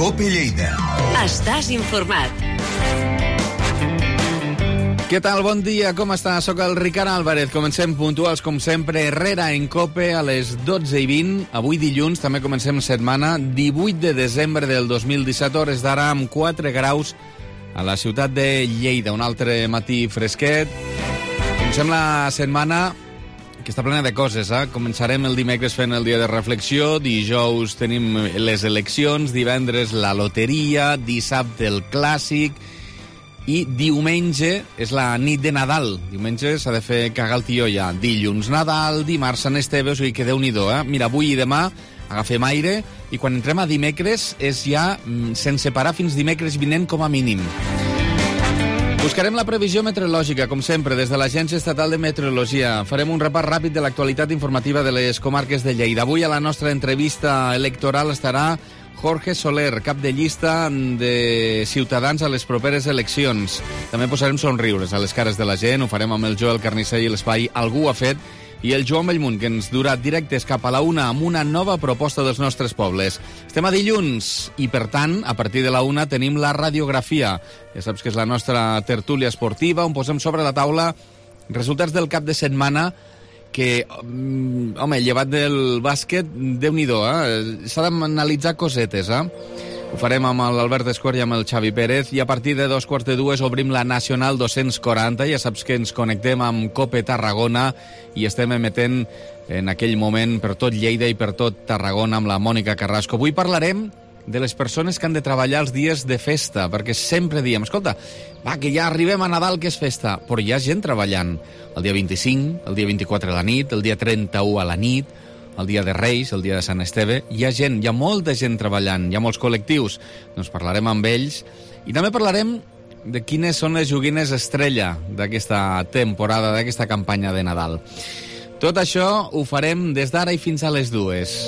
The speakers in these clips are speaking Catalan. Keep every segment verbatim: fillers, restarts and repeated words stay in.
COPE Lleida. Estàs informat. Què tal? Bon dia, com està? Soc el Ricard Álvarez. Comencem puntuals, com sempre, Herrera en COPE a les dotze i vint. Avui dilluns també comencem setmana, divuit de desembre del dos mil disset, hores d'ara amb quatre graus a la ciutat de Lleida. Un altre matí fresquet. Comencem la setmana que està plena de coses, eh? Començarem el dimecres fent el dia de reflexió, dijous tenim les eleccions, divendres la loteria, dissabte el clàssic i diumenge és la nit de Nadal. Diumenge s'ha de fer cagar el tió ja. Dilluns Nadal, dimarts Sant Esteve, o sigui que Déu-n'hi-do, eh? Mira, avui i demà agafem aire i quan entrem a dimecres és ja sense parar fins dimecres vinent com a mínim. Buscarem la previsió meteorològica, com sempre, des de l'Agència Estatal de Meteorologia. Farem un repàs ràpid de l'actualitat informativa de les comarques de Lleida. Avui a la nostra entrevista electoral estarà Jorge Soler, cap de llista de Ciutadans a les properes eleccions. També posarem somriures a les cares de la gent, ho farem amb el Joel Carnicer i l'espai Algú ha fet, i el Joan Bellmunt, que ens durà directes cap a la una amb una nova proposta dels nostres pobles. Estem a dilluns i, per tant, a partir de la una tenim la radiografia. Ja saps que és la nostra tertúlia esportiva, on posem sobre la taula resultats del cap de setmana que, home, llevat del bàsquet, Déu-n'hi-do, eh? S'ha d'analitzar cosetes, eh? Ho farem amb l'Albert Escor i amb el Xavi Pérez, i a partir de dos quarts de dues obrim la Nacional dos-cents quaranta. Ja saps que ens connectem amb COPE Tarragona i estem emetent en aquell moment per tot Lleida i per tot Tarragona amb la Mònica Carrasco. Avui parlarem de les persones que han de treballar els dies de festa, perquè sempre diem, escolta, va, que ja arribem a Nadal, que és festa, però hi ha gent treballant el dia vint-i-cinc, el dia vint-i-quatre a la nit, el dia trenta-u a la nit, el dia de Reis, el dia de Sant Esteve. Hi ha gent, hi ha molta gent treballant, hi ha molts col·lectius. Doncs parlarem amb ells i també parlarem de quines són les joguines estrella d'aquesta temporada, d'aquesta campanya de Nadal. Tot això ho farem des d'ara i fins a les dues.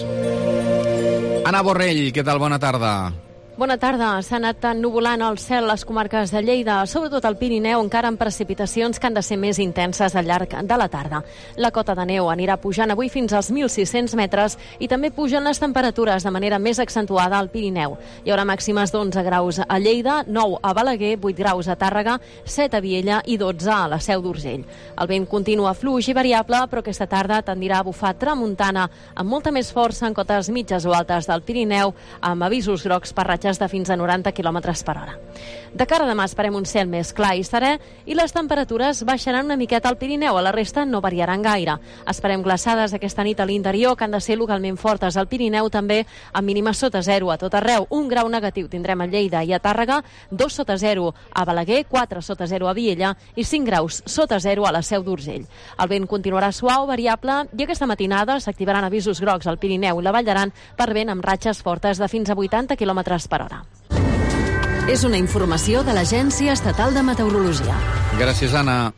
Anna Borrell, què tal? Bona tarda. Bona tarda. S'ha anat ennuvolant el cel a les comarques de Lleida, sobretot al Pirineu, encara amb precipitacions que han de ser més intenses al llarg de la tarda. La cota de neu anirà pujant avui fins als mil sis-cents metres i també pugen les temperatures de manera més accentuada al Pirineu. Hi haurà màximes d'onze graus a Lleida, nou a Balaguer, vuit graus a Tàrrega, set a Viella i dotze a la Seu d'Urgell. El vent continua fluix i variable, però aquesta tarda tendirà a bufar tramuntana amb molta més força en cotes mitges o altes del Pirineu, amb avisos grocs per de fins a noranta quilòmetres per hora. De cara a demà esperem un cel més clar i serè i les temperatures baixaran una miqueta al Pirineu, a la resta no variaran gaire. Esperem glaçades aquesta nit a l'interior, que han de ser localment fortes al Pirineu, també amb mínimes sota zero a tot arreu. Un grau negatiu tindrem a Lleida i a Tàrrega, dos sota zero a Balaguer, quatre sota zero a Viella i cinc graus sota zero a la Seu d'Urgell. El vent continuarà suau, variable, i aquesta matinada s'activaran avisos grocs al Pirineu i la Vall d'Aran per vent amb ratxes fortes de fins a vuitanta quilòmetres per hora. És una informació de l'Agència Estatal de Meteorologia. Gràcies, Anna.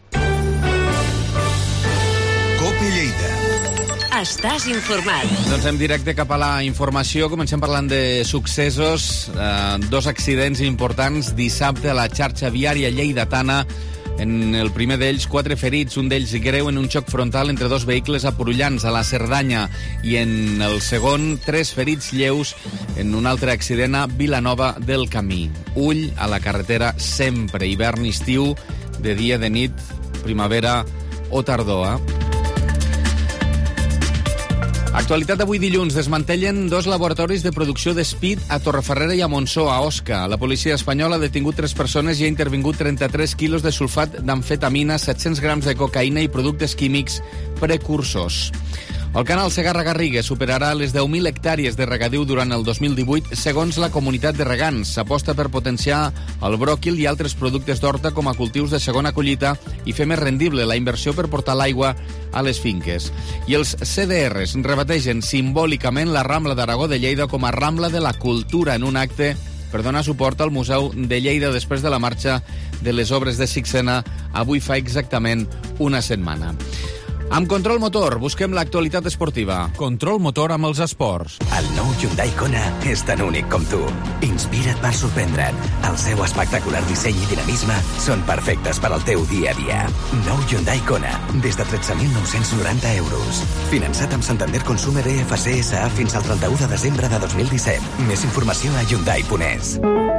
COPE Lleida. Estàs informat. Doncs en directe cap a la informació. Comencem parlant de successos. Eh, dos accidents importants dissabte a la xarxa viària lleidatana. En el primer d'ells, quatre ferits, un d'ells greu en un xoc frontal entre dos vehicles a Prullans, a la Cerdanya, i en el segon, tres ferits lleus en un altre accident a Vilanova del Camí. Ull a la carretera sempre, hivern, estiu, de dia, de nit, primavera o tardor, eh? Actualitat d'avui dilluns. Desmantellen dos laboratoris de producció d'espid a Torreferrera i a Montsó, a Osca. La policia espanyola ha detingut tres persones i ha intervingut trenta-tres quilos de sulfat d'amfetamina, set-cents grams de cocaïna i productes químics precursors. El canal Segarra-Garrigues superarà les deu mil hectàrees de regadiu durant el dos mil divuit, segons la comunitat de regants. S'aposta per potenciar el bròquil i altres productes d'horta com a cultius de segona collita i fer més rendible la inversió per portar l'aigua a les finques. I els C D Rs rebategen simbòlicament la Rambla d'Aragó de Lleida com a Rambla de la Cultura en un acte per donar suport al Museu de Lleida després de la marxa de les obres de Sixena avui fa exactament una setmana. Amb Control Motor busquem l'actualitat esportiva. Control Motor amb els esports. El nou Hyundai Kona és tan únic com tu. Inspira't per sorprendre't. El seu espectacular disseny i dinamisme són perfectes per al teu dia a dia. Nou Hyundai Kona, des de tretze mil nou-cents noranta euros. Finançat amb Santander Consumer E F C S A fins al trenta-u de desembre de dos mil disset. Més informació a Hyundai punt es.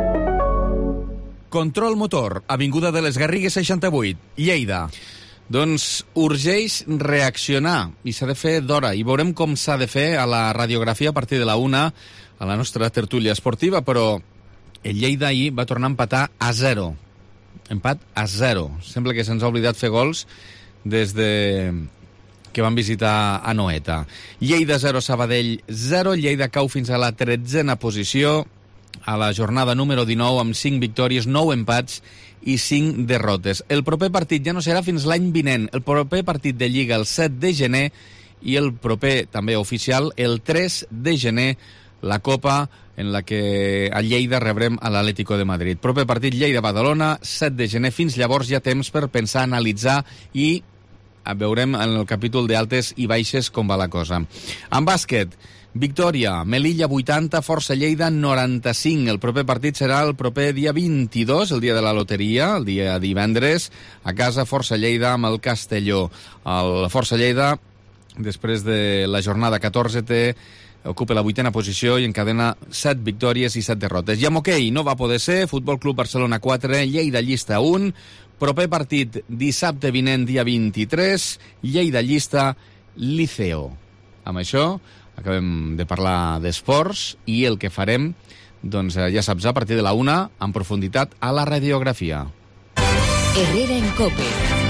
Control Motor, Avinguda de les Garrigues seixanta-vuit, Lleida. Doncs urgeix reaccionar i s'ha de fer d'hora i veurem com s'ha de fer a la radiografia a partir de la una a la nostra tertúlia esportiva, però el Lleida ahir va tornar a empatar a zero. Empat a zero. Sembla que se'ns ha oblidat fer gols des de que van visitar a Noeta. Lleida zero, Sabadell zero, Lleida cau fins a la tretzena posició a la jornada número dinou amb cinc victòries, nou empats i cinc derrotes. El proper partit ja no serà fins l'any vinent. El proper partit de Lliga el set de gener i el proper, també oficial, el tres de gener, la Copa en la que a Lleida rebrem a l'Atlético de Madrid. Proper partit Lleida-Badalona, set de gener. Fins llavors hi ha temps per pensar, analitzar i veurem en el capítol d'altes i baixes com va la cosa. En bàsquet, victòria, Melilla vuitanta, Força Lleida noranta-cinc. El proper partit serà el proper dia vint-i-dos, el dia de la loteria, el dia divendres, a casa Força Lleida amb el Castelló. El Força Lleida, després de la jornada catorze, té ocupa la vuitena posició i encadena set victòries i set derrotes. I amb hoquei no va poder ser, Futbol Club Barcelona quatre, Lleida Llista un, proper partit dissabte vinent, dia vint-i-tres, Lleida Llista Liceo. Amb això acabem de parlar d'esports i el que farem, doncs ja saps, a partir de la una, en profunditat a la radiografia. Herrera en Cope.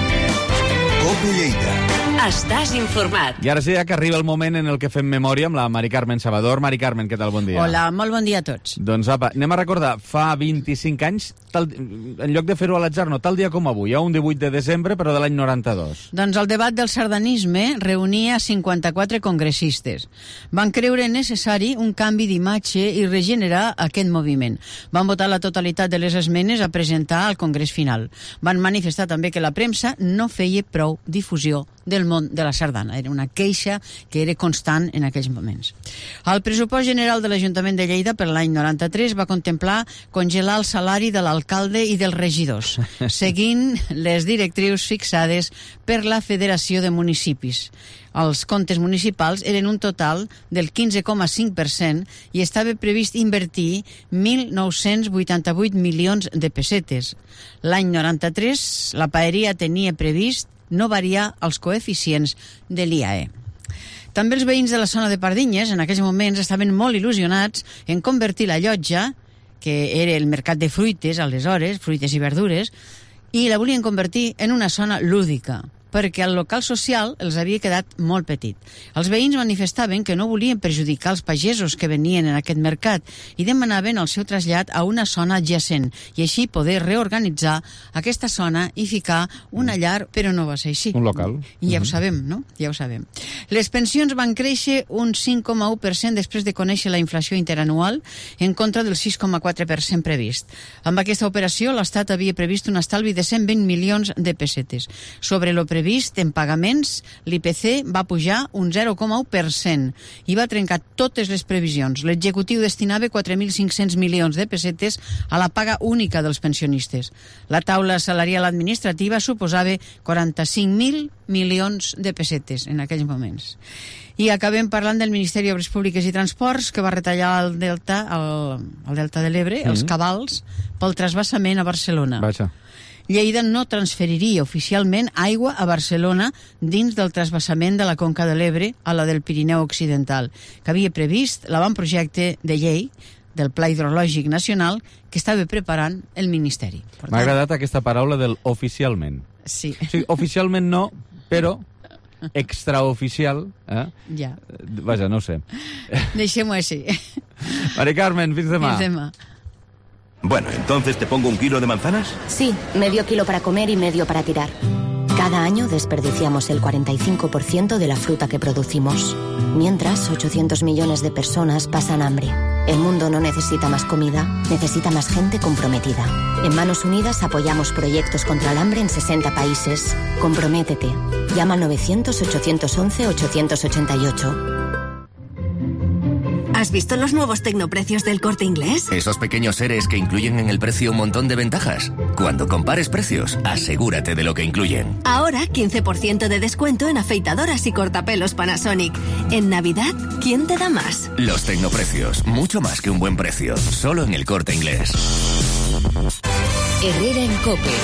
Cope Lleida. Estàs informat. I ara sí que arriba el moment en el que fem memòria amb la Mari Carmen Sabador. Mari Carmen, què tal? Bon dia. Hola, molt bon dia a tots. Doncs apa, anem a recordar, fa vint-i-cinc anys, tal, en lloc de fer-ho a l'atzar, no, tal dia com avui, eh? Un divuit de desembre, però de l'any noranta-dos. Doncs el debat del sardanisme reunia cinquanta-quatre congressistes. Van creure necessari un canvi d'imatge i regenerar aquest moviment. Van votar la totalitat de les esmenes a presentar al congrés final. Van manifestar també que la premsa no feia prou difusió del món de la sardana. Era una queixa que era constant en aquells moments. El pressupost general de l'Ajuntament de Lleida per l'any noranta-tres va contemplar congelar el salari de l'alcalde i dels regidors, seguint les directrius fixades per la Federació de Municipis. Els comptes municipals eren un total del quinze coma cinc per cent i estava previst invertir mil nou-cents vuitanta-vuit milions de pessetes. L'any noranta-tres la paeria tenia previst no variar els coeficients de l'I A E. També els veïns de la zona de Pardinyes en aquells moments estaven molt il·lusionats en convertir la llotja, que era el mercat de fruites aleshores, fruites i verdures, i la volien convertir en una zona lúdica, perquè el local social els havia quedat molt petit. Els veïns manifestaven que no volien perjudicar els pagesos que venien en aquest mercat i demanaven el seu trasllat a una zona adjacent i així poder reorganitzar aquesta zona i ficar una llar, però no va ser així. Un local. I ja ho sabem, no? Ja ho sabem. Les pensions van créixer un cinc coma u per cent després de conèixer la inflació interanual en contra del sis coma quatre per cent previst. Amb aquesta operació, l'Estat havia previst un estalvi de cent vint milions de pessetes. Sobre lo previst en pagaments, l'I P C va pujar un zero coma u per cent i va trencar totes les previsions. L'executiu destinava quatre mil cinc-cents milions de pessetes a la paga única dels pensionistes. La taula salarial administrativa suposava quaranta-cinc mil milions de pessetes en aquells moments. I acabem parlant del Ministeri d'Obres Públiques i Transports, que va retallar el delta, el, el delta de l'Ebre, mm-hmm. els cabals, pel trasbassament a Barcelona. Vaja. Lleida no transferiria oficialment aigua a Barcelona dins del trasbassament de la Conca de l'Ebre a la del Pirineu Occidental, que havia previst l'avantprojecte de llei del Pla Hidrològic Nacional que estava preparant el Ministeri. M'ha agradat aquesta paraula del oficialment. Sí. O sigui, oficialment no, però extraoficial, eh? Ja. Vaja, no ho sé. Deixem-ho així. Mari Carmen, fins demà. Fins demà. Bueno, entonces te pongo un kilo de manzanas. Sí, medio kilo para comer y medio para tirar. Cada año desperdiciamos el cuarenta y cinco por ciento de la fruta que producimos. Mientras, ochocientos millones de personas pasan hambre. El mundo no necesita más comida, necesita más gente comprometida. En Manos Unidas apoyamos proyectos contra el hambre en sesenta países. Comprométete. Llama al novecientos, ochocientos once, ochocientos ochenta y ocho. ¿Has visto los nuevos tecnoprecios del Corte Inglés? Esos pequeños seres que incluyen en el precio un montón de ventajas. Cuando compares precios, asegúrate de lo que incluyen. Ahora, quince por ciento de descuento en afeitadoras y cortapelos Panasonic. En Navidad, ¿quién te da más? Los tecnoprecios, mucho más que un buen precio. Solo en el Corte Inglés. Herrera en COPE.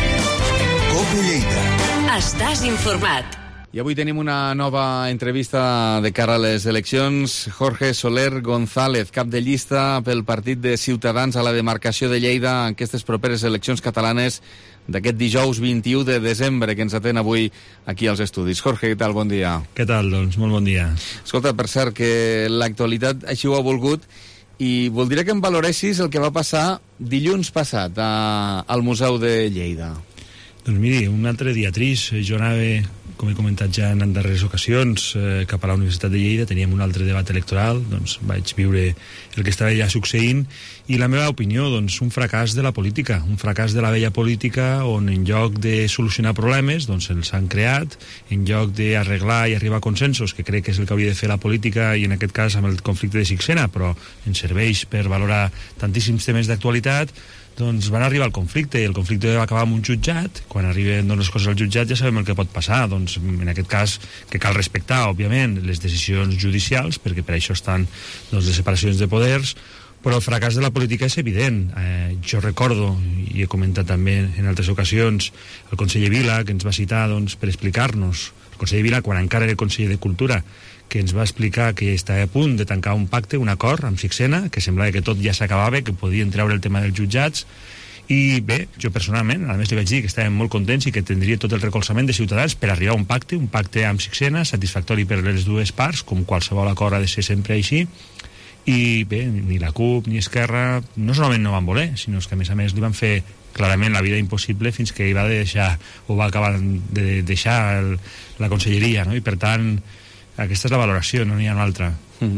COPE Lleida. Estàs informat. I avui tenim una nova entrevista de cara a les eleccions. Jorge Soler González, cap de llista pel partit de Ciutadans a la demarcació de Lleida en aquestes properes eleccions catalanes d'aquest dijous vint-i-u de desembre, que ens atén avui aquí als estudis. Jorge, què tal? Bon dia. Què tal? Doncs molt bon dia. Escolta, per cert, que l'actualitat així ho ha volgut i voldria que em valoressis el que va passar dilluns passat a, al Museu de Lleida. Doncs miri, un altre dia trist. Jo anava, com he comentat ja en darreres ocasions, eh, cap a la Universitat de Lleida, teníem un altre debat electoral, doncs vaig viure el que estava ja succeint, i la meva opinió, doncs, un fracàs de la política, un fracàs de la vella política on en lloc de solucionar problemes, doncs els han creat, en lloc d'arreglar i arribar a consensos, que crec que és el que hauria de fer la política, i en aquest cas amb el conflicte de Sixena, però ens serveix per valorar tantíssims temes d'actualitat, doncs van arribar al conflicte, i el conflicte va acabar amb un jutjat. Quan arriben doncs, les coses al jutjat ja sabem el que pot passar. Doncs, en aquest cas, que cal respectar, òbviament, les decisions judicials, perquè per això estan doncs, les separacions de poders, però el fracàs de la política és evident. Eh, jo recordo, i he comentat també en altres ocasions, el conseller Vila, que ens va citar doncs, per explicar-nos, el conseller Vila, quan encara era conseller de Cultura, que ens va explicar que estava a punt de tancar un pacte, un acord amb Sixena, que semblava que tot ja s'acabava, que podien treure el tema dels jutjats, i bé, jo personalment, a més li vaig dir que estàvem molt contents i que tindria tot el recolzament de Ciutadans per arribar a un pacte, un pacte amb Sixena, satisfactori per les dues parts, com qualsevol acord ha de ser sempre així, i bé, ni la CUP ni Esquerra no solament no van voler, sinó que a més a més li van fer clarament la vida impossible fins que va deixar, o va acabar de deixar el, la conselleria, no? I per tant aquesta és la valoració, no n'hi ha una altra.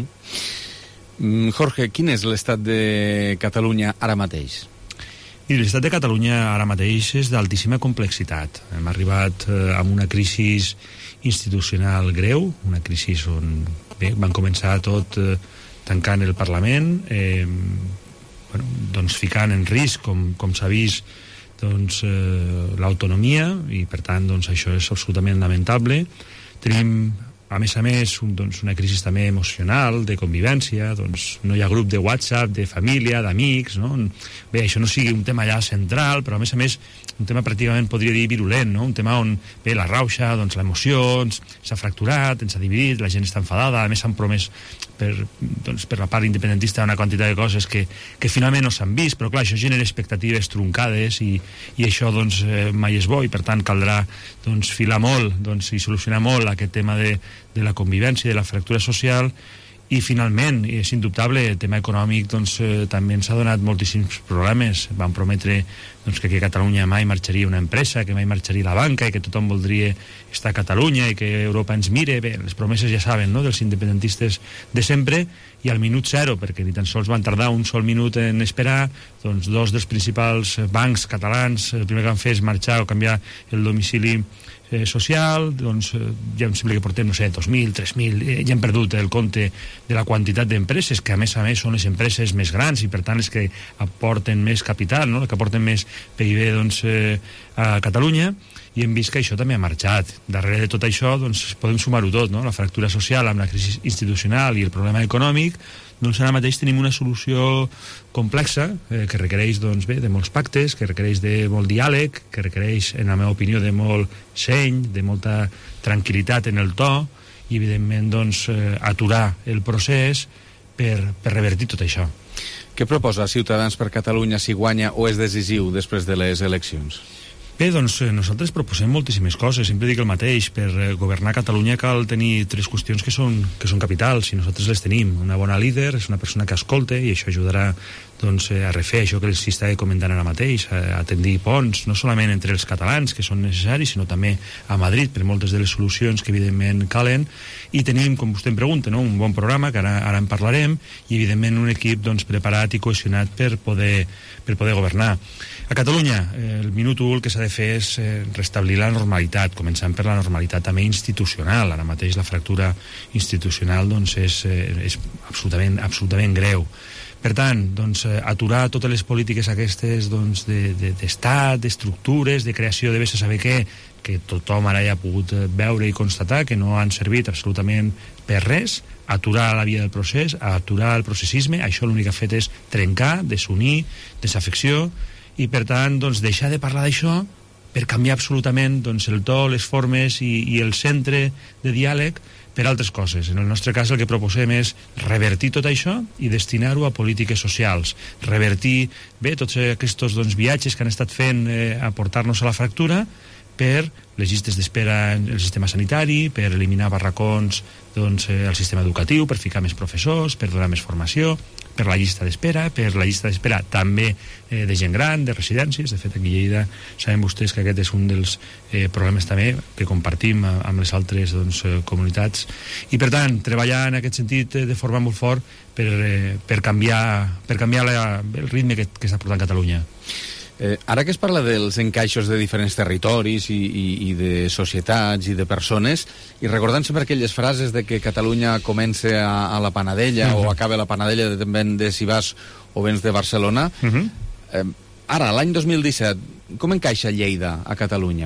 Mm-hmm. Jorge, quin és l'estat de Catalunya ara mateix? I l'estat de Catalunya ara mateix és d'altíssima complexitat. Hem arribat eh, amb una crisi institucional greu, una crisi on bé, van començar tot eh, tancant el Parlament, eh, bueno, doncs ficant en risc, com, com s'ha vist, doncs, eh, l'autonomia, i per tant doncs, això és absolutament lamentable. Tenim a més a més, un, doncs, una crisi també emocional, de convivència, doncs no hi ha grup de WhatsApp, de família, d'amics, no? Bé, això no sigui un tema ja central, però a més a més un tema pràcticament, podria dir, virulent, no? Un tema on, bé, la rauxa, doncs l'emoció s'ha fracturat, ens ha dividit, la gent està enfadada, a més s'han promès per, doncs, per la part independentista una quantitat de coses que, que finalment no s'han vist, però clar, això genera expectatives truncades i, i això doncs eh, mai és bo, i per tant caldrà doncs filar molt doncs, i solucionar molt aquest tema de de la convivència, de la fractura social, i finalment, i és indubtable, el tema econòmic doncs, eh, també ens ha donat moltíssims problemes. Van prometre doncs, que aquí a Catalunya mai marxaria una empresa, que mai marxaria la banca i que tothom voldria estar a Catalunya i que Europa ens mire. Bé, les promeses ja saben, no?, dels independentistes de sempre, i al minut zero, perquè ni tan sols van tardar un sol minut en esperar, doncs dos dels principals bancs catalans, el primer que van fer és marxar o canviar el domicili Eh, social, doncs eh, ja em sembla que portem, no sé, dos mil, tres mil, eh, ja hem perdut el compte de la quantitat d'empreses, que a més a més són les empreses més grans i per tant les que aporten més capital, no?, les que aporten més P I B doncs, eh, a Catalunya, i hem vist que això també ha marxat. Darrere de tot això doncs, podem sumar-ho tot, no?, la fractura social amb la crisi institucional i el problema econòmic. Doncs ara mateix tenim una solució complexa, eh, que requereix doncs, bé, de molts pactes, que requereix de molt diàleg, que requereix, en la meva opinió, de molt seny, de molta tranquil·litat en el to, i evidentment doncs, eh, aturar el procés per, per revertir tot això. Què proposa Ciutadans per Catalunya si guanya o és decisiu després de les eleccions? Bé, doncs nosaltres proposem moltíssimes coses, sempre dic el mateix. Per governar Catalunya cal tenir tres qüestions que són, que són capitals, i nosaltres les tenim. Una bona líder és una persona que escolta, i això ajudarà doncs, a refer això que els estava comentant ara mateix, a, a tendir ponts, no solament entre els catalans, que són necessaris, sinó també a Madrid, per moltes de les solucions que evidentment calen. I tenim, com vostè em pregunta, no? un bon programa, que ara, ara en parlarem, i evidentment un equip doncs, preparat i cohesionat per poder, per poder governar. A Catalunya, eh, el minut u el que s'ha de fer és eh, restablir la normalitat, començant per la normalitat també institucional. Ara mateix la fractura institucional doncs, és, eh, és absolutament, absolutament greu. Per tant, doncs, aturar totes les polítiques aquestes doncs, de, de, d'estat, d'estructures, de creació de vés a saber què, que tothom ara ja ha pogut veure i constatar que no han servit absolutament per res, aturar la via del procés, aturar el processisme. Això l'únic que ha fet és trencar, desunir, desafecció, i per tant doncs, deixar de parlar d'això per canviar absolutament doncs, el to, les formes i, i el centre de diàleg per altres coses. En el nostre cas el que proposem és revertir tot això i destinar-ho a polítiques socials, revertir bé tots aquests doncs, viatges que han estat fent eh, a portar-nos a la fractura per les llistes d'espera en el sistema sanitari, per eliminar barracons doncs, eh, al sistema educatiu, per ficar més professors, per donar més formació, per la llista d'espera, per la llista d'espera també eh, de gent gran, de residències. De fet, aquí a Lleida saben vostès que aquest és un dels eh, problemes també que compartim amb les altres doncs, eh, comunitats. I, per tant, treballar en aquest sentit eh, de forma molt fort per, eh, per canviar, per canviar la, el ritme que, que està portant Catalunya. Eh, ara que es parla dels encaixos de diferents territoris i, i, i de societats i de persones, i recordant sempre aquelles frases de que Catalunya comença a, a la Panadella uh-huh. o acaba a la Panadella, depèn de si vas o vens de Barcelona, uh-huh. eh, ara, l'any dos mil disset, com encaixa Lleida a Catalunya?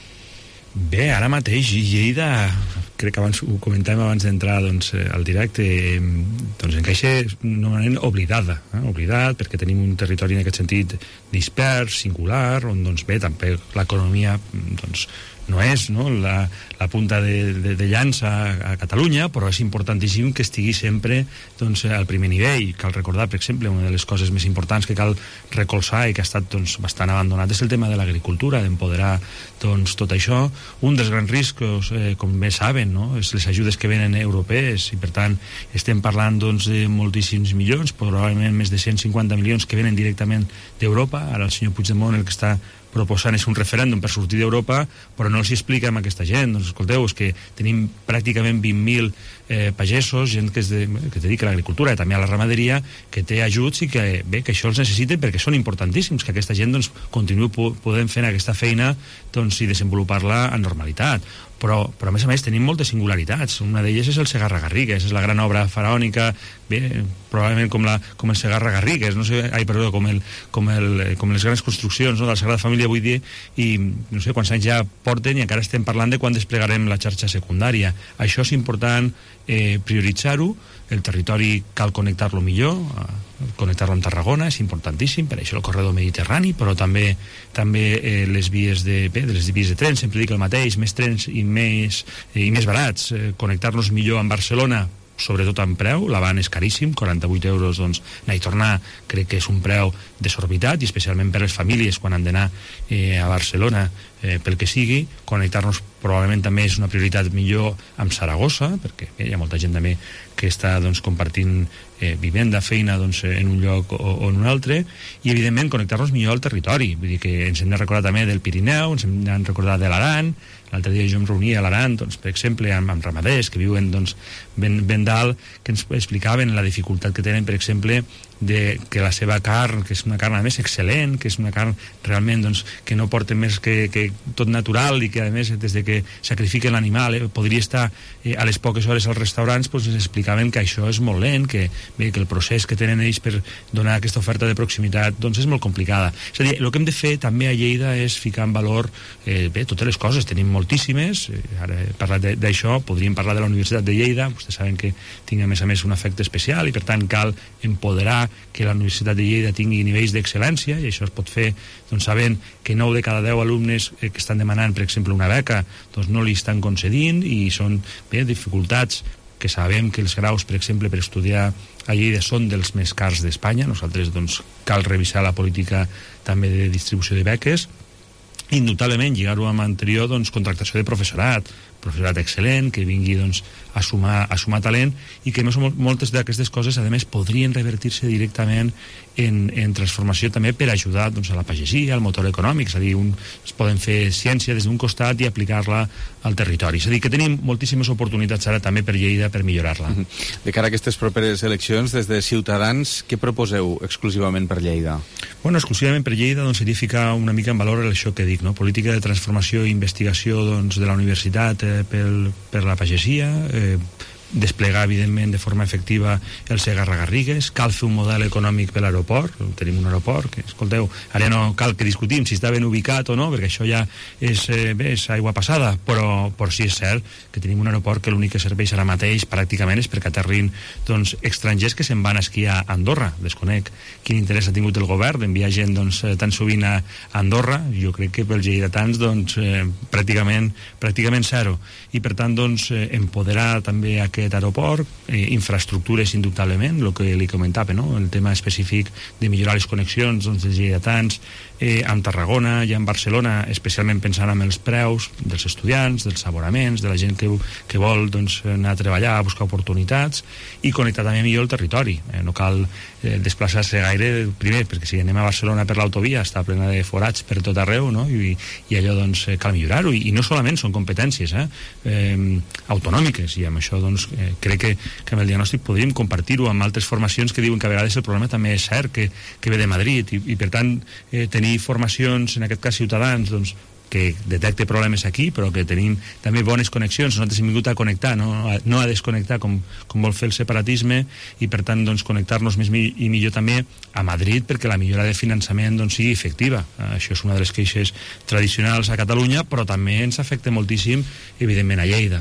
Bé, ara mateix Lleida, crec que abans ho comentàvem abans d'entrar doncs, al directe, eh, doncs encaixa normalment oblidada, eh? oblidat, perquè tenim un territori en aquest sentit dispers, singular, on doncs bé, també l'economia doncs, no és no, la, la punta de, de, de llança a, a Catalunya, però és importantíssim que estigui sempre doncs, al primer nivell. Cal recordar, per exemple, una de les coses més importants que cal recolzar i que ha estat doncs, bastant abandonat és el tema de l'agricultura, d'empoderar doncs, tot això. Un dels grans riscos, eh, com bé saben, no? és les ajudes que venen europees, i per tant estem parlant doncs, de moltíssims milions, probablement més de cent cinquanta milions que venen directament d'Europa. Ara el senyor Puigdemont el que està proposant és un referèndum per sortir d'Europa, però no els explica a aquesta gent. Doncs escolteu, és que tenim pràcticament vint mil eh, pagesos, gent que es, de, que es dedica a l'agricultura i també a la ramaderia, que té ajuts i que, bé, que això els necessiten perquè són importantíssims, que aquesta gent doncs, continuï podent fer aquesta feina doncs, i desenvolupar-la en normalitat. Però, però a més a més tenim moltes singularitats. Una d'elles és el Segarra-Garrigues, és la gran obra faraònica, bé, probablement com, la, com el Segarra-Garrigues, no sé, ai, perdó, com, el, com, el, com les grans construccions no, de la Sagrada Família, vull dir, i no sé quants anys ja porten i encara estem parlant de quan desplegarem la xarxa secundària. Això és important eh, prioritzar-ho. El territori cal connectar-lo millor, eh, connectar-lo amb Tarragona és importantíssim, per això el corredor mediterrani, però també també eh, les vies de, bé, de les vies de tren, sempre dic el mateix, més trens i més, eh, i més barats, eh, connectar-nos millor amb Barcelona, sobretot en preu, l'Avant és caríssim, quaranta-vuit euros, doncs, anar i tornar, crec que és un preu desorbitat, i especialment per les famílies quan han d'anar eh, a Barcelona, eh, pel que sigui. Connectar-nos probablement també és una prioritat millor amb Saragossa, perquè eh, hi ha molta gent també que està doncs, compartint eh, vivenda, feina doncs, en un lloc o, o en un altre, i evidentment connectar-nos millor al territori. Vull dir que ens hem de recordar també del Pirineu, ens hem de recordar de l'Aran. L'altre dia jo em reunia a l'Aran, doncs, per exemple, amb, amb ramaders que viuen doncs, ben, ben dalt, que ens explicaven la dificultat que tenen, per exemple, de que la seva carn, que és una carn a més excel·lent, que és una carn realment doncs, que no porta més que, que tot natural, i que a més des de que sacrifiquen l'animal eh, podria estar eh, a les poques hores als restaurants, doncs ens explicaven que això és molt lent, que, bé, que el procés que tenen ells per donar aquesta oferta de proximitat doncs és molt complicada. És a dir, el que hem de fer també a Lleida és ficar en valor eh, bé, totes les coses, tenim moltíssimes, eh, ara he parlat d'això, podríem parlar de la Universitat de Lleida, vostès saben que tinc a més a més un afecte especial i per tant cal empoderar que la Universitat de Lleida tingui nivells d'excel·lència, i això es pot fer doncs, sabent que nou de cada deu alumnes eh, que estan demanant, per exemple, una beca, doncs no li estan concedint, i són bé, dificultats que sabem que els graus, per exemple, per estudiar a Lleida són dels més cars d'Espanya. Nosaltres doncs, cal revisar la política també de distribució de beques. indubtablement, lligar-ho amb anterior, doncs, contractació de professorat, professorat excel·lent, que vingui doncs, a, sumar, a sumar talent, i que més, moltes d'aquestes coses, a més, podrien revertir-se directament en, en transformació també per ajudar doncs, a la pagesia, al motor econòmic, és a dir, un, es poden fer ciència des d'un costat i aplicar-la al territori. És a dir, que tenim moltíssimes oportunitats ara també per Lleida per millorar-la. Mm-hmm. De cara a aquestes properes eleccions, des de Ciutadans, què proposeu exclusivament per Lleida? Bueno, exclusivament per Lleida doncs, seria ficar una mica en valor això que dic, no? Política de transformació i investigació doncs, de la universitat eh, pel, per la pagesia, eh, desplegar, evidentment, de forma efectiva el Segarra-Garrigues, cal fer un model econòmic per l'aeroport, tenim un aeroport que, escolteu, ara no cal que discutim si està ben ubicat o no, perquè això ja és, eh, bé, és aigua passada, però, però sí és cert que tenim un aeroport que l'únic que serveix ara mateix pràcticament és perquè aterrin doncs, estrangers que se'n van a esquiar a Andorra. Desconec quin interès ha tingut el govern d'enviar gent doncs, tan sovint a Andorra. Jo crec que pels lleidatans doncs, eh, pràcticament, pràcticament zero. I per tant doncs, eh, empoderar també aquest aeroport, eh, infraestructures indubtablement, el que li comentava, no? El tema específic de millorar les connexions doncs, dels lleidatans eh, amb Tarragona i amb Barcelona, especialment pensant en els preus dels estudiants, dels aboraments, de la gent que, que vol doncs, anar a treballar, a buscar oportunitats, i connectar també millor el territori. Eh, no cal eh, desplaçar-se gaire, primer, perquè si anem a Barcelona per l'autovia està plena de forats per tot arreu, no? I, i allò doncs, cal millorar-ho, i, i no solament són competències eh, eh, autonòmiques, i amb això doncs, eh, crec que, que amb el diagnòstic podríem compartir-ho amb altres formacions que diuen que a vegades el problema també és cert que, que ve de Madrid, i, i per tant eh, tenir formacions, en aquest cas Ciutadans, doncs, que detecte problemes aquí, però que tenim també bones connexions. Nosaltres hem vingut a connectar, no a, no a desconnectar com, com vol fer el separatisme, i per tant doncs, connectar-nos més mi, i millor també a Madrid, perquè la millora de finançament doncs, sigui efectiva. Això és una de les queixes tradicionals a Catalunya, però també ens afecta moltíssim, evidentment, a Lleida.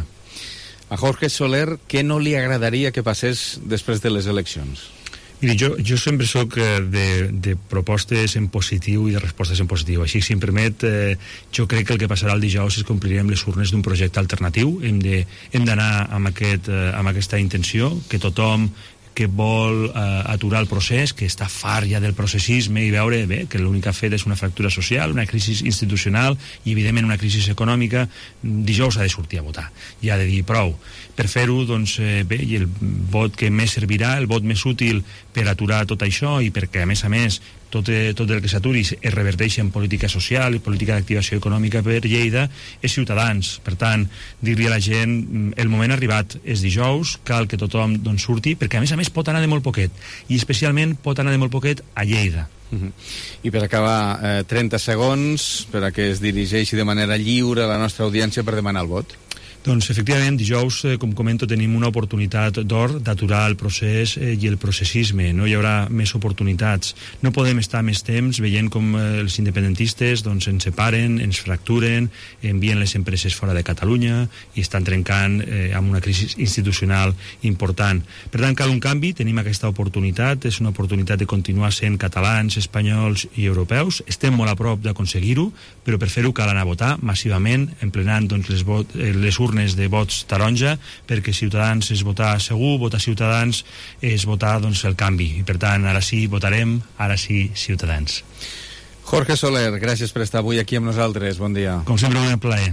A Jorge Soler, què no li agradaria que passés després de les eleccions? Miri, jo, jo sempre soc de, de propostes en positiu i de respostes en positiu. Així, si em permet, eh, jo crec que el que passarà el dijous és que omplirem les urnes d'un projecte alternatiu. Hem de, hem d'anar amb, aquest, eh, amb aquesta intenció, que tothom que vol eh, aturar el procés, que està fart ja del processisme i veure bé, que l'únic que ha fet és una fractura social, una crisi institucional i, evidentment, una crisi econòmica, dijous ha de sortir a votar. I ha de dir prou. Per fer-ho, doncs, eh, bé, i el vot que més servirà, el vot més útil per aturar tot això, i perquè, a més a més, tot, eh, tot el que s'aturi es reverteix en política social i política d'activació econòmica per Lleida, és Ciutadans. Per tant, dir-li a la gent, el moment arribat és dijous, cal que tothom doncs, surti, perquè a més a més pot anar de molt poquet, i especialment pot anar de molt poquet a Lleida. Uh-huh. I per acabar, eh, trenta segons per a que es dirigeixi de manera lliure a la nostra audiència per demanar el vot. Doncs, efectivament, dijous, eh, com comento, tenim una oportunitat d'or d'aturar el procés eh, i el processisme. No hi haurà més oportunitats. No podem estar més temps veient com eh, els independentistes doncs, ens separen, ens fracturen, envien les empreses fora de Catalunya i estan trencant eh, amb una crisi institucional important. Per tant, cal un canvi, tenim aquesta oportunitat, és una oportunitat de continuar sent catalans, espanyols i europeus. Estem molt a prop d'aconseguir-ho, però per fer-ho cal anar a votar massivament, emplenant doncs, les, vot, eh, les urnes de vots taronja, perquè Ciutadans és votar segur, votar Ciutadans és votar doncs, el canvi, i per tant ara sí votarem, ara sí Ciutadans. Jorge Soler, gràcies per estar avui aquí amb nosaltres, bon dia. Com sempre, un plaer.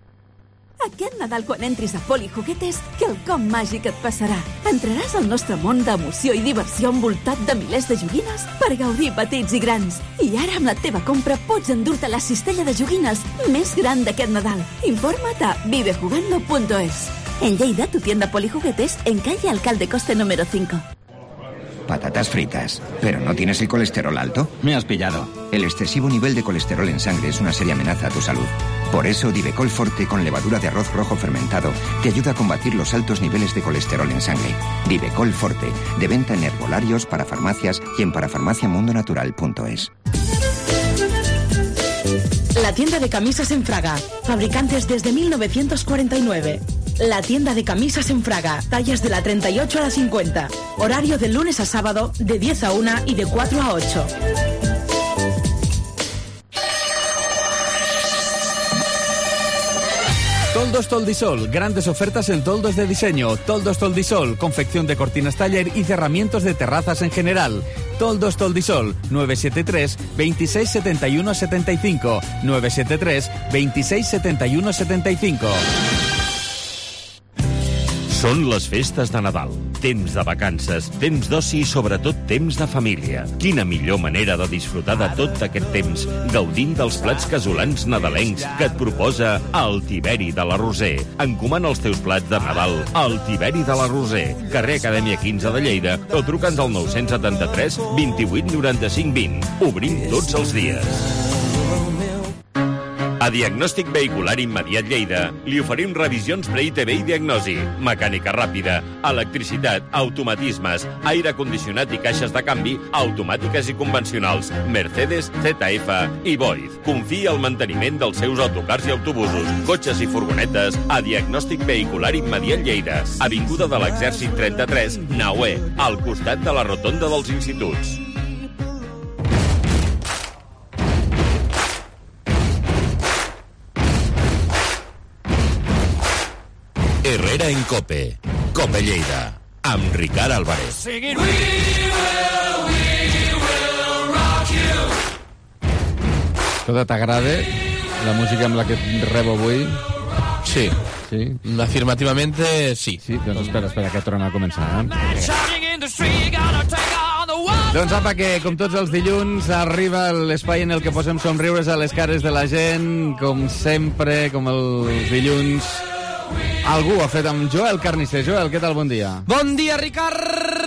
Aquest Nadal, quan entris a Polijuguetes, quelcom màgic et passarà. Entraràs al nostre món d'emoció i diversió envoltat de milers de joguines per gaudir petits i grans. I ara, amb la teva compra, pots endur-te la cistella de joguines més gran d'aquest Nadal. Informa't a vive jugando punto es. En Lleida, tu tienda Polijuguetes, en calle Alcalde Coste número cinco. Patatas fritas. ¿Pero no tienes el colesterol alto? Me has pillado. El excesivo nivel de colesterol en sangre es una seria amenaza a tu salud. Por eso, Divecol Forte con levadura de arroz rojo fermentado te ayuda a combatir los altos niveles de colesterol en sangre. Divecol Forte, de venta en herbolarios, para farmacias y en parafarmaciamundonatural punto es. La tienda de camisas en Fraga, fabricantes desde mil novecientos cuarenta y nueve. La tienda de camisas en Fraga, tallas de la treinta y ocho a la cincuenta. Horario de lunes a sábado, de diez a una y de cuatro a ocho. Toldos Toldisol, grandes ofertas en toldos de diseño. Toldos Toldisol, confección de cortinas taller y cerramientos de terrazas en general. Toldos Toldisol, nueve siete tres, veintiséis setenta y uno setenta y cinco, nueve siete tres, veintiséis setenta y uno setenta y cinco. Són les festes de Nadal. Temps de vacances, temps d'oci i sobretot temps de família. Quina millor manera de disfrutar de tot aquest temps gaudint dels plats casolans nadalencs que et proposa el Tiberi de la Roser. Encomana els teus plats de Nadal al Tiberi de la Roser, carrer Acadèmia quinze de Lleida, o truca'ns al nou setanta tres, vint-i-vuit, noranta-cinc, vint. Obrim tots els dies. A Diagnòstic Vehicular Immediat Lleida li oferim revisions pre-I T V i diagnosi, mecànica ràpida, electricitat, automatismes, aire condicionat i caixes de canvi automàtiques i convencionals, Mercedes, Z F i Voith. Confia el manteniment dels seus autocars i autobusos, cotxes i furgonetes a Diagnòstic Vehicular Immediat Lleida, Avinguda de l'Exèrcit trenta-tres, Naue, al costat de la rotonda dels instituts. Herrera en Cope. Cope Lleida. Amb Ricard Álvarez. Escolta, t'agrada la música amb la que et rebo avui? Sí. Sí? Afirmativamente, sí. Sí? Doncs espera, espera, que tornem a començar. Eh? Doncs apa, que com tots els dilluns arriba l'espai en el que posem somriures a les cares de la gent, com sempre, com els dilluns. Algú ho ha fet amb Joel Carnisser. Joel, què tal? Bon dia. Bon dia, Ricard!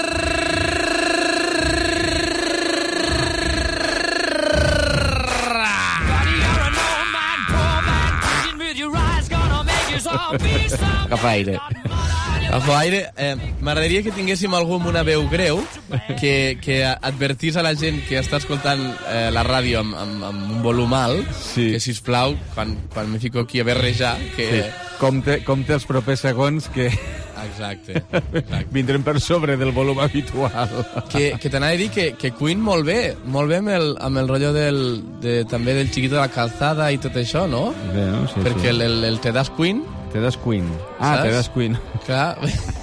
Agafa aire. Agafa aire. Eh, M'agradaria que tinguéssim algú amb una veu greu que, que advertís a la gent que està escoltant eh, la ràdio amb, amb, amb un volum alt, sí. Que, sisplau, quan, quan me fico aquí a berrejar, que... Sí. Compte, compte els propers segons que... Exacte, exacte. Vindrem per sobre del volum habitual. Que, que t'anava a dir que, que cuin molt bé, molt bé amb el, amb el rotllo del, de, també del Chiquito de la Calzada i tot això, no? Bé, no? Sí, perquè sí. el, el, el Te das Queen... Te das Queen. Ah, saps? Te das Queen. Clar,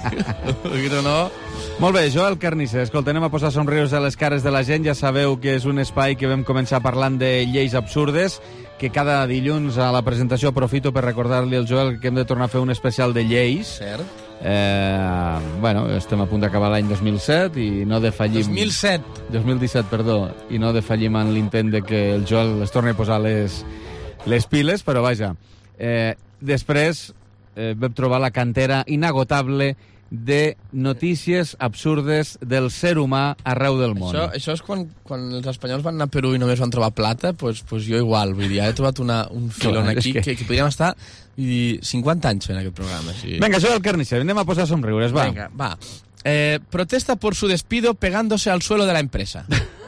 no, no... Molt bé, Joel Carnisser, escolta, anem a posar somriures a les cares de la gent. Ja sabeu que és un espai que vam començar parlant de lleis absurdes, que cada dilluns a la presentació aprofito per recordar-li al Joel que hem de tornar a fer un especial de lleis. Cert. Eh, bueno, estem a punt d'acabar l'any dos mil set i no defallim... dos mil set? dos mil disset, perdó. I no defallim en l'intent de que el Joel es torni a posar les, les piles, però vaja. Eh, després eh, vam trobar la cantera inagotable de notícies absurdes del ser humà arreu del món. Això, això és quan, quan els espanyols van anar a Perú i només van trobar plata, pues, pues jo igual, vull dir, he trobat una, un filon Clar, aquí que... que, que podríem estar vull dir, cinquanta anys fent aquest programa. Sí. Vinga, Joel Carnisser, anem a posar somriures, va. Venga, va. Eh, protesta por su despido pegándose al suelo de la empresa.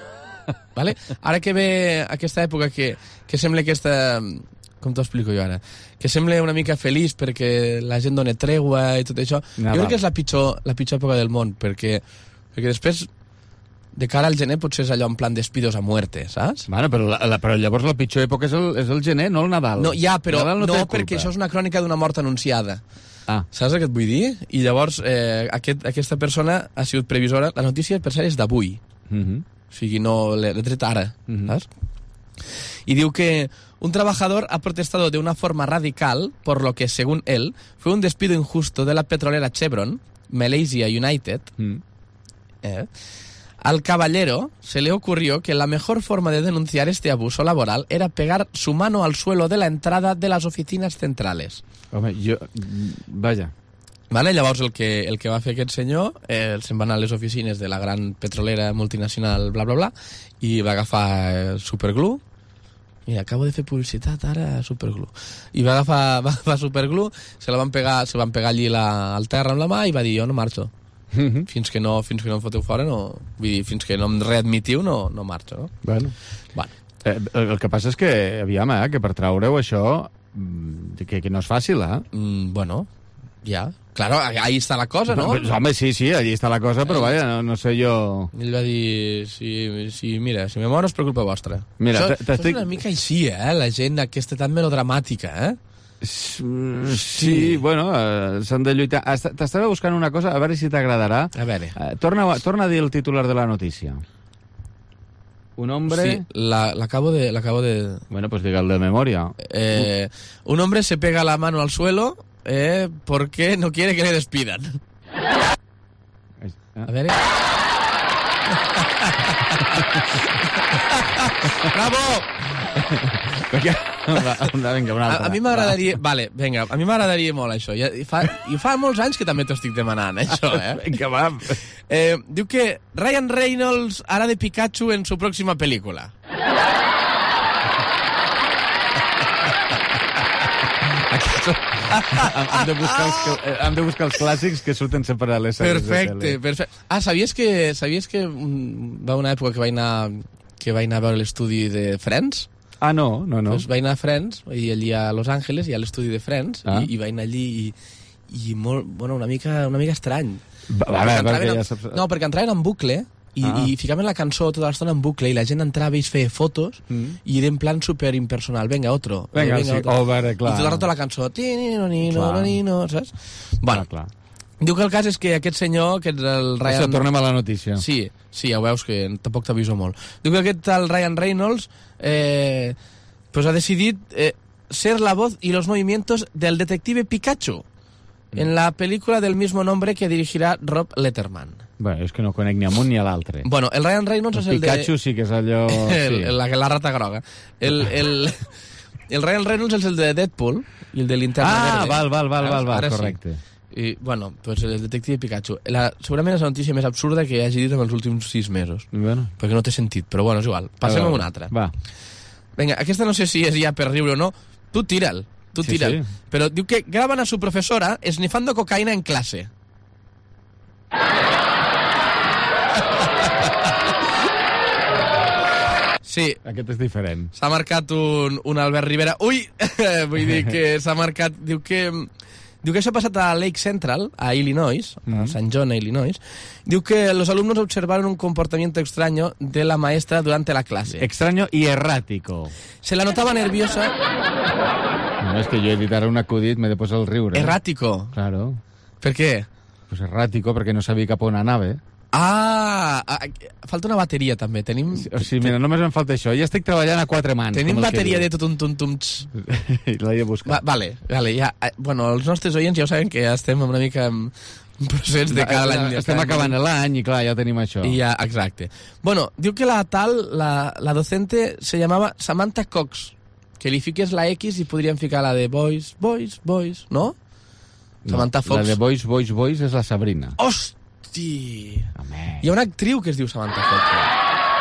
¿Vale? Ara que ve aquesta època que, que sembla que aquesta... Com t'ho explico jo ara? Que sembla una mica feliç perquè la gent dona tregua i tot això. No, jo crec va. que és la pitjor, la pitjor època del món, perquè, perquè després, de cara al gener, potser és allò en plan despidos a muerte, saps? Bueno, però, la, la, però llavors la pitjor època és el, és el gener, no el Nadal. No, ja, però Nadal no, no perquè això és una crònica d'una mort anunciada. Ah. Saps el que et vull dir? I llavors eh, aquest, aquesta persona ha sigut previsora. La notícia, per cert, és d'avui. Uh-huh. O sigui, no l'he tret ara, uh-huh. saps? Y diu que un trabajador ha protestado de una forma radical por lo que, según él, fue un despido injusto de la petrolera Chevron, Malaysia United. Mm. Eh, al caballero se le ocurrió que la mejor forma de denunciar este abuso laboral era pegar su mano al suelo de la entrada de las oficinas centrales. Home, jo... Vaja. Vale, llavors el que, el que va fer aquest senyor eh, se'n va anar a les oficines de la gran petrolera multinacional bla bla bla i va agafar eh, superglue. Mira, acabo de fer publicitat ara a Superglue. I va agafar, va agafar Superglue, se la van pegar, se van pegar allí la, al terra amb la mà i va dir, jo no marxo. Mm-hmm. Fins que no, fins que no em foteu fora, no... Vull dir, fins que no em readmitiu, no, no marxo, no? Bueno. Bueno. Eh, el que passa és que, aviam, eh, que per traure-ho això, que, que no és fàcil, eh? Mm, bueno, ja... Claro, ahí está la cosa, ¿no? Pues, home, sí, sí, allí està la cosa, però vaja, no, no sé jo... Ell va dir, sí, sí, mira, si me moro és per culpa vostra. Mira, això, això és una mica així, eh? La gent aquesta tan melodramàtica, eh? Sí, sí, bueno, eh, s'han de lluitar. T'estava buscant una cosa, a veure si t'agradarà. A veure. Eh, torna, torna a dir el titular de la notícia. Un hombre... Sí, la, l'acabo de... L'acabo de... Bueno, pues diga el de memoria. Eh, un hombre se pega la mano al suelo eh, porque no quiere que le despidan. A ver... ¡Bravo! Vinga, vinga, una altra. A, a mi m'agradaria... Vale, vinga, a mi m'agradaria molt això. I, i, fa, I fa molts anys que també t'ho estic demanant, això, eh? Vinga, va. Eh, diu que Ryan Reynolds hará de Pikachu en su próxima película. hem, de buscar els, hem de buscar els clàssics que surten sempre a les sèries perfecte, de tele. Perfecte. Ah, sabies que, sabies que va una època que vaig anar, que vaig anar a veure l'estudi de Friends? Ah, no, no, no. Pues vaig anar a Friends, i allí a Los Angeles, hi ha l'estudi de Friends, ah. i, i vaig anar allí i, i molt, bueno, una mica, una mica estrany. Va, va, perquè perquè ja saps... No, perquè entraven en bucle, i, ah. i ficaven la cançó tota l'estona en bucle, i la gent entrava i es feia fotos, mm. i era en plan super impersonal. Venga, otro. Venga, venga sí, otro. Over, clar. I tot el rato la cançó, tinino, nino, nino, saps? Bueno, clar, clar. Diu que el cas és que aquest senyor, que és el Ryan... Això, tornem a la notícia. Sí, sí, ja ho veus, que tampoc t'aviso molt. Diu que aquest el Ryan Reynolds eh, pues ha decidit eh, ser la voz y los movimientos del detective Pikachu mm. en la película del mismo nombre que dirigirà Rob Letterman. Bueno, és que no conec ni amunt ni a l'altre. Bueno, el Ryan Reynolds el és el Pikachu de... Pikachu sí que és allò... el, sí. la, la rata groga. El, el, el Ryan Reynolds és el de Deadpool i el de Linterna ah, Verde. Ah, val, val, val, val, val correcte. Sí. I, bueno, pues el detective Pikachu. La, segurament és la notícia més absurda que hagi dit en els últims sis mesos. Bueno. Perquè no té sentit, però bueno, és igual. Passem a, a una altra. Va. Vinga, aquesta no sé si és ja per riure o no. Tu tira'l, tu sí, tira'l. Sí. Però diu que graban a su profesora esnifando cocaïna en clase. Sí. Aquest és diferent. S'ha marcat un, un Albert Rivera. Ui! Vull dir que s'ha marcat... Diu que... Diu que això ha passat a Lake Central, a Illinois, mm-hmm. a Saint John, a Illinois. Diu que los alumnos observaron un comportamiento extraño de la maestra durante la clase. Extraño y errático. Se la notaba nerviosa. No, és que jo he dit ara un acudit, m'he de posar el riure. Errático? Claro. Per què? Pues errático, perquè no sabia cap on anava. Ah, falta una bateria també. Tenim... O sigui, mira, només em falta això. Ja estic treballant a quatre mans. Tenim bateria de tot un tum tum L'he de buscar. Va, vale, vale, ja. Bueno, els nostres oients ja ho saben que ja estem una mica en procés de cada l'any. Estem acabant l'any i clar, ja tenim això. I ja, exacte. Bueno, diu que la tal, la, la docente se llamava Samantha Cox, que li fiques la X i podríem ficar la de boys, boys, boys, no? No, Samantha Fox. La de boys, boys, boys és la Sabrina. Hosti! Home. Hi ha una actriu que es diu Samantha Fox.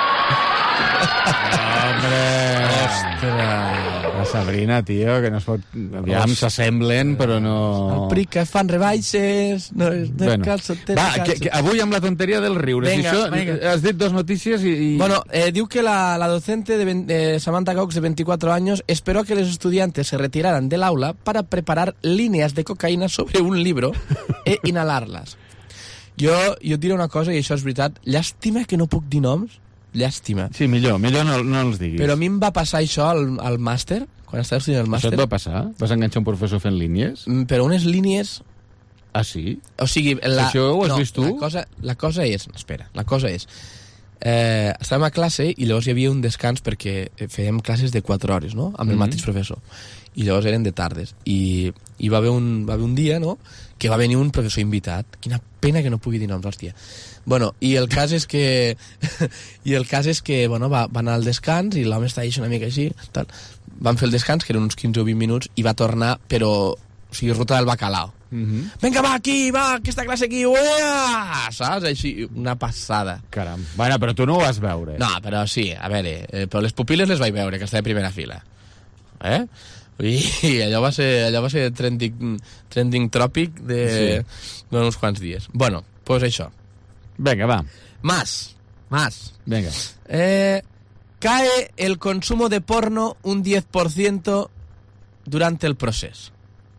Hombre! Ostres! La Sabrina, tio, que no es pot... Aviam, s'assemblen, però no... El pric que fan rebaixes... No és de bueno. calçotet, va, que, que avui amb la tonteria del riure. Venga, si això, venga. Has dit dos notícies i... i... Bueno, eh, diu que la, la docente de, de Samantha Cox, de veinticuatro años, esperó a que los estudiantes se retiraran del aula para preparar líneas de cocaína sobre un libro e inhalarlas. Jo, jo et diré una cosa, i això és veritat, llàstima que no puc dir noms, llàstima. Sí, millor, millor no, no els diguis. Però a mi em va passar això al, al màster, quan estava estudiant el màster. Això et va passar? Vas enganxar un professor fent línies? Però unes línies... Ah, sí? O sigui... La... Això ho has no, vist tu? La cosa, la cosa és... Espera, la cosa és... Eh, estàvem a classe i llavors hi havia un descans perquè fèiem classes de quatre hores, no?, amb el mm-hmm. mateix professor. I llavors eren de tardes. I, i va, haver un, va haver un dia, no?, que va venir un professor invitat. Quina pena que no pugui dir noms, hòstia. Bueno, i el cas és que... I el cas és que, bueno, va, va anar al descans i l'home estava així una mica així, tal. Van fer el descans, que eren uns quinze o vint minuts, i va tornar, però... O sigui, ruta del bacalao. Mm-hmm. Vinga, va, aquí, va, aquesta classe aquí, uea! Saps? Així, una passada. Caram. Bueno, però tu no ho vas veure. No, però sí, a veure, eh, però les pupil·les les vaig veure, que estava de primera fila. Eh? I, i allò va ser, allò va ser trending, trending tròpic de sí. d'uns quants dies. Bueno, doncs pues això. Vinga, va. Más, más. Vinga. Eh, cae el consumo de porno un diez por ciento durante el procés.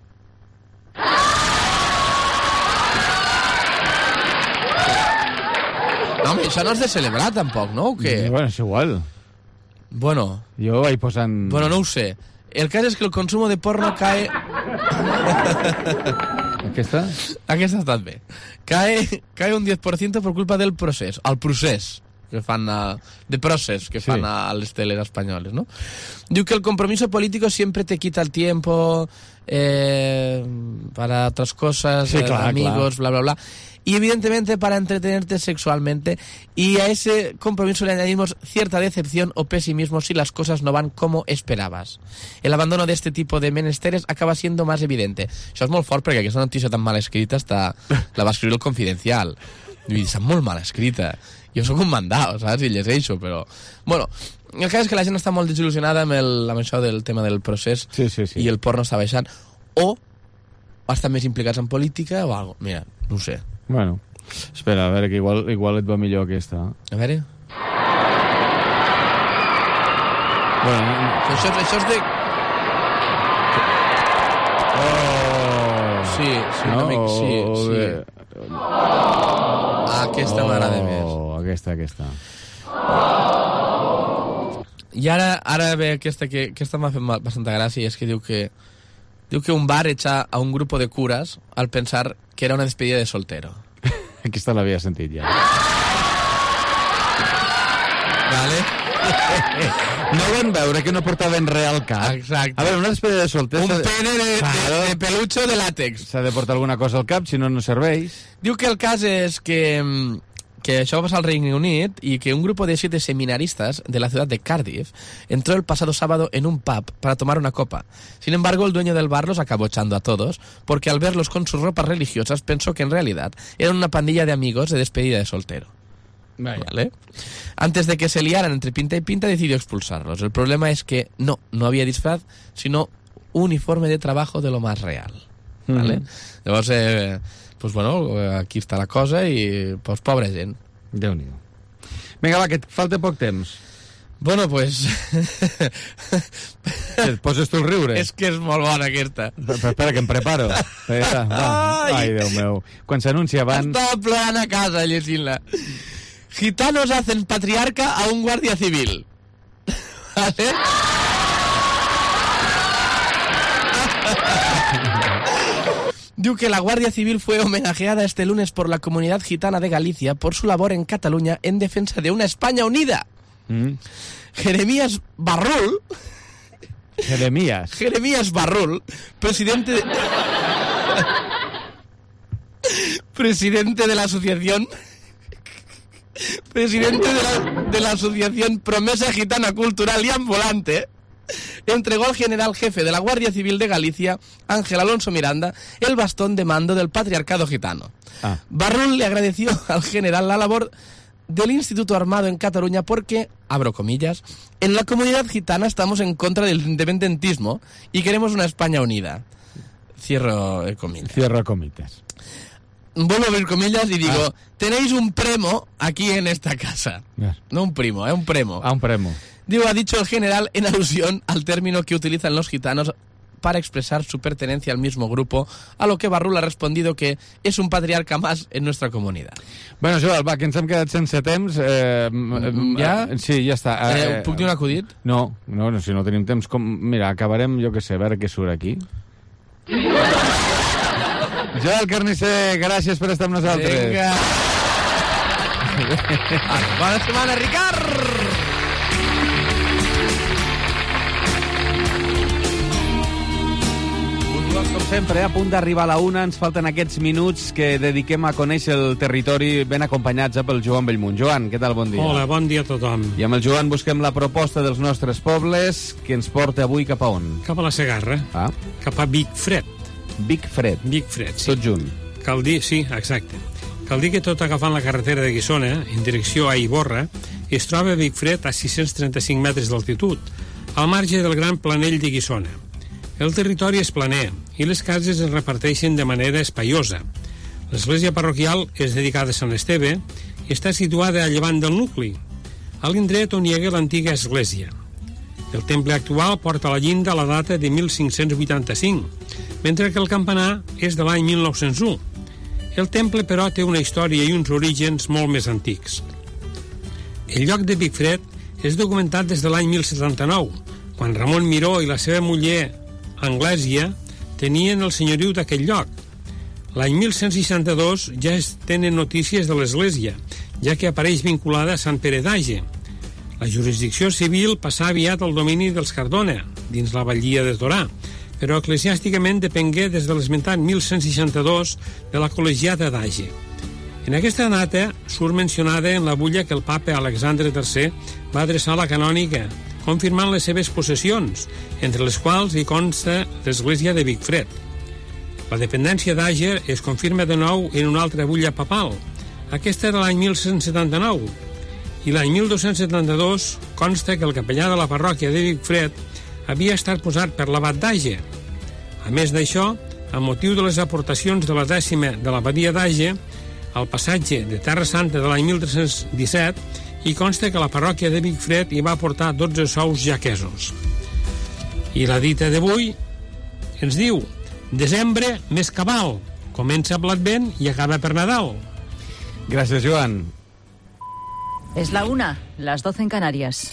No, home, això no és de celebrar, tampoc, no? O què? Bueno, és igual. Bueno. Jo vaig posant... Bueno, no ho sé. El cas és que el consumo de porno cae... Aquesta? Aquesta ha estat bé. Cae, cae un diez por ciento por culpa del procés. El procés. que fan a, de process que fan Sí. a, a les teles espanyoles, ¿no? Diu que el compromiso político siempre te quita el tiempo eh, para otras cosas, Sí, eh, clar, amigos, clar. bla, bla, bla. Y evidentemente para entretenerte sexualmente, y a ese compromiso le añadimos cierta decepción o pesimismo si las cosas no van como esperabas. El abandono de este tipo de menesteres acaba siendo más evidente. Això és molt fort perquè aquesta notícia tan mal escrita està, la va escriure el Confidencial. I està molt mal escrita. Jo sóc un mandau, saps? I llegeixo, però... Bueno, el cas és que la gent està molt desil·lusionada amb, el, amb això del tema del procés sí, sí, sí. i el porno està baixant. O estan més implicats en política o alguna cosa. Mira, no ho sé. Bueno, espera, a veure, que igual, igual et va millor aquesta. A veure... Bueno, això, això és de... Oh! Sí, sí, no? una mica, sí, O sí. bé- Ah, aquesta m'agrada més. Oh, aquesta, aquesta. I ara, ara ve aquesta que aquesta m'ha fet bastanta gràcia, i és que diu que diu que un bar echa a un grupo de curas al pensar que era una despedida de soltero. Aquesta l'havia sentit ja. Vale? No van veure que no portaven res al cap. Exacte. A veure, una despedida de solter... Un s'ha de- pene de, de, de pelucho de látex. S'ha de portar alguna cosa al cap, si no, no serveix. Diu que el cas és que, que això va pasar al Reino Unido y que un grupo de siete seminaristas de la ciudad de Cardiff entró el pasado sábado en un pub para tomar una copa. Sin embargo, el dueño del bar los acabó echando a todos porque al verlos con sus ropas religiosas pensó que en realidad eran una pandilla de amigos de despedida de soltero. ¿Vale? Antes de que se liaran entre pinta y pinta, decidió expulsarlos. El problema es que no, no había disfraz, sino uniforme de trabajo de lo más real. ¿Vale? Mm. Llavors, eh, pues bueno, aquí està la cosa i pues pobra gent. Déu-n'hi-do. Vinga, va, que et falta poc temps. Bueno, pues... Et poses tu el riure? És que és molt bona aquesta. Però, però espera, que em preparo. Espera, va. Ai. Ai, Déu meu. Quan s'anuncia van... Estava plorant a casa llegint-la. Gitanos hacen patriarca a un guardia civil. ¿Vale? Diu que la Guardia Civil fue homenajeada este lunes por la comunidad gitana de Galicia por su labor en Cataluña en defensa de una España unida. Mm. Jeremías Barrul... Jeremías. Jeremías Barrul, presidente de... presidente de la asociación... presidente de la, de la asociación Promesa Gitana Cultural y Ambulante, entregó al general jefe de la Guardia Civil de Galicia, Ángel Alonso Miranda, el bastón de mando del patriarcado gitano. Ah. Barrul le agradeció al general la labor del Instituto Armado en Cataluña porque, abro comillas, en la comunidad gitana estamos en contra del independentismo y queremos una España unida. Cierro eh, comillas. Cierro comitas. Vuelvo a abrir comillas y digo, Ah. tenéis un premo aquí en esta casa. Yes. No un primo, es un premo. Ah, un premo. Digo, ha dicho el general en alusión al término que utilizan los gitanos para expresar su pertenencia al mismo grupo, a lo que Barrul ha respondido que es un patriarca más en nuestra comunidad. Bueno, Joel, va, que ens hem quedat sense temps. Eh, ja? Sí, ja està. Eh, puc dir un acudit? No, no, no, si no tenim temps. Com... Mira, acabarem, jo què sé, a veure què surt aquí. Joel Carnicer, gràcies per estar amb nosaltres. Vinga. Bona setmana, Ricard! Com sempre, a punt d'arribar a la una, ens falten aquests minuts que dediquem a conèixer el territori ben acompanyats pel Joan Bellmunt. Joan, què tal? Bon dia. Hola, bon dia a tothom. I amb el Joan busquem la proposta dels nostres pobles que ens porta avui cap a on? Cap a la Segarra. Ah. Cap a Vic Fred. Vic Fred. Vic Fred, sí. Tot junt. Cal dir, sí, exacte. Cal dir que tot agafant la carretera de Guissona, en direcció a Ivorra, es troba Vic Fred a sis-cents trenta-cinc metres d'altitud, al marge del gran planell de Guissona. El territori és planer i les cases es reparteixen de manera espaiosa. L'església parroquial és dedicada a Sant Esteve i està situada a llevant del nucli, a l'indret on hi hagué l'antiga església. El temple actual porta a la llinda la data de mil cinc-cents vuitanta-cinc, mentre que el campanar és de l'any mil nou-cents u. El temple, però, té una història i uns orígens molt més antics. El lloc de Vic Fred és documentat des de l'any mil setanta-nou, quan Ramon Miró i la seva muller Anglèsia tenien el senyoriu d'aquell lloc. L'any mil cent seixanta-dos ja es tenen notícies de l'església ja que apareix vinculada a Sant Pere d'Age. La jurisdicció civil passà aviat al domini dels Cardona, dins la batllia de Torà, però eclesiàsticament depengué des de l'esmentat mil cent seixanta-dos de la col·legiata d'Age. En aquesta data surt mencionada en la bulla que el papa Alexandre tercer va adreçar a la canònica, confirmant les seves possessions, entre les quals hi consta l'església de Vicfred. La dependència d'Àger es confirma de nou en una altra bulla papal. Aquesta era l'any mil cent setanta-nou, i l'any mil dos-cents setanta-dos consta que el capellà de la parròquia de Vicfred havia estat posat per l'abat d'Àger. A més d'això, amb motiu de les aportacions de la dècima de l'abadia d'Àger, al passatge de Terra Santa de l'any mil tres-cents disset, hi consta que la parròquia de Vicfred hi va aportar dotze sous jaquesos. I la dita d'avui ens diu: desembre més cabal, comença l'Advent i acaba per Nadal. Gràcies, Joan. Es la una, las doce en Canarias.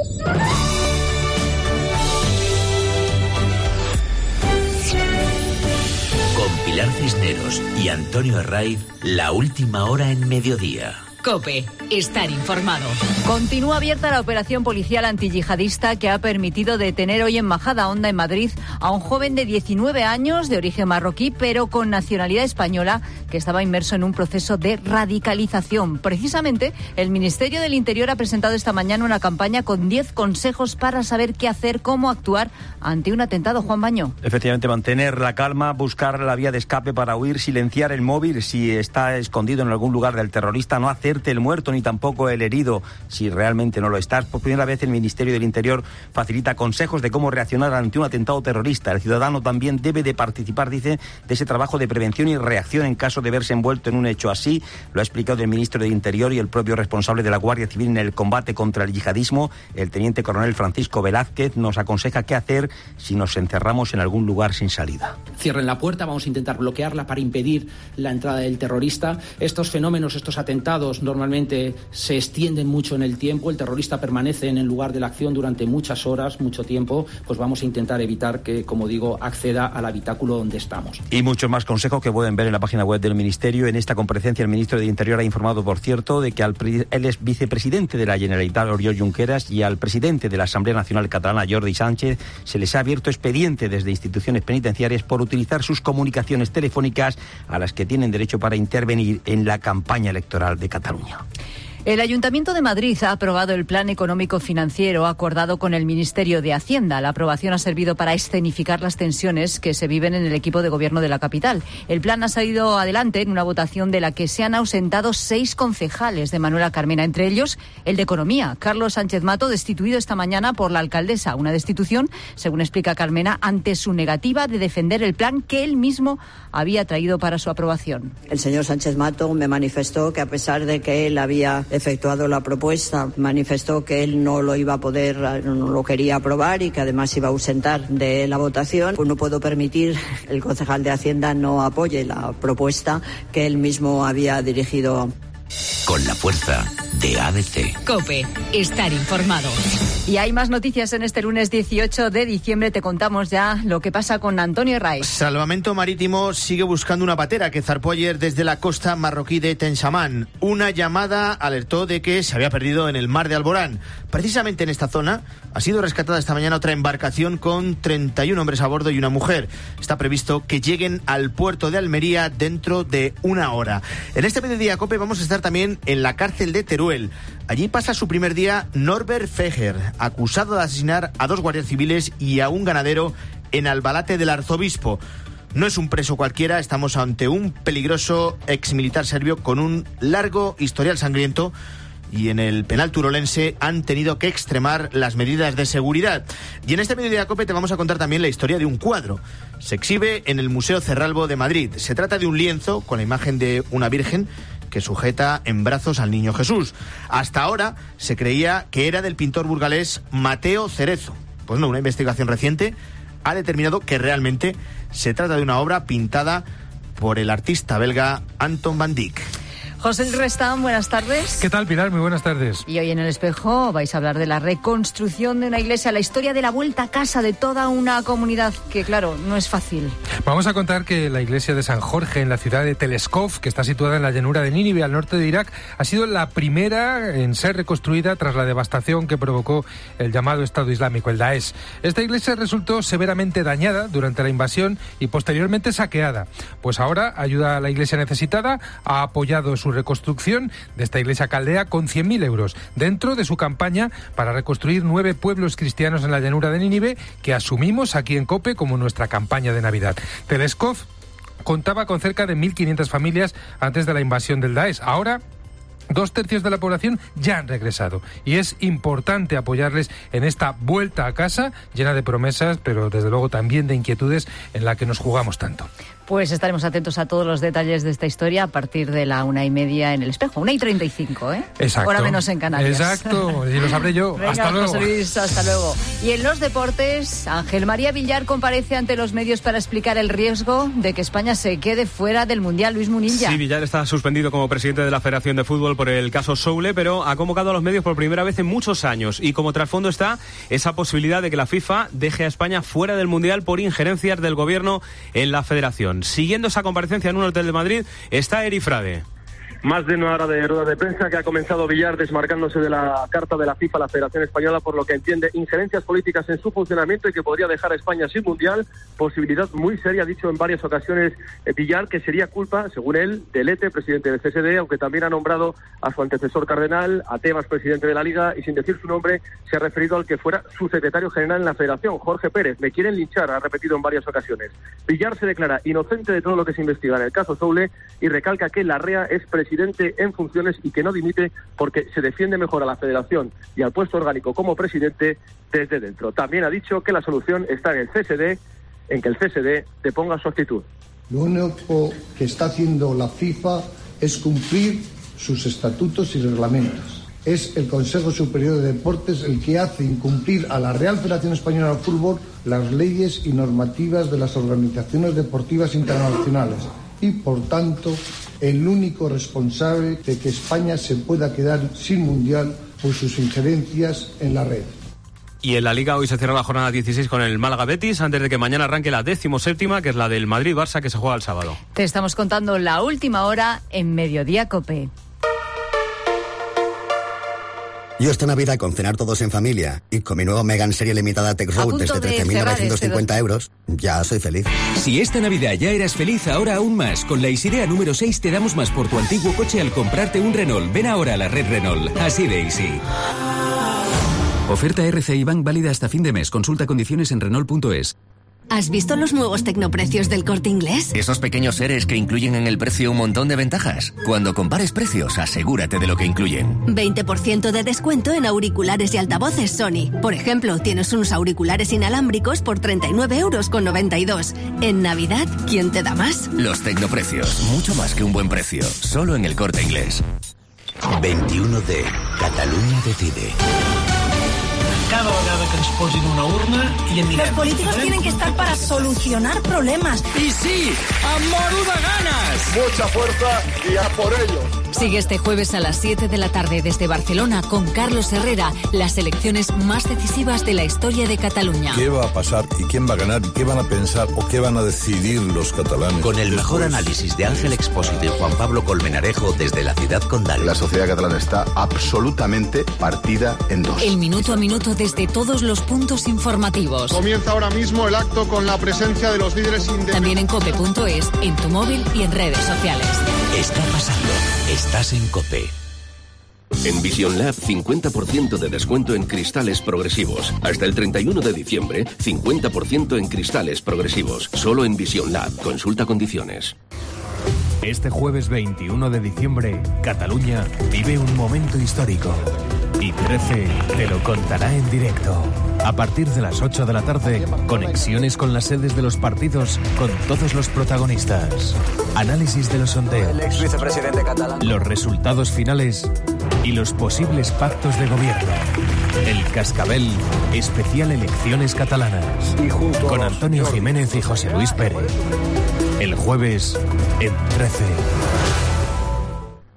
Con Pilar Cisneros y Antonio Herraiz, la última hora en mediodía. COPE. Estar informado. Continúa abierta la operación policial antiyihadista que ha permitido detener hoy en Majadahonda, en Madrid, a un joven de diecinueve años de origen marroquí, pero con nacionalidad española, que estaba inmerso en un proceso de radicalización. Precisamente, el Ministerio del Interior ha presentado esta mañana una campaña con diez consejos para saber qué hacer, cómo actuar ante un atentado. Juan Baño. Efectivamente, mantener la calma, buscar la vía de escape para huir, silenciar el móvil si está escondido en algún lugar del terrorista, no hacerte el muerto ni tampoco el herido si realmente no lo estás. Por primera vez el Ministerio del Interior facilita consejos de cómo reaccionar ante un atentado terrorista. El ciudadano también debe de participar, dice, de ese trabajo de prevención y reacción en caso de verse envuelto en un hecho así. Lo ha explicado el ministro de Interior y el propio responsable de la Guardia Civil en el combate contra el yihadismo, el teniente coronel Francisco Velázquez, nos aconseja qué hacer si nos encerramos en algún lugar sin salida. Cierren la puerta, vamos a intentar bloquearla para impedir la entrada del terrorista. Estos fenómenos, estos atentados normalmente se extienden mucho en el tiempo, el terrorista permanece en el lugar de la acción durante muchas horas, mucho tiempo, pues vamos a intentar evitar que, como digo, acceda al habitáculo donde estamos. Y muchos más consejos que pueden ver en la página web del Ministerio. En esta comparecencia el ministro de Interior ha informado, por cierto, de que al él es vicepresidente de la Generalitat, Oriol Junqueras, y al presidente de la Asamblea Nacional Catalana, Jordi Sánchez, se les ha abierto expediente desde instituciones penitenciarias por utilizar sus comunicaciones telefónicas a las que tienen derecho para intervenir en la campaña electoral de Cataluña. El Ayuntamiento de Madrid ha aprobado el Plan Económico Financiero acordado con el Ministerio de Hacienda. La aprobación ha servido para escenificar las tensiones que se viven en el equipo de gobierno de la capital. El plan ha salido adelante en una votación de la que se han ausentado seis concejales de Manuela Carmena, entre ellos el de Economía, Carlos Sánchez Mato, destituido esta mañana por la alcaldesa. Una destitución, según explica Carmena, ante su negativa de defender el plan que él mismo había traído para su aprobación. El señor Sánchez Mato me manifestó que, a pesar de que él había efectuado la propuesta, manifestó que él no lo iba a poder, no lo quería aprobar y que además iba a ausentar de la votación. Pues no puedo permitir que el concejal de Hacienda no apoye la propuesta que él mismo había dirigido. Con la fuerza de A D C. COPE. Estar informado. Y hay más noticias en este lunes dieciocho de diciembre. Te contamos ya lo que pasa con Antonio Herraiz. Salvamento Marítimo sigue buscando una patera que zarpó ayer desde la costa marroquí de Tensamán. Una llamada alertó de que se había perdido en el mar de Alborán. Precisamente en esta zona ha sido rescatada esta mañana otra embarcación con treinta y un hombres a bordo y una mujer. Está previsto que lleguen al puerto de Almería dentro de una hora. En este mediodía COPE vamos a estar también en la cárcel de Teruel. Allí pasa su primer día Norbert Feger, acusado de asesinar a dos guardias civiles y a un ganadero en Albalate del Arzobispo. No es un preso cualquiera, estamos ante un peligroso exmilitar serbio con un largo historial sangriento, y en el penal turolense han tenido que extremar las medidas de seguridad. Y en este mediodía COPE te vamos a contar también la historia de un cuadro. Se exhibe en el Museo Cerralbo de Madrid. Se trata de un lienzo con la imagen de una virgen que sujeta en brazos al niño Jesús. Hasta ahora se creía que era del pintor burgalés Mateo Cerezo. Pues no, una investigación reciente ha determinado que realmente se trata de una obra pintada por el artista belga Anton van Dyck. José Luis Restán, buenas tardes. ¿Qué tal, Pilar? Muy buenas tardes. Y hoy en El Espejo vais a hablar de la reconstrucción de una iglesia, la historia de la vuelta a casa de toda una comunidad que, claro, no es fácil. Vamos a contar que la iglesia de San Jorge en la ciudad de Teleskov, que está situada en la llanura de Nínive, al norte de Irak, ha sido la primera en ser reconstruida tras la devastación que provocó el llamado Estado Islámico, el Daesh. Esta iglesia resultó severamente dañada durante la invasión y posteriormente saqueada. Pues ahora ayuda a la iglesia necesitada, ha apoyado su reconstrucción de esta iglesia caldea con cien mil euros dentro de su campaña para reconstruir nueve pueblos cristianos en la llanura de Nínive que asumimos aquí en COPE como nuestra campaña de Navidad. Teleskov contaba con cerca de mil quinientas familias antes de la invasión del Daesh. Ahora dos tercios de la población ya han regresado y es importante apoyarles en esta vuelta a casa llena de promesas, pero desde luego también de inquietudes en la que nos jugamos tanto. Pues estaremos atentos a todos los detalles de esta historia a partir de la una y media en El Espejo. Una y treinta y cinco, ¿eh? Exacto. Hora menos en Canarias. Exacto, y lo sabré yo. Venga, hasta luego. José Luis, hasta luego. Y en los deportes, Ángel María Villar comparece ante los medios para explicar el riesgo de que España se quede fuera del Mundial. Luis Munilla. Sí, Villar está suspendido como presidente de la Federación de Fútbol por el caso Soule, pero ha convocado a los medios por primera vez en muchos años. Y como trasfondo está esa posibilidad de que la FIFA deje a España fuera del Mundial por injerencias del gobierno en la Federación. Siguiendo esa comparecencia en un hotel de Madrid está Eri Frade. Más de una hora de rueda de prensa que ha comenzado Villar desmarcándose de la carta de la FIFA a la Federación Española por lo que entiende injerencias políticas en su funcionamiento y que podría dejar a España sin Mundial, posibilidad muy seria, ha dicho en varias ocasiones eh, Villar, que sería culpa, según él, de Lete, presidente del C S D, aunque también ha nombrado a su antecesor cardenal, a Tebas, presidente de la Liga, y sin decir su nombre se ha referido al que fuera su secretario general en la Federación, Jorge Pérez. Me quieren linchar, ha repetido en varias ocasiones. Villar se declara inocente de todo lo que se investiga en el caso Soule y recalca que Larrea es presidente presidente en funciones y que no dimite porque se defiende mejor a la Federación y al puesto orgánico como presidente desde dentro. También ha dicho que la solución está en el C S D, en que el C S D deponga su actitud. Lo único que está haciendo la FIFA es cumplir sus estatutos y reglamentos. Es el Consejo Superior de Deportes el que hace incumplir a la Real Federación Española de Fútbol las leyes y normativas de las organizaciones deportivas internacionales y, por tanto, el único responsable de que España se pueda quedar sin Mundial por sus injerencias en la red. Y en la Liga hoy se cierra la jornada dieciséis con el Málaga Betis, antes de que mañana arranque la decimoséptima, que es la del Madrid-Barça, que se juega el sábado. Te estamos contando la última hora en Mediodía COPE. Yo esta Navidad con cenar todos en familia y con mi nuevo Megane Serie Limitada Tech Road desde trece mil novecientos cincuenta euros, ya soy feliz. Si esta Navidad ya eras feliz, ahora aún más. Con la Isidea número seis te damos más por tu antiguo coche al comprarte un Renault. Ven ahora a la red Renault. Así de easy. Oferta R C I Bank válida hasta fin de mes. Consulta condiciones en Renault punto es. ¿Has visto los nuevos tecnoprecios del Corte Inglés? Esos pequeños seres que incluyen en el precio un montón de ventajas. Cuando compares precios, asegúrate de lo que incluyen. veinte por ciento de descuento en auriculares y altavoces Sony. Por ejemplo, tienes unos auriculares inalámbricos por treinta y nueve euros con noventa y dos. En Navidad, ¿quién te da más? Los tecnoprecios, mucho más que un buen precio. Solo en el Corte Inglés. veintiuno de Catalunya decide. Cada vegada que ens posin una urna i anirem. Los políticos tienen que estar para solucionar problemas. Y sí, a moru de ganas. Mucha fuerza y a por ello. Sigue este jueves a las siete de la tarde desde Barcelona con Carlos Herrera las elecciones más decisivas de la historia de Cataluña. ¿Qué va a pasar y quién va a ganar y qué van a pensar o qué van a decidir los catalanes? Con el mejor análisis de Ángel Expósito y Juan Pablo Colmenarejo desde la ciudad condal. La sociedad catalana está absolutamente partida en dos. El minuto a minuto desde todos los puntos informativos. Comienza ahora mismo el acto con la presencia de los líderes independientes. También en cope punto es, en tu móvil y en redes sociales. Está pasando. Estás en COPE. En Vision Lab, cincuenta por ciento de descuento en cristales progresivos. Hasta el treinta y uno de diciembre, cincuenta por ciento en cristales progresivos. Solo en Vision Lab. Consulta condiciones. Este jueves veintiuno de diciembre, Cataluña vive un momento histórico. Y trece te lo contará en directo. A partir de las ocho de la tarde, conexiones con las sedes de los partidos con todos los protagonistas. Análisis de los sondeos. El ex vicepresidente catalán. Los resultados finales y los posibles pactos de gobierno. El Cascabel, especial elecciones catalanas. Y junto con Antonio señor... Jiménez y José Luis Pérez. El jueves en trece.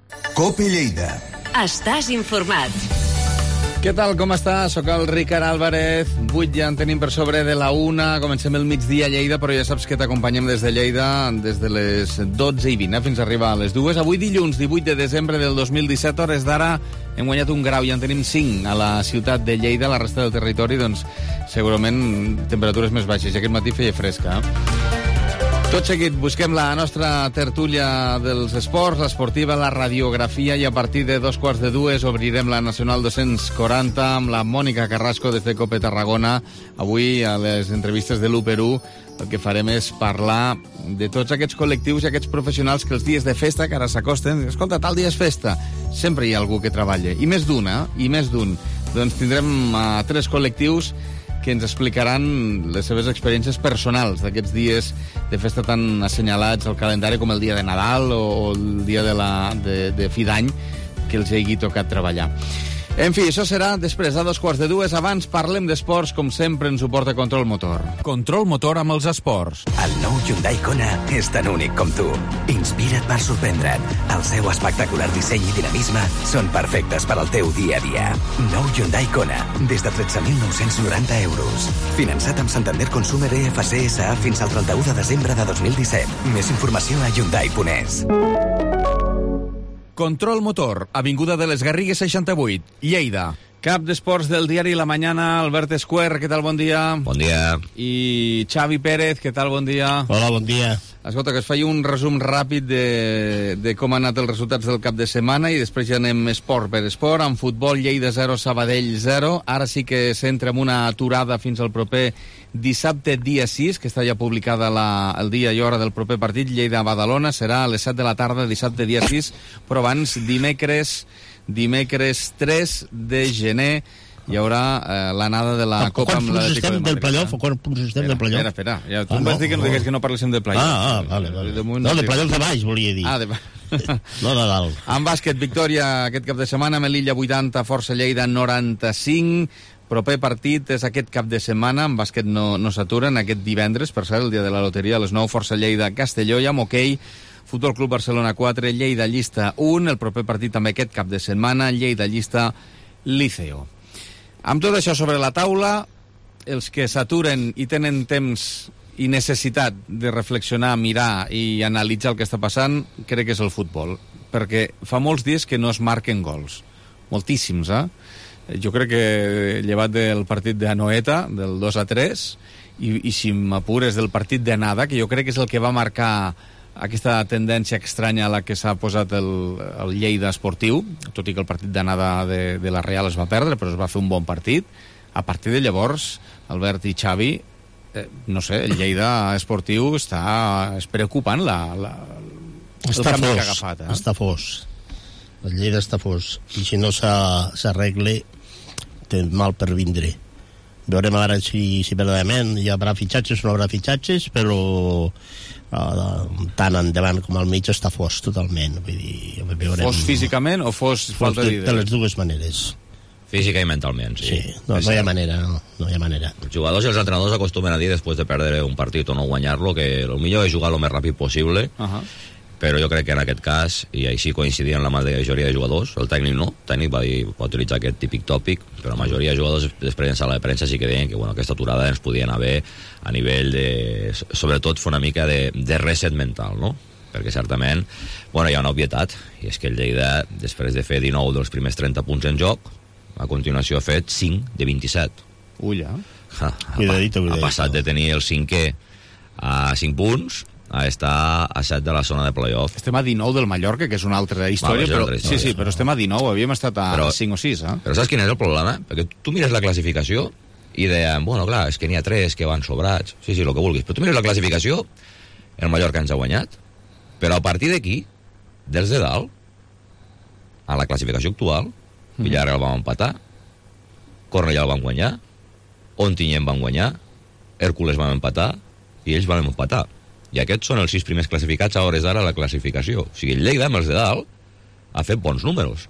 COPE Lleida. Estàs informat. Què tal, com està? Soc el Ricard Álvarez. vuit ja en tenim per sobre de la una. Comencem el migdia a Lleida, però ja saps que t'acompanyem des de Lleida des de les dotze i vint, eh, fins a arribar a les dues. Avui dilluns, divuit de desembre del dos mil disset, hores d'ara, hem guanyat un grau, ja en tenim cinc a la ciutat de Lleida. La resta del territori, doncs, segurament temperatures més baixes. I aquest matí feia fresca, eh? Tot seguit busquem la nostra tertúlia dels esports, l'esportiva, la radiografia, i a partir de dos quarts de dues obrirem la Nacional dos-cents quaranta amb la Mònica Carrasco des de COPE Tarragona. Avui, a les entrevistes de l'u per u, el que farem és parlar de tots aquests col·lectius i aquests professionals que els dies de festa, que ara s'acosten, escolta, tal dia és festa, sempre hi ha algú que treballa, i més d'un, eh? I més d'un. Doncs tindrem uh, tres col·lectius que ens explicaran les seves experiències personals d'aquests dies de festa tan assenyalats al calendari com el dia de Nadal o el dia de, la, de, de fi d'any que els hagi tocat treballar. En fi, això serà després a dos quarts de dues. Abans parlem d'esports, com sempre ens ho porta Control Motor. Control Motor amb els esports. El nou Hyundai Kona és tan únic com tu. Inspira't per sorprendre't. El seu espectacular disseny i dinamisme són perfectes per al teu dia a dia. Nou Hyundai Kona, des de tretze mil nou-cents noranta euros. Finançat amb Santander Consumer E F C S A fins al trenta-u de desembre de dos mil disset. Més informació a Hyundai punt es. Control Motor, Avinguda de les Garrigues seixanta-vuit, Lleida. Cap d'esports del diari La Mañana, Albert Esquer, què tal, bon dia? Bon dia. I Xavi Pérez, què tal, bon dia? Hola, bon dia. Escolta, que es faci un resum ràpid de, de com han anat els resultats del cap de setmana i després ja anem esport per esport. En futbol, Lleida zero, Sabadell zero. Ara sí que s'entra amb una aturada fins al proper dissabte, dia sis, que està ja publicada la, el dia i hora del proper partit. Lleida-Badalona serà a les set de la tarda, dissabte, dia sis, però abans, dimecres, dimecres tres de gener, hi haurà eh, l'anada de la a Copa amb l'Atlético de Madrid. Del playoff, o quants punts estem del playoff? Espera, espera, ja, tu ah, em vas no, dir que no, no. digués que no parléssim del playoff. Ah, ah, vale, vale. De moment, no, no, de playoff de baix, volia dir. Ah, de no de dalt. En bàsquet, victòria aquest cap de setmana, Melilla vuitanta, Força Lleida noranta-cinc. Proper partit és aquest cap de setmana, en bàsquet no, no s'aturen, aquest divendres, per cert, el dia de la loteria, a les nou, Força Lleida, Castelló, i amb hoquei, Futbol Club Barcelona quatre, Lleida Llista un, el proper partit també aquest cap de setmana, Lleida Llista Liceo. Amb tot això sobre la taula, els que s'aturen i tenen temps i necessitat de reflexionar, mirar i analitzar el que està passant, crec que és el futbol, perquè fa molts dies que no es marquen gols, moltíssims, eh? Jo crec que llevat del partit d'Anoeta, del dos a tres, i, i si m'apures del partit d'anada, que jo crec que és el que va marcar aquesta tendència estranya a la que s'ha posat el, el Lleida esportiu, tot i que el partit d'anada de, de la Real es va perdre, però es va fer un bon partit. A partir de llavors, Albert i Xavi, eh, no sé, el Lleida esportiu està, és preocupant la, la, el està canvi fos, que ha agafat. Eh? Està fos. El Lleida està fos. I si no s'arregle, té mal per vindre. Veurem ara si, si verdaderament hi haurà fitxatges o no haurà fitxatges, però uh, tant endavant com al mig està fos totalment. Vull dir, veurem... Fos físicament o fos, fos falta de, de les dues maneres. Física i mentalment, sí. Sí, no, no hi ha manera, no, no hi ha manera. Els jugadors i els entrenadors acostumen a dir, després de perdre un partit o no guanyar-lo, que el millor és jugar el més ràpid possible, uh -huh. però jo crec que en aquest cas, i així coincidien la majoria de jugadors, el tècnic no, el tècnic va, dir, va utilitzar aquest típic tòpic, però la majoria de jugadors després en sala de premsa sí que deien que bueno, aquesta aturada ens podien haver a nivell de, sobretot fer una mica de, de reset mental, no? Perquè certament, bueno, hi ha una obvietat, i és que el Lleida, després de fer dinou dels primers trenta punts en joc, a continuació ha fet cinc de vint-i-set. Ulla. Ha, cuidadito, cuidadito. Ha passat de tenir el cinquè a cinc punts a estar a set de la zona de playoff. Estem a dinou del Mallorca, que és una altra història, Va, però, altra història, sí, sí, però estem a dinou, havíem estat a però, cinc o sis, eh? Però saps quin és el problema? Perquè tu mires la classificació i deien, bueno, clar, és que n'hi ha tres que van sobrats, sí, sí, el que vulguis, però tu mires la classificació, el Mallorca ens ha guanyat, però a partir d'aquí, dels de dalt, a la classificació actual, mm. Villarreal el vam empatar, Cornellà el van guanyar, Ontinyent van guanyar, Hèrcules van empatar i ells van empatar. I aquests són els sis primers classificats a hores d'ara a la classificació. O sigui, el Lleida, amb els de dalt, ha fet bons números.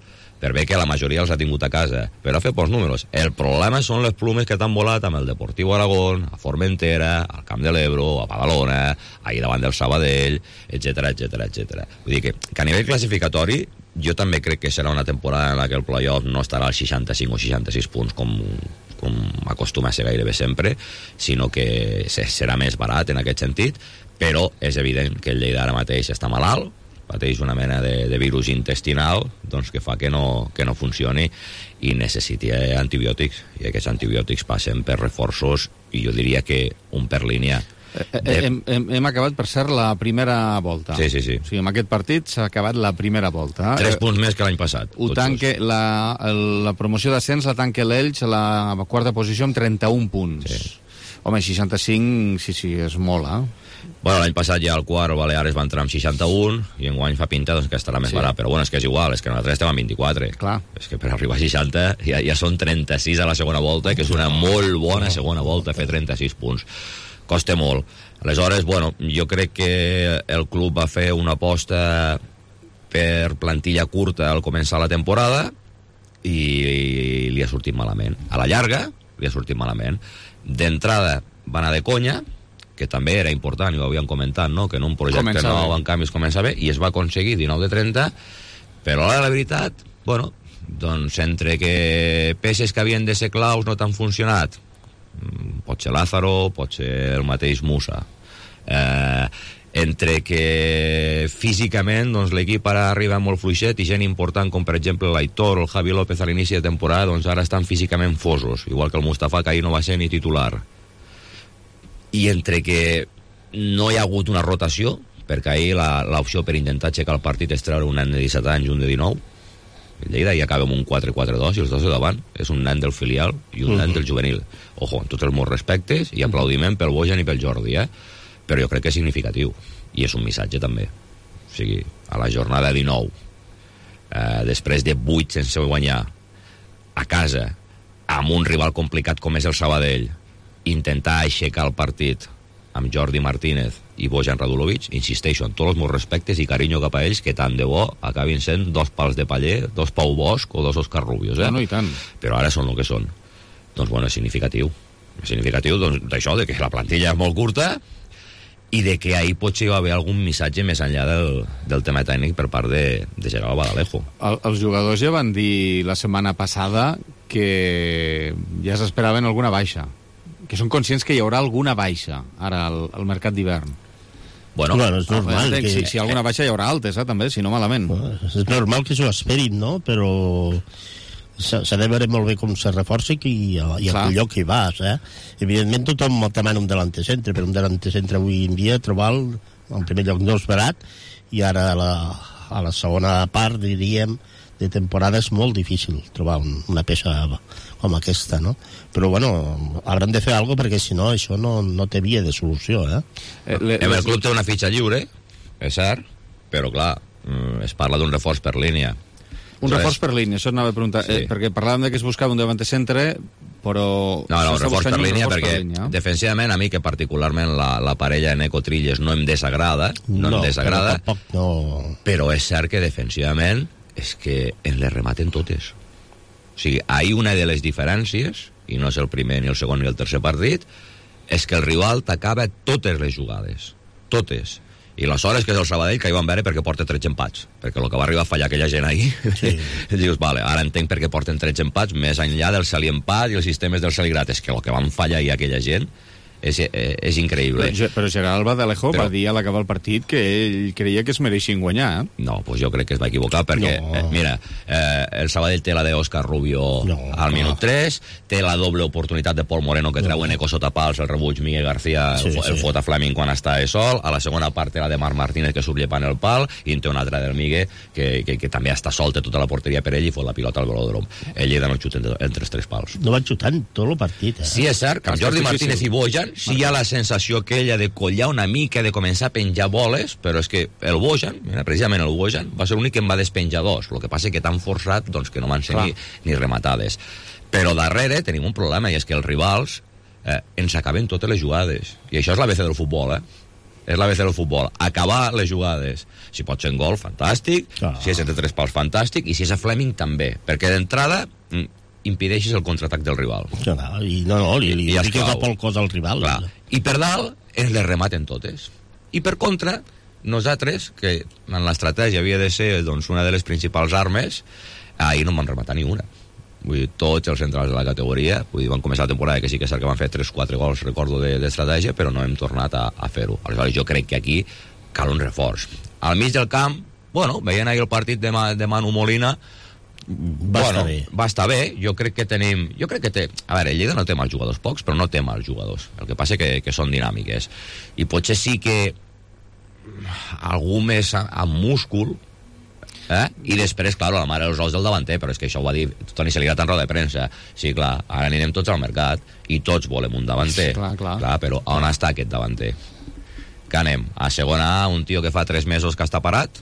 per bé que la majoria els ha tingut a casa, però ha fet bons números. El problema són les plumes que t'han volat amb el Deportivo Aragón, a Formentera, al Camp de l'Ebro, a Badalona, ahir davant del Sabadell, etcètera, etcètera, etcètera. Vull dir que, que a nivell classificatori jo també crec que serà una temporada en la que el playoff no estarà als seixanta-cinc o seixanta-sis punts com, com acostuma a ser gairebé sempre, sinó que serà més barat en aquest sentit, però és evident que el Lleida ara mateix està malalt, pateix una mena de, de virus intestinal, doncs que fa que no, que no funcioni i necessiti antibiòtics, i aquests antibiòtics passen per reforços, i jo diria que un per línia. Eh, eh, hem, hem, hem acabat, per cert, la primera volta. Sí, sí, sí. O sigui, amb aquest partit s'ha acabat la primera volta. Tres punts més que l'any passat. Ho tanque, la, la promoció d'ascens la tanca l'Elx a la quarta posició amb trenta-un punts. Sí. Home, seixanta-cinc, sí, sí, és molt, eh? Bueno, l'any passat ja el quart Baleares va entrar amb seixanta-un i enguany fa pinta doncs, que estarà més sí. barat, però bueno, és que és igual, és que nosaltres estem amb vint-i-quatre. Clar. És que per arribar a seixanta ja, ja són trenta-sis a la segona volta, que és una molt bona segona volta, fer trenta-sis punts. Costa molt. Aleshores, bueno, jo crec que el club va fer una aposta per plantilla curta al començar la temporada i, i li ha sortit malament. A la llarga li ha sortit malament. D'entrada va anar de conya, que també era important, i ho havíem comentat, no? Que en un projecte comença nou, bé. En canvi, es comença bé, i es va aconseguir dinou de trenta, però ara la veritat, bueno, doncs entre que peces que havien de ser claus no t'han funcionat, pot ser Lázaro, pot ser el mateix Musa, eh, entre que físicament doncs, l'equip ara arriba molt fluixet i gent important com per exemple l'Aitor o el Javi López a l'inici de temporada doncs ara estan físicament fosos, igual que el Mustafa, que ahir no va ser ni titular, i entre que no hi ha hagut una rotació, perquè ahir l'opció per intentar aixecar el partit és treure un nen de disset anys i un de dinou, el Lleida i acaba amb un quatre quatre dos i els dos de davant és un nen del filial i un uh-huh. nen del juvenil. Ojo, amb tots els meus respectes i aplaudiment pel Bojan i pel Jordi, eh? Però jo crec que és significatiu i és un missatge també. O sigui, a la jornada dinou, eh, després de vuit sense guanyar, a casa, amb un rival complicat com és el Sabadell, intentar aixecar el partit amb Jordi Martínez i Bojan Radulovic, insisteixo, amb tots els meus respectes i carinyo cap a ells, que tant de bo acabin sent dos pals de paller, dos Pau Bosch o dos Òscar Rubios, eh? No, no, i tant. Però ara són el que són. Doncs bueno, és significatiu. És significatiu doncs, d'això, de que la plantilla és molt curta i de que ahir potser hi va haver algun missatge més enllà del, del tema tècnic per part de, de Gerard Badalejo. El, els jugadors ja van dir la setmana passada que ja s'esperaven alguna baixa, que són conscients que hi haurà alguna baixa ara al, al mercat d'hivern. Bueno, bueno és normal. Que... Que... Si, si alguna baixa hi haurà altes, eh, també, si no malament. Bueno, és normal que s'ho esperin, no? Però s'ha de veure molt bé com se reforça i, i a quin lloc hi vas, eh? Evidentment tothom demana un delantecentre, però un delantecentre avui en dia trobar en primer lloc no és barat i ara a la, a la segona part, diríem, de temporada és molt difícil trobar un, una peça com aquesta, no? Però, bueno, hauran de fer alguna cosa perquè, si no, això no, no té via de solució, eh? eh le, el club té una fitxa lliure, és cert, però, clar, es parla d'un reforç per línia. Un ¿sabes? Reforç per línia, això anava a preguntar, sí. eh, perquè parlàvem de que es buscava un davantecentre, però... No, no, un reforç per línia, perquè per línia. Defensivament a mi, que particularment la, la parella de Neco Trilles no em desagrada, no, no em desagrada, però, tampoc no... però és cert que defensivament és que en les rematen totes. O sigui, ahir una de les diferències, i no és el primer, ni el segon, ni el tercer partit, és que el rival t'acaba totes les jugades. Totes. I aleshores que és el Sabadell, que hi van veure perquè porta tretze empats. Perquè el que va arribar a fallar aquella gent ahir, sí. dius, vale, ara entenc per què porten tretze empats, més enllà del sali empat i els sistemes del sali gratis, que el que van fallar ahir aquella gent és, eh, és increïble. Però, però Gerard Badalejo però... va dir a l'acabar el partit que ell creia que es mereixien guanyar. Eh? No, doncs jo crec que es va equivocar perquè, no. eh, mira, eh, el Sabadell té la d'Òscar Rubio no, al minut no. tres, té la doble oportunitat de Pol Moreno que no. treu en eco sota pals, el rebuig Miguel García, sí, el, sí. el fot a Fleming quan està de sol, a la segona part té la de Marc Martínez que surt llepant el pal, i en té una altra del Miguel que, que, que també està sol, té tota la porteria per ell i fot la pilota al velòdrom. Ell Lleida no xuta entre, entre els tres pals. No van xutant tot el partit, eh? Sí, és cert, que amb Jordi Martínez i Bojan sí hi ha la sensació aquella de collar una mica, de començar a penjar boles, però és que el Bojan, mira, precisament el Bojan, va ser l'únic que en va despenjar dos, el que passa que tan forçat doncs, que no van ser ni, ni rematades. Però darrere tenim un problema, i és que els rivals eh, ens acaben totes les jugades, i això és la B C del futbol, eh? és l'A B C del futbol. Acabar les jugades. Si pot ser en gol, fantàstic. Clar. Si és entre tres pals, fantàstic. I si és a Fleming, també. Perquè d'entrada impedeixes el contraatac del rival. Clar, i no, no, li, li I fiques a pel cos al rival. Clar. I per dalt, ens les rematen totes. I per contra, nosaltres, que en l'estratègia havia de ser doncs, una de les principals armes, ahir no en van rematar ni una. Vull dir, tots els centrals de la categoria, vull dir, van començar la temporada que sí que és cert que van fer tres quatre gols, recordo, d'estratègia, però no hem tornat a, a fer-ho. Aleshores, jo crec que aquí cal un reforç. Al mig del camp, bueno, veient ahir el partit de, Ma, de Manu Molina, va bueno, estar bé. Va estar bé, jo crec que tenim... Jo crec que té... A veure, el Lleida no té mals jugadors, pocs, però no té mals jugadors. El que passa que, que són dinàmiques. I potser sí que algú més amb múscul, eh? I després, clar, la mare dels ous del davanter, però és que això ho va dir Toni Seligat en roda de premsa. Sí, clar, ara anirem tots al mercat i tots volem un davanter. Sí, clar, clar. Clar, però on està aquest davanter? Que anem? A segona A, un tio que fa tres mesos que està parat?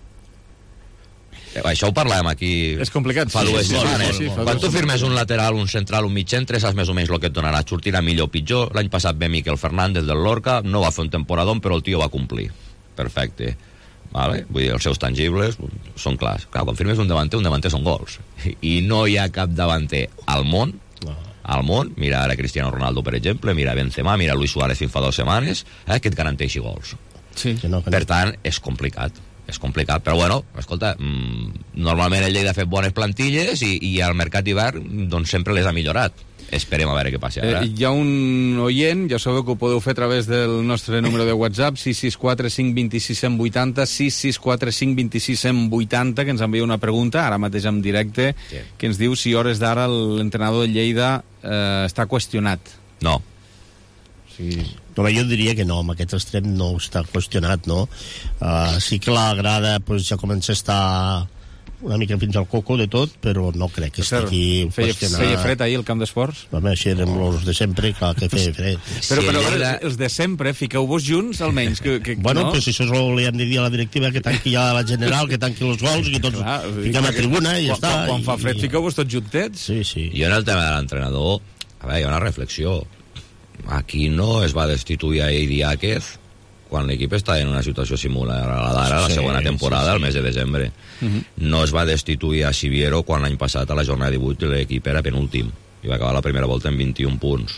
Això ho parlàvem aquí. És complicat. Fa dues sí, setmanes. sí, sí, sí, Quan tu firmes un lateral, un central, un mig centre, saps més o menys el que et donarà. Sortirà millor o pitjor. L'any passat ve Miquel Fernández del Lorca, no va fer un temporadón, però el tio va complir. Perfecte. Vale? Vull dir, els seus tangibles són clars. Clar, quan firmes un davanter, un davanter són gols. I no hi ha cap davanter al món, al món, mira ara Cristiano Ronaldo, per exemple, mira Benzema, mira Luis Suárez fins fa dues setmanes, eh, que et garanteixi gols. Sí. Per tant, és complicat. És complicat, però bueno, escolta, mmm, normalment el Lleida ha fet bones plantilles i, i al mercat d'hivern doncs sempre les ha millorat. Esperem a veure què passi ara. Eh, hi ha un oient, ja sabeu que ho podeu fer a través del nostre número de WhatsApp, sis sis quatre cinc dos sis cent vuitanta, sis sis quatre cinc dos sis cent vuitanta, que ens envia una pregunta, ara mateix en directe, sí. Que ens diu si hores d'ara l'entrenador de Lleida eh, està qüestionat. No. Sí. No, jo diria que no, amb aquest extrem no està qüestionat, no? Uh, sí que la grada pues, ja comença a estar una mica fins al coco de tot, però no crec que estigui feia, qüestionat. Feia fred ahir el camp d'esports? Home, així érem els de sempre, clar que feia fred. Però, però veure, els de sempre, fiqueu-vos junts, almenys. Que, que, bueno, no? Pues això li hem de dir a la directiva que tanqui ja la general, que tanqui els gols, i tots clar, fiquem a tribuna i ja quan, està. Quan, quan fa fred, i... fiqueu-vos tots juntets? Sí, sí. I en el tema de l'entrenador, a veure, hi ha una reflexió. Aquí no es va destituir a Eidi Áquez quan l'equip està en una situació similar a la d'ara, sí, la segona temporada, sí, sí. Al mes de desembre. Uh-huh. No es va destituir a Siviero quan l'any passat a la jornada divuit l'equip era penúltim i va acabar la primera volta en vint-i-un punts.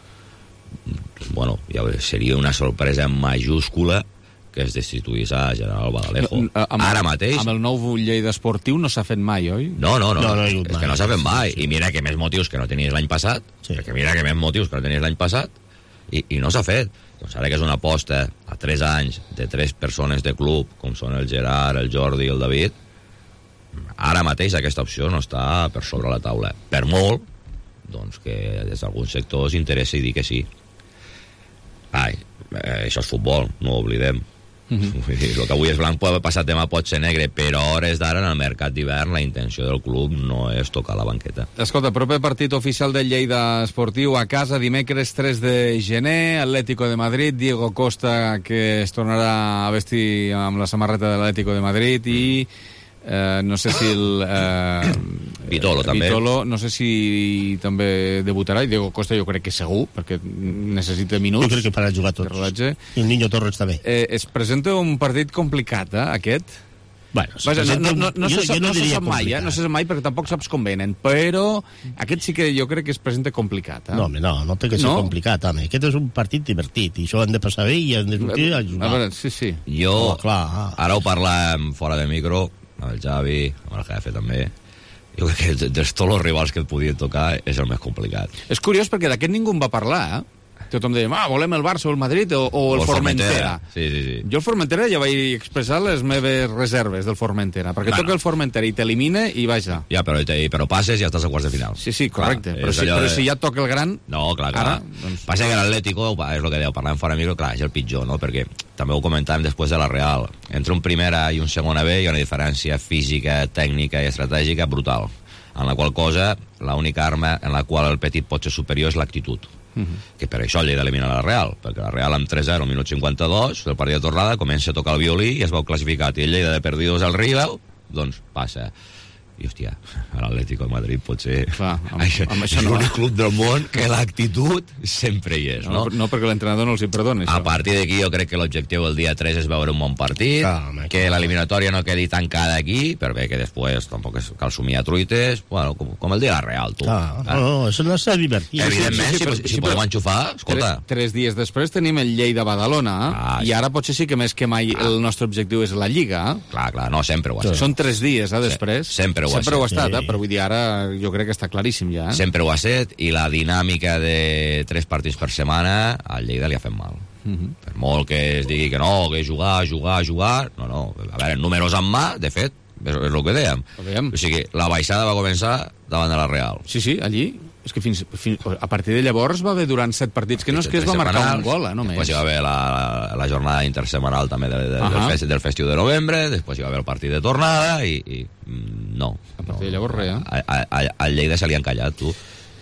Bueno, ja seria una sorpresa majúscula que es destituís a General Badalejo. No, amb, ara mateix... Amb el nou Lleida esportiu no s'ha fet mai, oi? No, no, no, no, no és mai. Que no s'ha fet mai. Sí, sí. I mira que més motius que no tenies l'any passat, sí. Perquè mira que més motius que no tenies l'any passat, i, i no s'ha fet. Doncs ara que és una aposta a tres anys de tres persones de club, com són el Gerard, el Jordi i el David, ara mateix aquesta opció no està per sobre la taula. Per molt, doncs que des d'alguns sectors interessa i dir que sí. Ai, eh, això és futbol, no ho oblidem. Uh-huh. El que avui és blanc pot haver passat demà pot ser negre, però a hores d'ara en el mercat d'hivern la intenció del club no és tocar la banqueta. Escolta, proper partit oficial del Lleida Esportiu a casa dimecres tres de gener, Atlético de Madrid, Diego Costa que es tornarà a vestir amb la samarreta de l'Atlético de Madrid i eh, no sé si el eh, Vitolo també Vitolo, no sé si també debutarà, i Diego Costa jo crec que segur, perquè necessita minuts. Jo crec que farà jugar tots. I el Niño Torres també. Eh, es presenta un partit complicat, eh, aquest? Bueno, Vaja, no, no, no, no, jo, se, jo no, no se diria sap mai, eh? No se sap mai perquè tampoc saps com venen, però aquest sí que jo crec que es presenta complicat. Eh? No, home, no, no té que ser no? complicat, home. Aquest és un partit divertit, i això han de passar bé i han de sortir a jugar. A veure, sí, sí. Jo, oh, clar. Ara ho parlàvem fora de micro, amb el Javi, amb el jefe també, jo crec que de tots els rivals que et podien tocar és el més complicat. És curiós perquè d'aquest ningú en va parlar, eh? Tothom deia, ah, volem el Barça o el Madrid o, o el, o el Formentera. Formentera. Sí, sí, sí. Jo el Formentera ja vaig expressar les meves reserves del Formentera, perquè bueno. Toca el Formentera i t'elimina i vaja. Ja, però, però passes i ja estàs a quarts de final. Sí, sí, correcte. Clar, però, si, de... però si ja toca el gran... No, clar, clar. Ara, doncs... Passa que l'Atlético, és el que dèieu, parlàvem fora micro, clar, és el pitjor, no? Perquè també ho comentàvem després de la Real. Entre un primera i un segona B hi ha una diferència física, tècnica i estratègica brutal, en la qual cosa, l'única arma en la qual el petit pot ser superior és l'actitud. Uh-huh. Que per això el Lleida elimina la Real, perquè la Real amb tres zero al minut cinquanta-dos del partit de tornada comença a tocar el violí i es veu classificat, i el Lleida de perdidos al rival doncs passa. i hòstia, l'Atlético de Madrid potser Clar, amb, això, amb això és no l'únic club del món que l'actitud sempre hi és, no? No, no perquè l'entrenador no els hi perdoni, això. A partir d'aquí jo crec que l'objectiu el dia tres és veure un bon partit, Ah, home, que l'eliminatòria no quedi tancada aquí, per bé que després tampoc és, cal sumir a truites, bueno, com, com el dia de la Real, tu. Ah, no, no, això no s'ha divertit. Evidentment, si, si, si podem enxufar, escolta. Tres, tres dies després tenim el Lleida-Badalona, Ah, i ara potser sí que més que mai el nostre objectiu és la Lliga. Clar, clar, no, sempre ho ha estat. Són tres dies, eh, després. Sí, sempre ho ha sempre ho ha estat. estat, eh, però vull dir, ara jo crec que està claríssim ja. Eh? Sempre ho ha estat, i la dinàmica de tres partits per setmana al Lleida li ha fet mal. Uh -huh. Per molt que es digui que no, que jugar, jugar, jugar... No, no, a veure, números en mà, de fet, és, és el que dèiem. O sigui, la baixada va començar davant de la Real. Sí, sí, allí... És que fins, fins, a partir de llavors va haver durant set partits que no és que es va marcar un gol, eh, només. Després hi va haver la, la jornada intersemanal també de, de, uh -huh. del, fest, del festiu de novembre, després hi va haver el partit de tornada i, i no. A partir no, de llavors res, eh? A, a, a Lleida se li han callat, tu.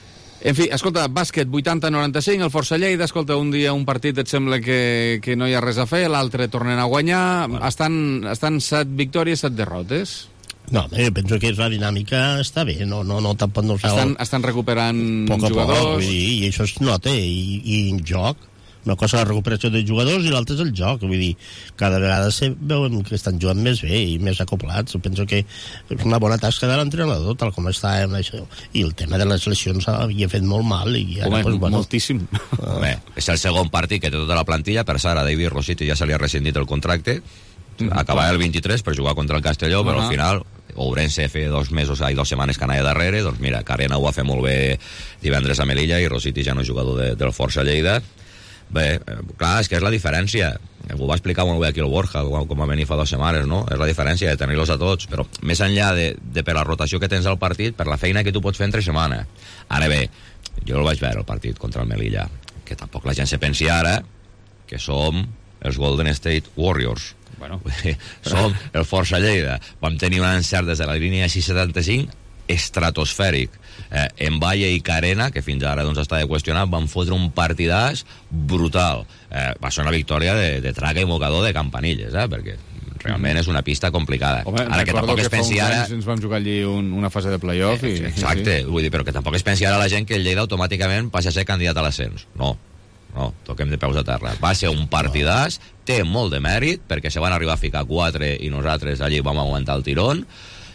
En fi, escolta, bàsquet vuitanta noranta-cinc, el Força Lleida, escolta, un dia un partit et sembla que, que no hi ha res a fer, l'altre tornen a guanyar, bueno. estan, estan set victòries, set derrotes. No, jo penso que és la dinàmica està bé, no, no, no tampoc no estan, estan recuperant poc a jugadors. Poc, vull dir, i això es nota, i, i en joc. Una cosa és la recuperació de jugadors i l'altra és el joc, vull dir, cada vegada se veuen que estan jugant més bé i més acoplats. Penso que és una bona tasca de l'entrenador, tal com està amb això. I el tema de les lesions havia fet molt mal. I ara, Home, pues, bueno, moltíssim. Uh, bé, és el segon partit que té tota la plantilla, per Sara, David Rositi ja se li ha rescindit el contracte, mm, acabar el vint-i-tres per jugar contra el Castelló, uh -huh. però al final Ourense fer dos mesos, ai, dos setmanes que anava darrere, doncs mira, Carena ho va fer molt bé divendres a Melilla i Rositi ja no és jugador de, del Força Lleida. Bé, clar, és que és la diferència. Ho va explicar molt bé aquí el Borja, com va venir fa dues setmanes, no? És la diferència de tenir-los a tots, però més enllà de, de per la rotació que tens al partit, per la feina que tu pots fer entre setmana. Ara bé, jo el vaig veure, el partit contra el Melilla, que tampoc la gent se pensi ara que som els Golden State Warriors. Bueno. Som el Força Lleida. Vam tenir un encert des de la línia sis setanta-cinc estratosfèric. Eh, en Valle i Carena, que fins ara doncs, estava qüestionat, van fotre un partidàs brutal. Eh, va ser una victòria de, de traga i mocador de campanilles, eh, perquè realment és una pista complicada. Home, ara que tampoc que es pensi ara... ens vam jugar allí un, una fase de playoff. Eh, i... Exacte, sí, sí. Vull dir, però que tampoc es pensi ara la gent que el Lleida automàticament passa a ser candidat a l'ascens. No, no, toquem de peus a terra. Va ser un partidàs, té molt de mèrit, perquè se van arribar a ficar quatre i nosaltres allí vam aguantar el tirón,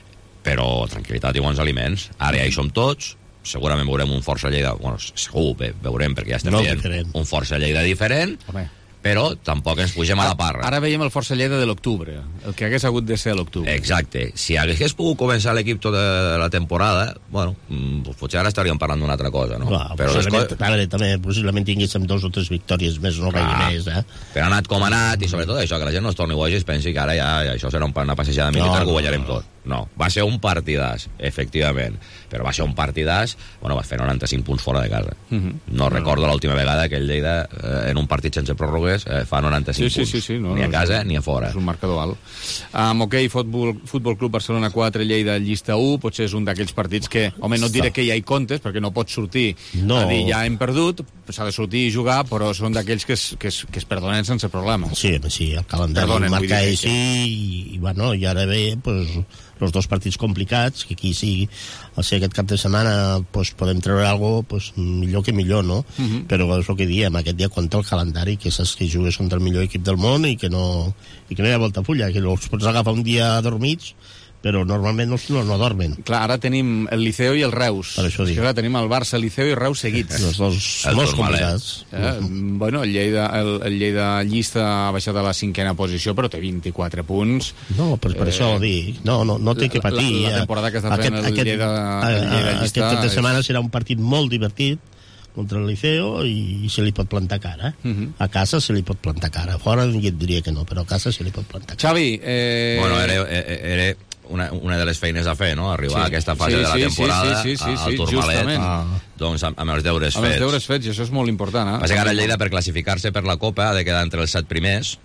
però tranquil·litat i bons aliments. Ara ja hi som tots, segurament veurem un Força Lleida, bueno, segur, bé, veurem, perquè ja estem no veient diferent. un Força Lleida diferent, Home. però tampoc ens pugem a la parra. Ara veiem el Força Lleida de l'octubre, el que hagués hagut de ser a l'octubre. Exacte. Si hagués pogut començar l'equip tota la temporada, bueno, pues potser ara estaríem parlant d'una altra cosa, no? Clar, però possiblement, co... ara, també, possiblement tinguéssim dos o tres victòries més, no gaire més, eh? Però ha anat com ha anat, i sobretot això, que la gent no es torni boja i es pensi que ara ja, ja això serà una passejada militar no, que ho guanyarem no, no. tot. No, va ser un partidàs, efectivament, però va ser un partidàs, bueno, va fer noranta-cinc punts fora de casa. Uh -huh. No recordo uh -huh. l'última vegada que el Lleida, eh, en un partit sense pròrrogues, eh, fa noranta-cinc sí, punts, sí, sí, sí, no, ni a no, casa és, ni a fora. És un marcador alt. Amb hoquei, futbol, futbol Club Barcelona quatre, Lleida llista u, potser és un d'aquells partits que, home, no et diré que ja hi comptes, perquè no pots sortir no. a dir ja hem perdut, s'ha de sortir i jugar, però són d'aquells que es, que es, que es perdonen sense problema. Sí, sí, el calendari Perdonen, marca així, i, i, bueno, i ara ve, pues, els dos partits complicats, que aquí sí, o sigui, aquest cap de setmana pues, podem treure alguna cosa pues, millor que millor, no? Uh -huh. Però és el que diem, aquest dia compta el calendari, que saps que jugues contra el millor equip del món i que no, i que no hi ha volta fulla, que els pots agafar un dia adormits, però normalment no, no, no dormen. Clar, ara tenim el Liceo i el Reus. Per això dic. Clar, tenim el Barça, Liceo i Reus seguits. Els dos molt complicats. Eh, bueno, el Lleida, el, el Lleida llista ha baixat a la cinquena posició, però té vint-i-quatre punts. No, però per eh, això ho dic. No, no, no té que patir. La, la temporada que està fent aquest, el aquest, Lleida, el Lleida llista... Aquest cap de setmana és... serà un partit molt divertit contra el Liceo i, i se li pot plantar cara. Uh -huh. A casa se li pot plantar cara. Fora jo et diria que no, però a casa se li pot plantar cara. Xavi, eh... Bueno, era... era... Una, una de les feines a fer, no? Arribar sí. a aquesta fase sí, de la sí, temporada sí, sí, sí, sí, al Tourmalet, ah. doncs amb, amb els deures amb fets. Amb els deures fets, i això és molt important, eh? Va ser que ara el Lleida, per classificar-se per la Copa, ha de quedar entre els set primers,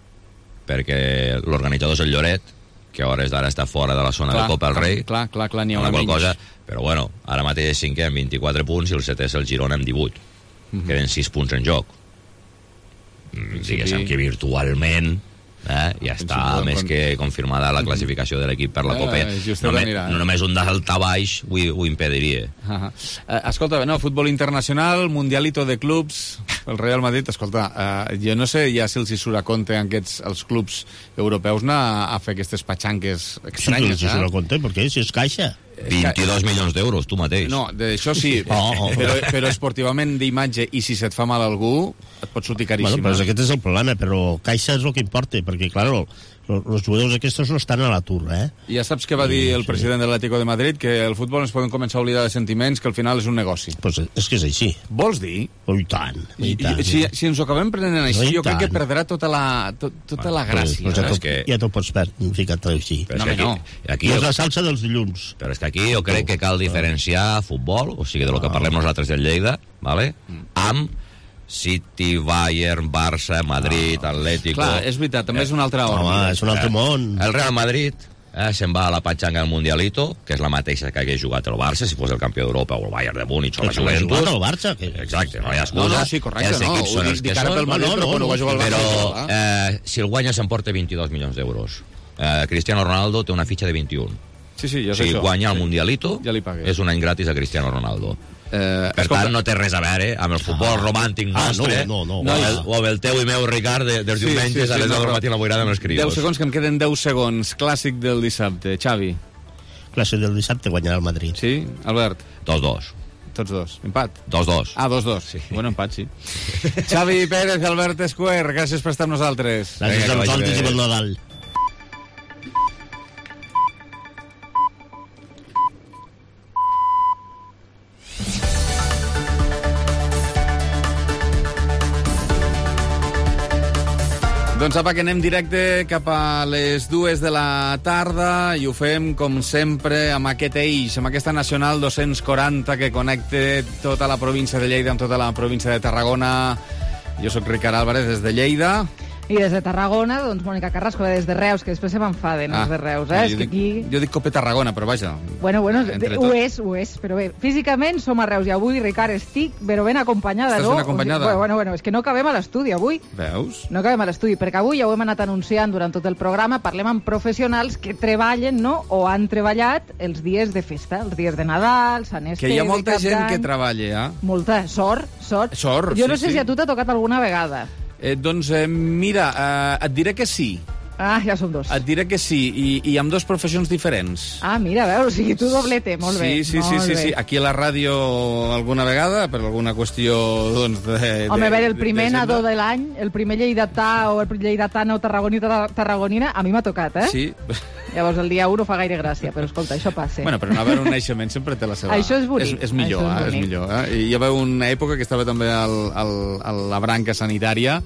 perquè l'organitzador és el Lloret, que a hores d'ara està fora de la zona clar, de Copa del Rei. Clar, clar, clar, n'hi ha una menys. Cosa, però bueno, ara mateix és cinquè amb vint-i-quatre punts i el setè és el Girona amb divuit. Uh -huh. Queden sis punts en joc. Mm, diguéssim que virtualment Eh? Ja està més que confirmada la classificació de l'equip per la Copa. Només, no només un d'alta baix ho, ho impediria. Uh -huh. uh, escolta, no, futbol internacional, mundialito de clubs, el Real Madrid, escolta, uh, jo no sé ja si els hi surt a compte aquests, els clubs europeus anar a fer aquestes patxanques estranyes. Sí, si surt a compte, perquè si és caixa. vint-i-dos milions d'euros, tu mateix. No, d'això sí, oh. però, però esportivament d'imatge, i si se't fa mal algú, et pot sortir caríssim. Bueno, però aquest és el problema, però caixa és el que importa, perquè, clar, els jugadors aquests no estan a l'atur, eh? Ja saps què va dir el sí. president de l'Atlético de Madrid? Que el futbol ens poden començar a oblidar de sentiments, que al final és un negoci. Pues és que és així. Vols dir? Oh, i tant, i tant. I, si, si ens ho acabem prenent així, jo crec que perdrà tota la, to, tota la gràcia. Pues, pues ja, que... ja t'ho pots ficar-te així. Però no, aquí, no. Aquí, és la salsa dels dilluns. Però és que aquí jo crec que cal diferenciar futbol, o sigui, de lo que parlem nosaltres del Lleida, ¿vale? amb City, Bayern, Barça, Madrid, ah. Atlético... Clar, és veritat, també és un altre home. Home, és un altre món. El Real Madrid eh, se'n va a la patxanga del Mundialito, que és la mateixa que hagués jugat el Barça, si fos el campió d'Europa, o el Bayern de Múnich, o la Juventus. El Barça, que... Exacte, no hi ha excusa. No, no, sí, correcte, els equips no. són els que són. Pel Madrid, no, no, no, no, no, no, però eh, si el guanya s'emporta vint-i-dos milions d'euros. Eh, Cristiano Ronaldo té una fitxa de vint-i-un. Sí, sí, jo sé si això. Si guanya el sí. Mundialito, ja és un any gratis a Cristiano Ronaldo. Eh, per escolta, tant, no té res a veure amb el futbol ah, romàntic nostre, ah, no, no, no, o, el, o amb el teu i meu, Ricard, de, dels sí, diumenges sí, sí, a les deu del matí a la boirada amb els crios. deu segons, que em queden deu segons. Clàssic del dissabte. Xavi. Clàssic del dissabte, guanyarà el Madrid. Sí, Albert? dos dos. Tots dos. Empat? dos dos. Ah, dos dos. Sí. Bueno, empat, sí. Xavi Pérez, Albert Escuer, gràcies per estar amb nosaltres. Gràcies a vosaltres i pel Nadal. Doncs apa, que anem directe cap a les dues de la tarda i ho fem, com sempre, amb aquest eix, amb aquesta Nacional dos-cents quaranta que connecta tota la província de Lleida amb tota la província de Tarragona. Jo sóc Ricard Álvarez, des de Lleida. I des de Tarragona, doncs, Mònica Carrasco, des de Reus, que després se m'enfaden ah, els de Reus, eh? Jo, dic, aquí... jo dic Cope Tarragona, però vaja... Bueno, bueno, ho és, ho és, però bé, físicament som a Reus i avui, Ricard, estic, però ben acompanyada, Estàs no? ben acompanyada? O sigui, bueno, bueno, és que no acabem a l'estudi avui. Veus? No acabem a l'estudi, perquè avui ja ho hem anat anunciant durant tot el programa, parlem amb professionals que treballen, no?, o han treballat els dies de festa, els dies de Nadal, Sant Esteve, que hi ha molta gent que treballa, eh? Molta, sort, sort. Sort, jo no sí, sé sí. si a tu t'ha tocat alguna vegada. Eh, doncs eh, mira, eh, et diré que sí. Ah, ja som dos. Et diré que sí, i, i amb dues professions diferents. Ah, mira, veus, o sigui, tu doblete, molt bé. Sí, sí, molt sí, sí, bé. sí, aquí a la ràdio alguna vegada, per alguna qüestió, doncs, de... Home, de, a veure, el primer de nadó de l'any, el primer lleidatà o el lleidatana o tarragonita tarragonina, a mi m'ha tocat, eh? Sí. Llavors, el dia u no fa gaire gràcia, però escolta, això passa. Bueno, però no haver un naixement sempre té la seva... Això és bonic. És, és millor, és, eh? és millor. Eh? I hi va haver una època que estava també al, al, a la branca sanitària,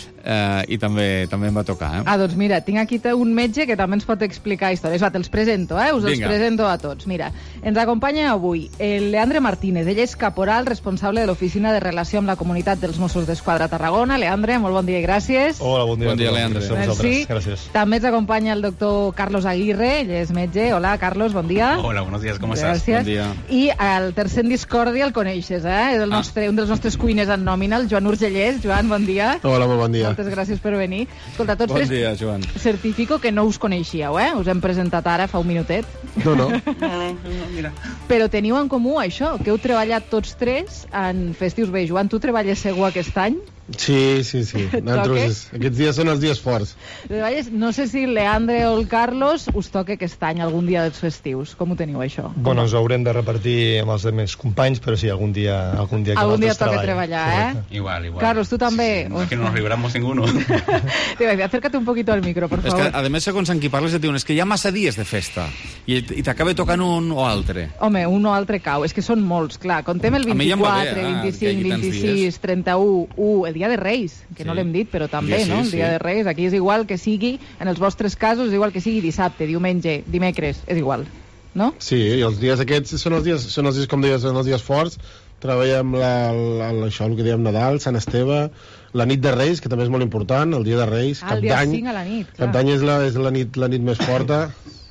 Uh, i també també em va tocar, eh? Ah, doncs mira, tinc aquí un metge que també ens pot explicar històries. Va, te'ls presento, eh? Us els Vinga. presento a tots. Mira, ens acompanya avui el Leandre Martínez. Ell és caporal responsable de l'Oficina de Relació amb la Comunitat dels Mossos d'Esquadra a Tarragona. Leandre, molt bon dia i gràcies. Hola, bon dia. Bon dia, Leandre. Merci. Gràcies. També ens acompanya el doctor Carlos Aguirre, ell és metge. Hola, Carlos, bon dia. Hola, buenos días, ¿cómo gràcies. estás? Bon dia. I el tercer en discòrdia el coneixes, eh? És el nostre, ah. un dels nostres cuiners en nòmina, el Joan Urgellès. Joan, bon dia. Hola, molt bon dia. Moltes gràcies per venir. Escolta, tots bon tres dia, Joan. certifico que no us coneixíeu, eh? Us hem presentat ara fa un minutet. No, no. no, no mira. Però teniu en comú això, que heu treballat tots tres en festius. Bé, Joan, tu treballes segur aquest any? Sí, sí, sí. Nosaltres, aquests dies són els dies forts. Treballes, no sé si el Leandre o el Carlos us toca aquest any, algun dia dels festius. Com ho teniu, això? Bueno, ens ho haurem de repartir amb els altres companys, però sí, algun dia, algun dia que algun dia toca treballa. treballar, eh? Correcte. Igual, igual. Carlos, tú también. Sí, sí. No, es que no nos libramos ninguno. Te voy a decir, acércate un poquito al micro, por favor. És que, a més, segons en qui parles, et diuen és que hi ha massa dies de festa i, i t'acaba tocant un o altre. Home, un o altre cau. És que són molts, clar. Contem el vint-i-quatre, ja bé, vint-i-cinc, vint-i-sis, trenta-u, u, el dia de Reis, que sí. no l'hem dit, però també, sí, no? El dia sí. de Reis, aquí és igual que sigui, en els vostres casos, és igual que sigui dissabte, diumenge, dimecres, és igual, no? Sí, i els dies aquests són els dies, són els dies com deies, són els dies forts. Treballem la, la, la, això, el que diem Nadal, Sant Esteve, la nit de Reis, que també és molt important, el dia de Reis, ah, Cap d'Any. cinc a la nit, clar. Cap d'Any és, la, és la, nit, la nit més forta.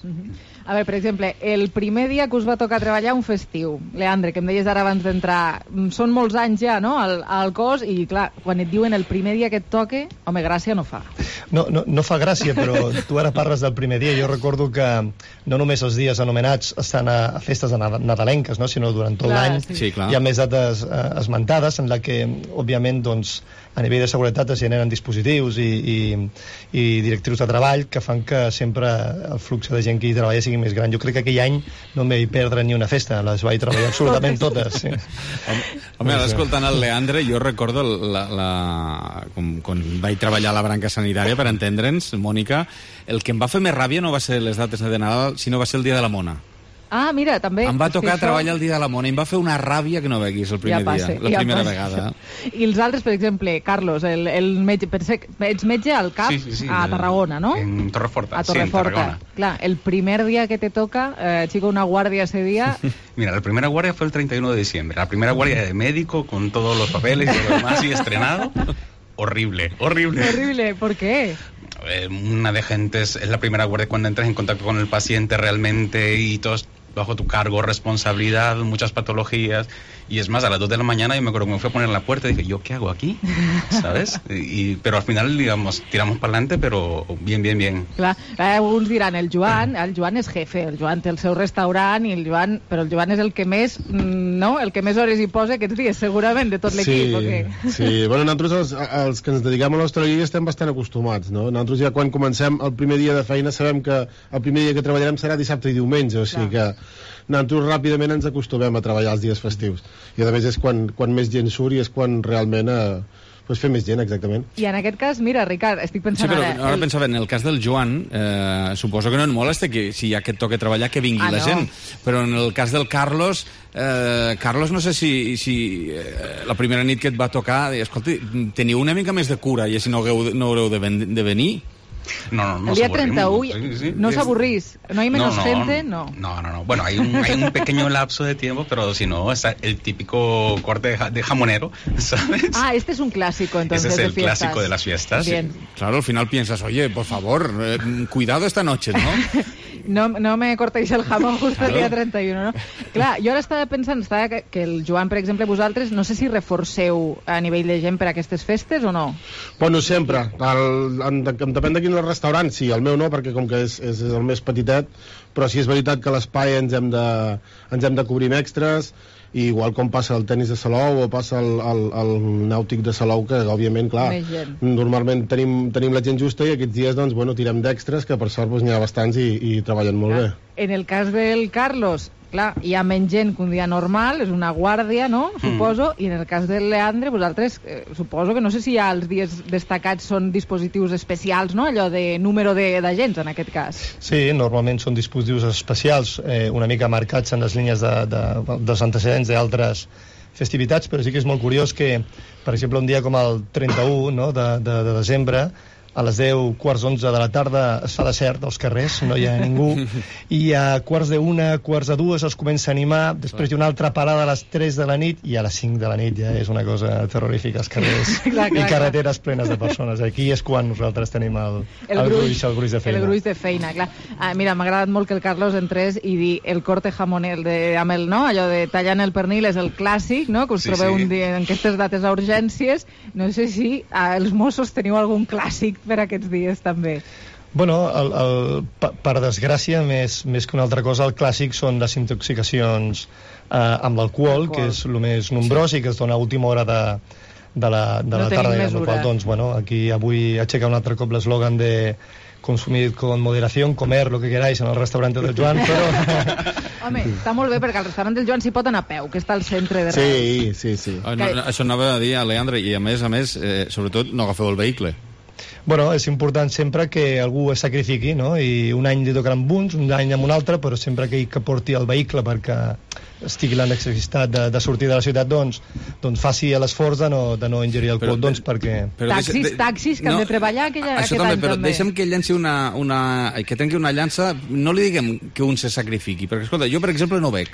Uh-huh. A veure, per exemple, el primer dia que us va tocar treballar un festiu, Leandre, que em deies ara abans d'entrar, són molts anys ja, no?, al, al cos, i clar, quan et diuen el primer dia que et toque, home, gràcia no fa. No, no, no fa gràcia, però tu ara parles del primer dia. Jo recordo que no només els dies anomenats estan a, a festes nadalenques, no?, sinó durant tot l'any. Sí. Sí, clar. Hi ha més dates eh, esmentades en la que, òbviament, doncs, a nivell de seguretat es generen dispositius i, i, i directrius de treball que fan que sempre el flux de gent que hi treballa sigui més gran. Jo crec que aquell any no em vaig perdre ni una festa, les vaig treballar absolutament totes. Sí. Home, home ara escoltant el Leandre, jo recordo la, la, com, quan vaig treballar a la branca sanitària, per entendre'ns, Mònica, el que em va fer més ràbia no va ser les dates de Nadal, sinó va ser el dia de la Mona. Ah, mira, també. Em va tocar això... treballar el dia de la Mona i em va fer una ràbia que no veguis el primer ja passe, dia, la ja primera passe. vegada. I els altres, per exemple, Carlos, el, el metge, per ser, ets metge al C A P, sí, sí, sí, a Tarragona, no? En Torreforta, a Torreforta. Sí, en Tarragona. Clar, el primer día que te toca, eh, chico, una guardia ese día... Mira, la primera guardia fue el treinta y uno de diciembre. La primera guardia de médico, con todos los papeles y lo demás, y estrenado. Horrible, horrible. Horrible, ¿por qué? Eh, una de gente es, es la primera guardia cuando entras en contacto con el paciente realmente y todos bajo tu cargo, responsabilidad, muchas patologías. Y es más, a las dos de la mañana yo me acuerdo que me fui a poner en la puerta y dije, ¿yo qué hago aquí? ¿Sabes? Y, pero al final, digamos, tiramos para adelante, pero bien, bien, bien. Clar, alguns diran, el Joan, el Joan és jefe, el Joan té el seu restaurant, i el Joan, però el Joan és el que més, no?, el que més hores hi posa aquests dies, segurament, de tot l'equip. Sí, okay? sí. Bueno, nosaltres, els, els que ens dediquem a l'hostaleria, estem bastant acostumats, no? Nosaltres ja quan comencem el primer dia de feina sabem que el primer dia que treballarem serà dissabte i diumenge, o sigui que nosaltres ràpidament ens acostumem a treballar els dies festius. I a més és quan, quan més gent surt i és quan realment eh, pues fer més gent, exactament. I en aquest cas, mira, Ricard, estic pensant sí, però ara... ara el... pensava, en el cas del Joan, eh, suposo que no et molesta que si hi ha que et toca treballar que vingui ah, la no. gent, però en el cas del Carlos, eh, Carlos no sé si, si eh, la primera nit que et va tocar, escolta, teniu una mica més de cura i així no haureu, no haureu de, ven, de venir. No, no, no el día treinta y uno, sí, sí, no os aburrís, no hay menos no, no, gente, no. No, no, no. Bueno, hay un, hay un pequeño lapso de tiempo, pero si no, está el típico corte de, ja, de jamonero, ¿sabes? Ah, este es un clásico, entonces, Ese es el de clásico de las fiestas. Bien. Sí. Claro, al final piensas, oye, por favor, eh, cuidado esta noche, ¿no? No, no me cortéis el jamón justo claro. el dia trenta i u, no? Clar, jo ara estava pensant estava que, que el Joan, per exemple, vosaltres, no sé si reforceu a nivell de gent per a aquestes festes o no? Bueno, sempre. El, en, en, depèn de quin restaurant, sí, el meu no, perquè com que és, és el més petitet, però sí és veritat que a l'espai ens hem de, ens hem de cobrir amb extras, i igual com passa el tenis de Salou o passa el, el, el nàutic de Salou, que òbviament, clar, normalment tenim, tenim la gent justa i aquests dies doncs, bueno, tirem d'extras, que per sort doncs, n'hi ha bastants i, i treballen molt clar. bé. En el cas del Carlos, clar, hi ha menys gent que un dia normal, és una guàrdia, no?, suposo, mm. i en el cas del Leandre, vosaltres, eh, suposo que no sé si ja els dies destacats són dispositius especials, no?, allò de número d'agents, en aquest cas. Sí, normalment són dispositius especials, eh, una mica marcats en les línies de, de, dels antecedents d'altres festivitats, però sí que és molt curiós que, per exemple, un dia com el trenta i u, no?, de, de, de desembre, a les deu, quarts onze de la tarda es fa desert als carrers, no hi ha ningú, i a quarts d'una, quarts de dues es comença a animar, després hi ha una altra parada a les tres de la nit, i a les cinc de la nit ja és una cosa terrorífica, els carrers clar, clar, i carreteres clar. plenes de persones. Aquí és quan nosaltres tenim el, el, el, gruix, el gruix de feina. El gruix de feina, clar. Ah, mira, m'ha agradat molt que el Carlos entrés i dir el corte jamonel de, amb el, no? Allò de tallant el pernil és el clàssic, no?, que us sí, trobeu sí. un dia en aquestes dates a urgències. No sé si ah, els Mossos teniu algun clàssic per aquests dies també. Bueno, el, el, per, per desgràcia, més, més que una altra cosa, el clàssic són les intoxicacions eh, amb l'alcohol, que és el més nombrós i que es dona a última hora de, de la, de no la tarda. I amb el qual, doncs, bueno, aquí avui aixeca un altre cop l'eslògan de consumir con moderación, comer lo que queráis en el restaurant del Joan, però... Home, està molt bé perquè al restaurant del Joan s'hi pot anar a peu, que està al centre de Reus. Sí, sí, sí. Ah, no, no, això anava a dir a Leandre, i a més, a més, eh, sobretot, no agafeu el vehicle. Bueno, és important sempre que algú es sacrifiqui, no? I un any li tocaran uns, un any amb un altre, però sempre que, que porti el vehicle perquè estigui la necessitat de, de sortir de la ciutat, doncs, doncs faci l'esforç de, no, de no ingerir alcohol, però, doncs, perquè... Però taxis, deixa, de, taxis, que no, han de treballar aquella, això aquest també, any però també. Deixem que llenci una, una... que trenqui una llança, no li diguem que un se sacrifiqui, perquè, escolta, jo, per exemple, no bec.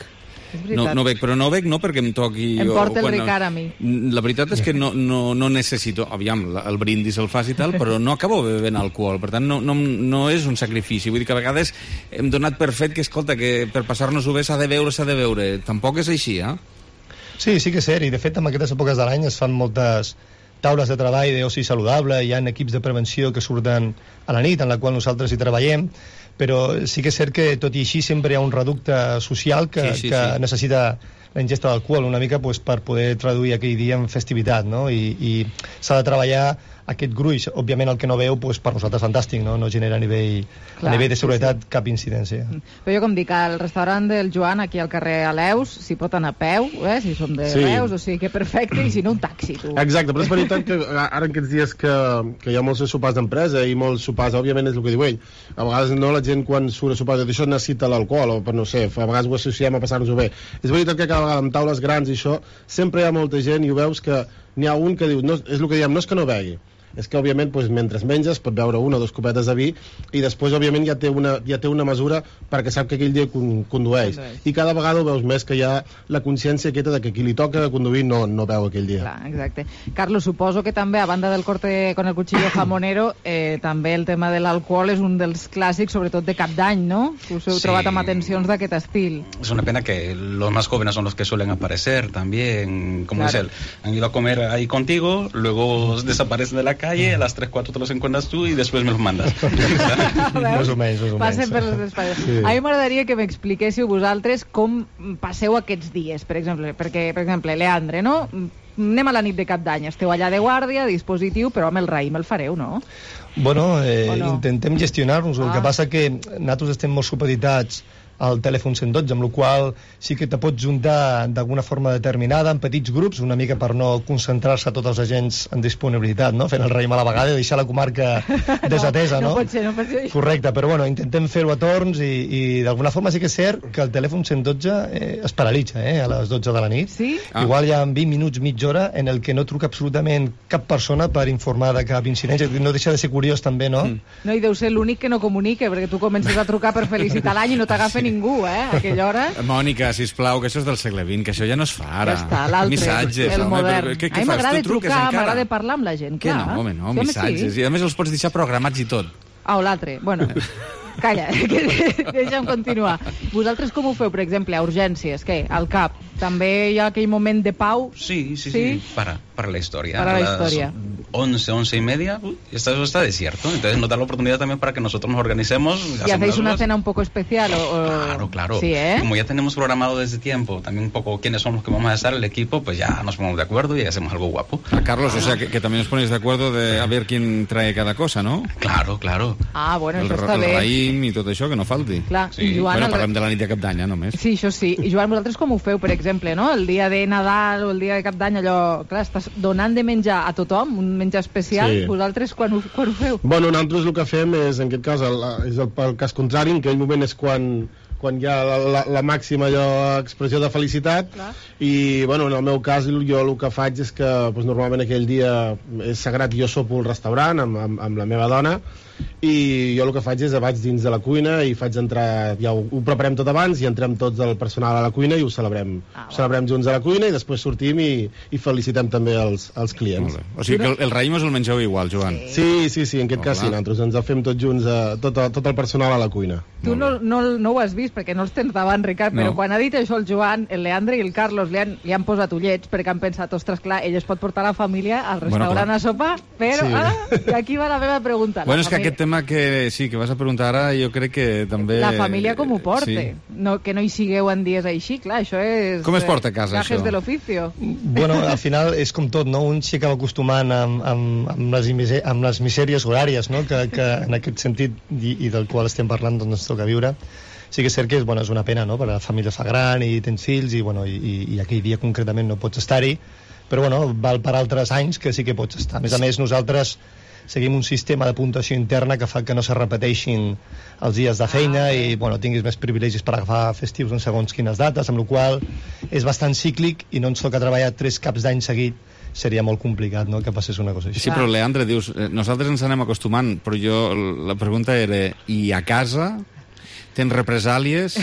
no, no bec, però no bec no perquè em toqui... Em porta o, el Ricard a mi. La veritat és que no, no, no necessito... Aviam, el brindis el fas i tal, però no acabo bevent alcohol. Per tant, no, no, no és un sacrifici. Vull dir que a vegades hem donat per fet que, escolta, que per passar-nos-ho bé s'ha de veure, s'ha de veure. Tampoc és així, eh? Sí, sí que és cert. I, de fet, en aquestes èpoques de l'any es fan moltes taules de treball d'oci saludable, hi ha equips de prevenció que surten a la nit, en la qual nosaltres hi treballem, però sí que és cert que, tot i així, sempre hi ha un reducte social que, sí, sí, que sí. necessita la ingesta d'alcohol, una mica pues, per poder traduir aquell dia en festivitat, no? I, i s'ha de treballar aquest gruix. Òbviament el que no veu, pues, per nosaltres fantàstic, no, no genera a nivell, Clar, a nivell de seguretat sí, sí. cap incidència. Però jo com dic, al restaurant del Joan, aquí al carrer Aleus, s'hi pot anar a peu, eh, si som de sí. Reus, o sigui que perfecte, i si no un taxi, tu. Exacte, però és veritat que ara en aquests dies que, que hi ha molts sopars d'empresa i molts sopars, òbviament és el que diu ell, a vegades no, la gent quan surt a sopar d'això necessita l'alcohol, o per no sé, a vegades ho associem a passar-nos-ho bé. És veritat que cada vegada amb taules grans i això, sempre hi ha molta gent i ho veus que n'hi ha un que diu, no, és el que diem, no és que no begui, és que, òbviament, doncs, mentre menges pot beure una o dues copetes de vi i després, òbviament, ja té una, ja té una mesura perquè sap que aquell dia con, condueix. I cada vegada ho veus més, que hi ha la consciència aquesta de que qui li toca conduir no, no veu aquell dia. Clar, exacte. Carlos, suposo que també, a banda del corte con el cuchillo jamonero, eh, també el tema de l'alcohol és un dels clàssics, sobretot de cap d'any, no? Us heu sí. trobat amb atencions d'aquest estil. Es una pena que los más jóvenes son los que suelen aparecer también, como claro. es él. Han ido a comer ahí contigo, luego desaparecen de la calle, a las tres, cuatro te los encuentras tú y después me los mandas. Més o menys, més o menys. Passen per les espatlles. Sí. A mi m'agradaria que m'expliquéssiu vosaltres com passeu aquests dies, per exemple, perquè, per exemple, Leandre, no? Anem a la nit de cap d'any, esteu allà de guàrdia, dispositiu, però amb el raïm el fareu, no? Bueno, eh, no? intentem gestionar-nos, ah. el que passa que nosaltres estem molt supeditats al telèfon cent dotze, amb la qual sí que te pots juntar d'alguna forma determinada en petits grups, una mica per no concentrar-se tots els agents en disponibilitat, no? Fent el raïm a la vegada i deixar la comarca desatesa, no? No, no pot ser, no pot ser. Correcte, però bueno, intentem fer-ho a torns i, i d'alguna forma sí que és cert que el telèfon cent dotze eh, es paralitza eh, a les dotze de la nit. Sí? Ah. Igual hi ha vint minuts, mitja hora, en el que no truca absolutament cap persona per informar de cap incidència. No deixa de ser curiós també, no? Mm. No, i deu ser l'únic que no comunica, perquè tu comences a trucar per felicitar l'any i no t'agafa sí. ningú, eh, a aquella hora. Mònica, sisplau, que això és del segle vint, que això ja no es fa ara. Ja està, l'altre, missatges, el home, modern. Però, què, què a mi m'agrada trucar, encara? m'agrada parlar amb la gent, que clar. no, home, no, sí, missatges. Sí. I a més els pots deixar programats i tot. Ah, o l'altre, bueno... Calla, que deixa'm continuar. Vosaltres com ho feu, per exemple, a urgències? Què? Al cap? També hi ha aquell moment de pau? Sí, sí, sí, sí. Para, para la historia. Para la historia. once, once y media, uy, está, está desierto. Entonces nos da la oportunidad también para que nosotros nos organicemos. ¿Y hacéis una cena un poco especial? O, o... Claro, claro. Sí, ¿eh? Como ya tenemos programado desde tiempo, también un poco quiénes son los que vamos a estar, el equipo, pues ya nos ponemos de acuerdo y hacemos algo guapo. Ah, Carlos, ah. o sea, que, que también os ponéis de acuerdo de a ver quién trae cada cosa, ¿no? Claro, claro. Ah, bueno, el, això està el bé. El raïm i tot això, que no falti. Clar, sí. Joan, bueno, parlem de la nit de cap d'any, eh, només. Sí, això sí. I Joan, vosaltres com ho feu, per exemple, no? El dia de Nadal o el dia de cap d'any, allò, clar, estàs donant de menjar a tothom, un menjar especial, sí. Vosaltres quan ho, quan ho feu? Bueno, nosaltres el que fem és, en aquest cas, el, és el, el cas contrari, en aquell moment és quan quan hi ha la, la, la màxima allò, expressió de felicitat. Clar. I bueno, en el meu cas jo el que faig és que doncs, normalment aquell dia és sagrat, jo sopo al restaurant amb, amb, amb la meva dona i jo el que faig és vaig dins de la cuina i faig entrar, ja ho, ho preparem tot abans i entrem tots el personal a la cuina i ho celebrem, ah, ho celebrem junts a la cuina i després sortim i, i felicitem també els, els clients. O sigui que el, el raïm us el mengeu igual, Joan? Sí, sí, sí, en aquest oh, cas sí, nosaltres ens el fem tots junts, a, tot, a, tot el personal a la cuina. Tu no, no, no ho has vist perquè no els tens davant, Ricard, no. Però quan ha dit això el Joan, el Leandre i el Carlos li han, li han posat ullets perquè han pensat, ostres, clar, ell es pot portar la família al restaurant bueno, a sopar, però sí. Ah, aquí va la meva pregunta. Bueno, la és que aquest tema que sí, que vas a preguntar ara, jo crec que també... La família com ho porta, sí. No, que no hi sigueu en dies així, clar, això és... Com es porta a casa, gajes això? De l'oficio. Bueno, al final és com tot, no? Un s'hi acaba acostumant amb, amb, amb, les, amb les misèries horàries, no? Que, que en aquest sentit, i, i del qual estem parlant, doncs ens toca viure. Sí que és cert que és, bueno, és una pena, no? Per a la família fa gran i tens fills i, bueno, i, i aquell dia concretament no pots estar-hi, però bueno, val per altres anys que sí que pots estar. A més a més, nosaltres seguim un sistema de puntuació interna que fa que no se repeteixin els dies de feina ah, i bueno, tinguis més privilegis per agafar festius en segons quines dates, amb la qual és bastant cíclic i no ens toca treballar tres caps d'any seguit, seria molt complicat, no?, que passés una cosa així. Sí, però Leandre, dius, nosaltres ens anem acostumant, però jo, la pregunta era, i a casa... tens represàlies...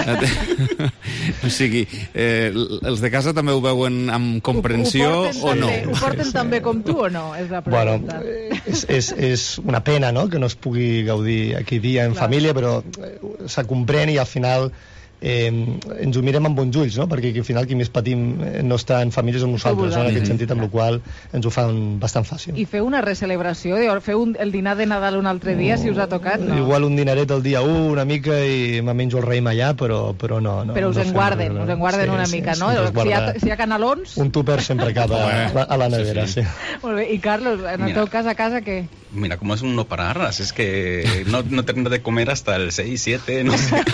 O sigui, eh, els de casa també ho veuen amb comprensió ho, ho o no? També, ho porten tan bé com tu o no? És la pregunta. Bueno, és, és, és una pena, no?, que no es pugui gaudir aquell dia en Clar. família, però se comprèn i al final eh, ens ho mirem amb bons ulls, no?, perquè al final qui més patim no està en famílies amb nosaltres, no? En aquest sentit, amb la qual ens ho fan bastant fàcil. I feu una recelebració? Feu un, el dinar de Nadal un altre dia, no, si us ha tocat? No. Igual un dinaret el dia u, una mica, i me menjo el raïm allà, però, però no, no. Però us no en guarden, us en guarden sí, una sí, mica, sí, no? Sí, si, hi ha, si hi ha canelons... Un tupper sempre acaba a, a la nevera, sí. sí. sí. Molt bé, i Carlos, en el Mira. teu cas a casa, què? Mira, como es un no parar, así es que no, no termino de comer hasta el seis, siete, no sé.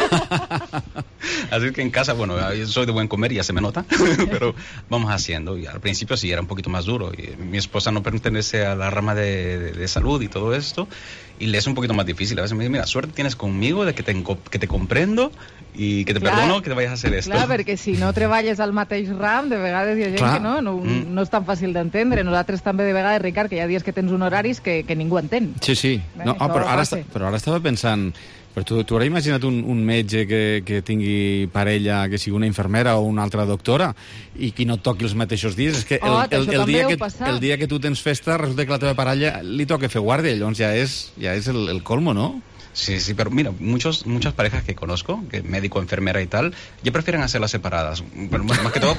Así que en casa, bueno, yo soy de buen comer y ya se me nota, pero vamos haciendo. Y al principio sí era un poquito más duro. Y mi esposa no pertenece a la rama de, de, de salud y todo esto, y le es un poquito más difícil. A veces me dice, mira, suerte tienes conmigo de que te, que te comprendo i que te clar, perdono que te vayas a hacer esto. Clar, perquè si no treballes al mateix ram, de vegades hi ha gent clar. que no, no, mm. no és tan fàcil d'entendre. Nosaltres també de vegades, Ricard, que hi ha dies que tens un horaris que, que ningú entén. Sí, sí. Bé, no, oh, però, ara està, però ara estava pensant... Però tu, tu ara imagina't un, un metge que, que tingui parella, que sigui una infermera o una altra doctora, i qui no et toqui els mateixos dies. És que el, oh, el, el, dia que, el dia que tu tens festa resulta que la teva parella li toca fer guàrdia, llavors ja és, ja és el, el colmo, ¿no? Sí, sí, pero mira, muchos, muchas parejas que conozco, que médico, enfermera y tal, ya prefieren hacerlas separadas. Bueno, más que todo...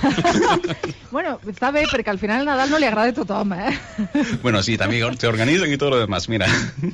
bueno, està bé, perquè al final el Nadal no li agrada a tothom, eh? Bueno, sí, también se organizan y todo lo demás, mira...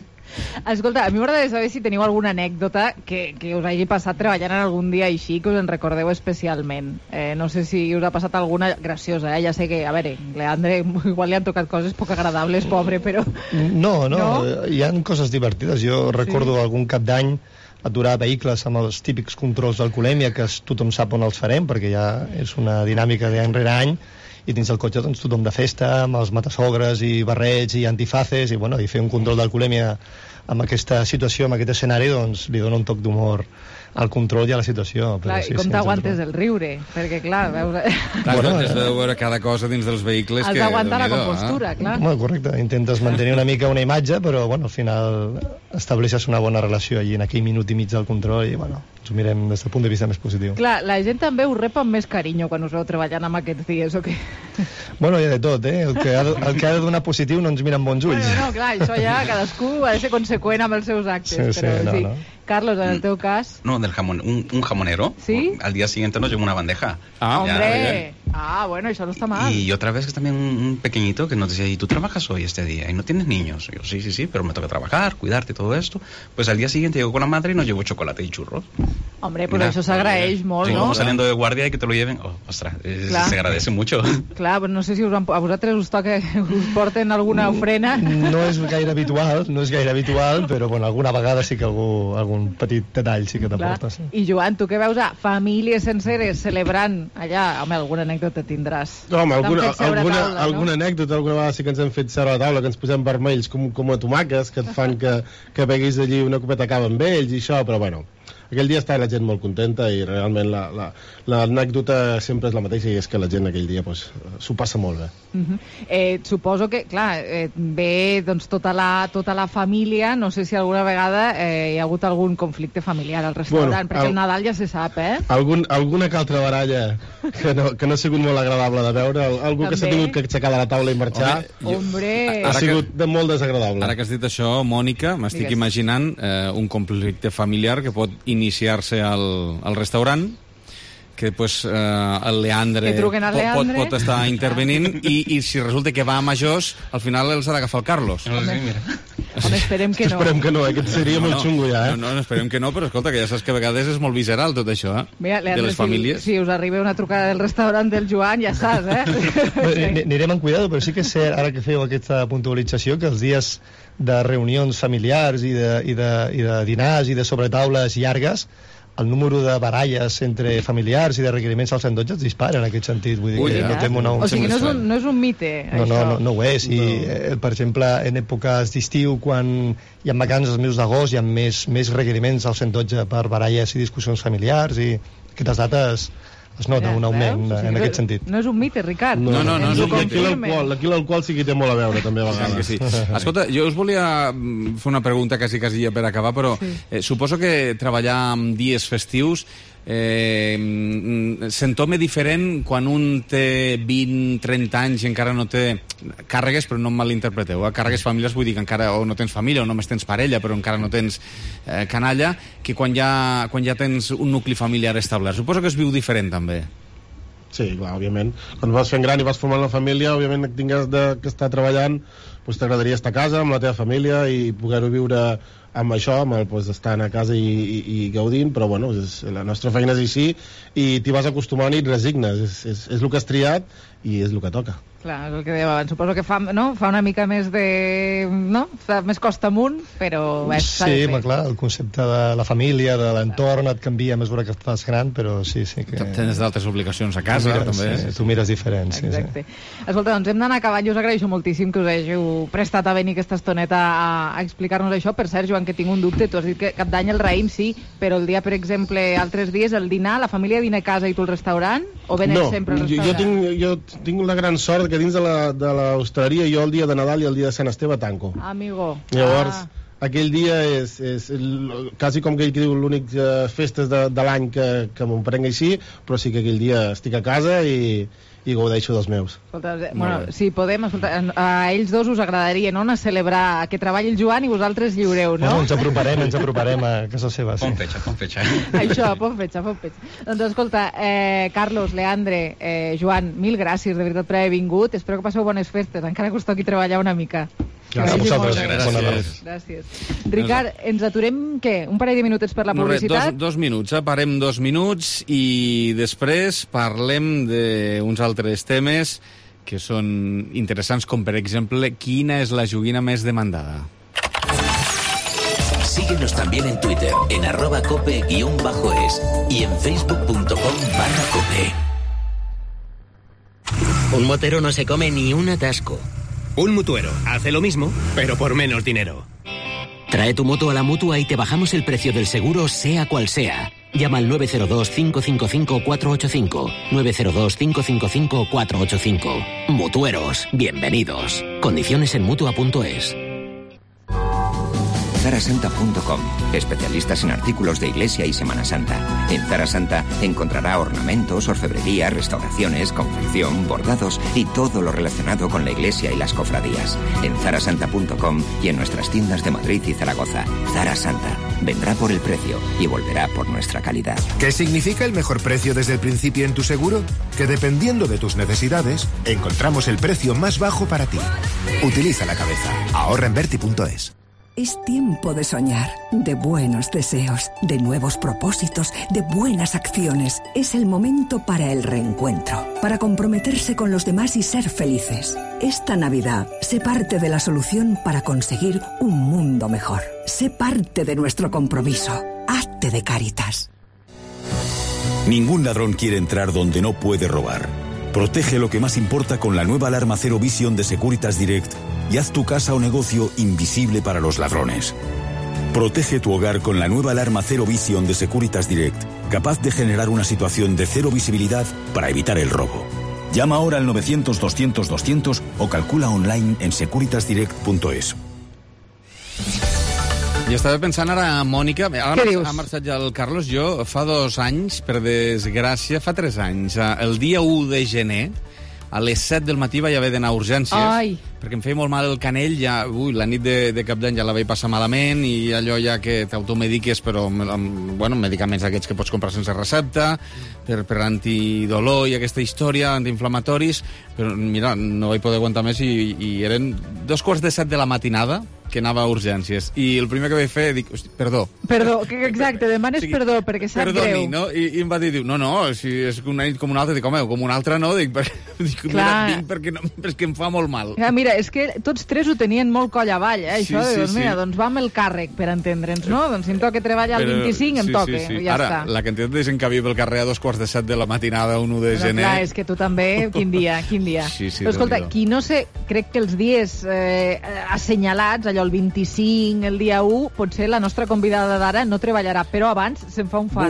Escolta, a mi m'agradaria saber si teniu alguna anècdota que, que us hagi passat treballant en algun dia així, que us en recordeu especialment. Eh, no sé si us ha passat alguna graciosa, eh? Ja sé que, a veure, Leandre igual li han tocat coses poc agradables, pobre, però... No, no, no? Hi ha coses divertides. Jo recordo sí. algun cap d'any aturar vehicles amb els típics controls d'alcoholèmia, que tothom sap on els farem, perquè ja és una dinàmica d'any rere any, i dins el cotxe doncs, tothom de festa, amb els matasogres i barrets i antifaces, i, bueno, i fer un control d'alcoholèmia amb aquesta situació, amb aquest escenari, doncs li dona un toc d'humor al control i a la situació. Clar, però sí, i com sí, t'aguantes el riure? Perquè, clar, veus... Clar, bueno, has de veure cada cosa dins dels vehicles has que... Has d'aguantar la compostura, eh? clar. Bueno, correcte, intentes mantenir una mica una imatge, però, bueno, al final estableixes una bona relació allí en aquell minut i mig del control i, bueno, ens ho mirem des del punt de vista més positiu. Clar, la gent també us rep amb més carinyo quan us veu treballant amb aquests dies, o què? Bueno, hi ha de tot, eh? El que ha de, el que ha de donar positiu no ens mira amb bons ulls. Bueno, no, clar, això ja cadascú ha de ser conseqüent amb els seus actes. Sí, sí, però, no, sí. no. Carlos, en el teu cas... No, del jamón, un, un jamonero. ¿Sí? Al día siguiente nos llevó una bandeja. Ah, ya, hombre. Ya. Ah, bueno, eso no está mal. Y otra vez también un, un pequeñito que nos decía, ¿y tú trabajas hoy este día? ¿Y no tienes niños? Y yo, sí, sí, sí, pero me toca trabajar, cuidarte, todo esto. Pues al día siguiente llegó con la madre y nos llevó chocolate y churros. Hombre, pues Mira, eso s'agraeix molt, sí, no? Como saliendo de guardia y que te lo lleven, oh, ostras, eh, se agradece mucho. Clar, pues no sé si us han, a vosaltres us toca que us porten alguna ofrena. No és gaire habitual, no és gaire habitual, però bueno, alguna vegada sí que algú, algun petit detall sí que t'aportes. I Joan, tu què veus a famílies senceres celebrant allà? Home, alguna anècdota tindràs. No, home, alguna, alguna, taula, alguna no? anècdota, alguna vegada sí que ens hem fet seure a la taula, que ens posem vermells com, com a tomaques, que et fan que, que beguis allí una copeta cava amb ells i això, però bueno, aquell dia està la gent molt contenta i realment l'anècdota la, la, sempre és la mateixa, i és que la gent aquell dia pues, s'ho passa molt bé. Uh -huh. eh, suposo que, clar, eh, ve doncs, tota, la, tota la família, no sé si alguna vegada eh, hi ha hagut algun conflicte familiar al restaurant, bueno, perquè el, el Nadal ja se sap, eh? Algun, alguna que altra baralla que no, que no ha sigut molt agradable de veure, algú També? que s'ha tingut que aixecar de la taula i marxar. Home, jo, Hombre. ha sigut de molt desagradable. Ara que has dit això, Mònica, m'estic imaginant eh, un conflicte familiar que pot iniciar-se al, al restaurant, que pues, eh, el Leandre, Leandre. Pot, pot estar intervenint i, i si resulta que va a majors, al final els ha d'agafar el Carlos. No, sí, mira. Home, esperem que no. Esperem que no, aquest seria no, molt no, xungo ja, eh? No, no, esperem que no, però escolta, que ja saps que a vegades és molt visceral tot això, eh? Mira, Leandre, de les famílies. Si, si us arriba una trucada del restaurant del Joan, ja saps, eh? Anirem amb cuidado, però sí que és cert, ara que feu aquesta puntualització, que els dies de reunions familiars i de, i de, i de dinars i de sobretaules llargues, el número de baralles entre familiars i de requeriments al cent dotze es dispara en aquest sentit. Vull dir Ui, que ja. notem una... O sigui, no és un, no és un mite, no, això. No, no, no ho és. I, no. eh, per exemple, en èpoques d'estiu, quan hi ha vacances als mesos d'agost, hi ha més, més requeriments al cent dotze per baralles i discussions familiars, i aquestes dates es nota un augment Veus? O sigui, en aquest sentit. No és un mite, Ricard. No, no, no, Ens no ho és un mite. Aquí l'alcohol, aquí l'alcohol sí que té molt a veure, també, a vegades. Sí, sí. Escolta, jo us volia fer una pregunta quasi, quasi ja per acabar, però sí. eh, suposo que treballar en dies festius eh, s'entome diferent quan un té vint, trenta anys i encara no té càrregues, però no em malinterpreteu, eh? Càrregues familiars vull dir que encara o no tens família o només tens parella, però encara no tens eh, canalla, que quan ja, quan ja tens un nucli familiar establert. Suposo que es viu diferent, també. Sí, clar, òbviament. Quan vas fent gran i vas formant la família, òbviament que tingues de, que estar treballant, doncs t'agradaria estar a casa amb la teva família i poder-ho viure amb això, amb el, doncs, estant a casa i, i, i gaudint, però bueno, és, la nostra feina és així i t'hi vas acostumant i et resignes. És, és, és el que has triat i és el que toca. Clar, és el que dèiem abans. Suposo que fa, no? fa una mica més de... no? Fa més costa amunt, però... És, sí, ma, clar, el concepte de la família, de l'entorn, et canvia a mesura que et fas gran, però sí, sí que... Tens d'altres obligacions a casa, mires, també. Sí, tu mires diferent, sí, Exacte. sí. Escolta, doncs hem d'anar acabant. Jo us agraeixo moltíssim que us hàgiu prestat a venir aquesta estoneta a, a explicar-nos això. Per cert, Joan, que tinc un dubte. Tu has dit que cap d'any el raïm sí, però el dia, per exemple, altres dies, el dinar, la família dina a casa i tu al restaurant? O venen no, sempre al restaurant? Jo, jo, tinc, jo tinc la gran sort que dins de la, de l'hostaleria jo el dia de Nadal i el dia de Sant Esteve tanco. Amigo. Llavors, ah. aquell dia és, és el, quasi com aquell que diu l'únic uh, festes de, de l'any que, que m'ho prenc així, però sí que aquell dia estic a casa i, i gaudeixo dels meus. Escolta, bueno, si podem, escolta, a ells dos us agradaria, no?, anar a celebrar que treballi el Joan i vosaltres lliureu, no? Bueno, ens aproparem, ens aproparem a casa seva. Sí. Pon fetxa, pon fetxa. Això, pon fetxa, pon fetxa. Doncs escolta, eh, Carlos, Leandre, eh, Joan, mil gràcies de veritat per haver vingut. Espero que passeu bones festes, encara que us toqui treballar una mica. Gràcies a vosaltres. Gràcies. Gràcies. Ricard, ens aturem, què? Un parell de minutets per la publicitat? Dos, dos minuts, eh? Parem dos minuts i després parlem d'uns altres temes que són interessants, com per exemple, quina és la joguina més demandada. Síguenos también en Twitter, en arroba cope guión bajo es y en facebook punto com barra cope. Un motero no se come ni un atasco. Un mutuero hace lo mismo, pero por menos dinero. Trae tu moto a la Mutua y te bajamos el precio del seguro, sea cual sea. Llama al nueve cero dos, cinco cinco cinco, cuatro ocho cinco. nueve cero dos, cinco cinco cinco, cuatro ocho cinco. Mutueros, bienvenidos. Condiciones en mutua punto es. Zara Santa punto com, especialistas en artículos de iglesia y Semana Santa. En Zara Santa encontrará ornamentos, orfebrería, restauraciones, confección, bordados y todo lo relacionado con la iglesia y las cofradías. En Zara Santa punto com y en nuestras tiendas de Madrid y Zaragoza. Zara Santa vendrá por el precio y volverá por nuestra calidad. ¿Qué significa el mejor precio desde el principio en tu seguro? Que dependiendo de tus necesidades, encontramos el precio más bajo para ti. Utiliza la cabeza. Ahorra en Berti punto es. Es tiempo de soñar, de buenos deseos, de nuevos propósitos, de buenas acciones. Es el momento para el reencuentro, para comprometerse con los demás y ser felices. Esta Navidad, sé parte de la solución para conseguir un mundo mejor. Sé parte de nuestro compromiso. Hazte de Cáritas. Ningún ladrón quiere entrar donde no puede robar. Protege lo que más importa con la nueva alarma Zero Vision de Securitas Direct y haz tu casa o negocio invisible para los ladrones. Protege tu hogar con la nueva alarma Zero Vision de Securitas Direct, capaz de generar una situación de cero visibilidad para evitar el robo. Llama ahora al novecientos, doscientos, doscientos o calcula online en securitas direct punto es. I estava pensant ara, Mònica, ara Què dius? Ha marxat ja el Carlos. Jo fa dos anys, per desgràcia, fa tres anys, el dia u de gener, a les set del matí vaig haver d'anar a urgències, Ai. perquè em feia molt mal el canell, ja, ui, la nit de, de cap d'any ja la vaig passar malament, i allò ja que t'automediques, però amb, bueno, medicaments aquests que pots comprar sense recepta, per, per antidolor i aquesta història, antiinflamatoris, però mira, no vaig poder aguantar més i, i eren dos quarts de set de la matinada que anava a urgències. I el primer que vaig fer, dic, hosti, perdó. Perdó, que, exacte, demanes O sigui, perdó, perquè sap Perdoni, greu. no? I, I em va dir, diu, no, no, si és una nit com una altra, dic, home, com una altra no, dic, perquè, dic mira, Clar. vinc perquè, no, perquè em fa molt mal. Ja, mira, és que tots tres ho tenien molt coll avall, eh, Sí, això, sí, de, doncs, sí. mira, doncs va amb el càrrec, per entendre'ns, no? Doncs si em toca treballar el Però- vint-i-cinc, em sí, toca, sí, sí. ja Ara, està. la quantitat de gent que havia pel carrer a dos quarts de set de la matinada, un u de Però, gener... clar, és que tu també, quin dia, quin dia. Sí, sí, Però escolta, Déu-n'hi-do. qui no sé, crec que els dies eh, assenyalats, allò el vint-i-cinc, el dia u, potser la nostra convidada d'ara no treballarà, però abans se'n fa un fart. Uf,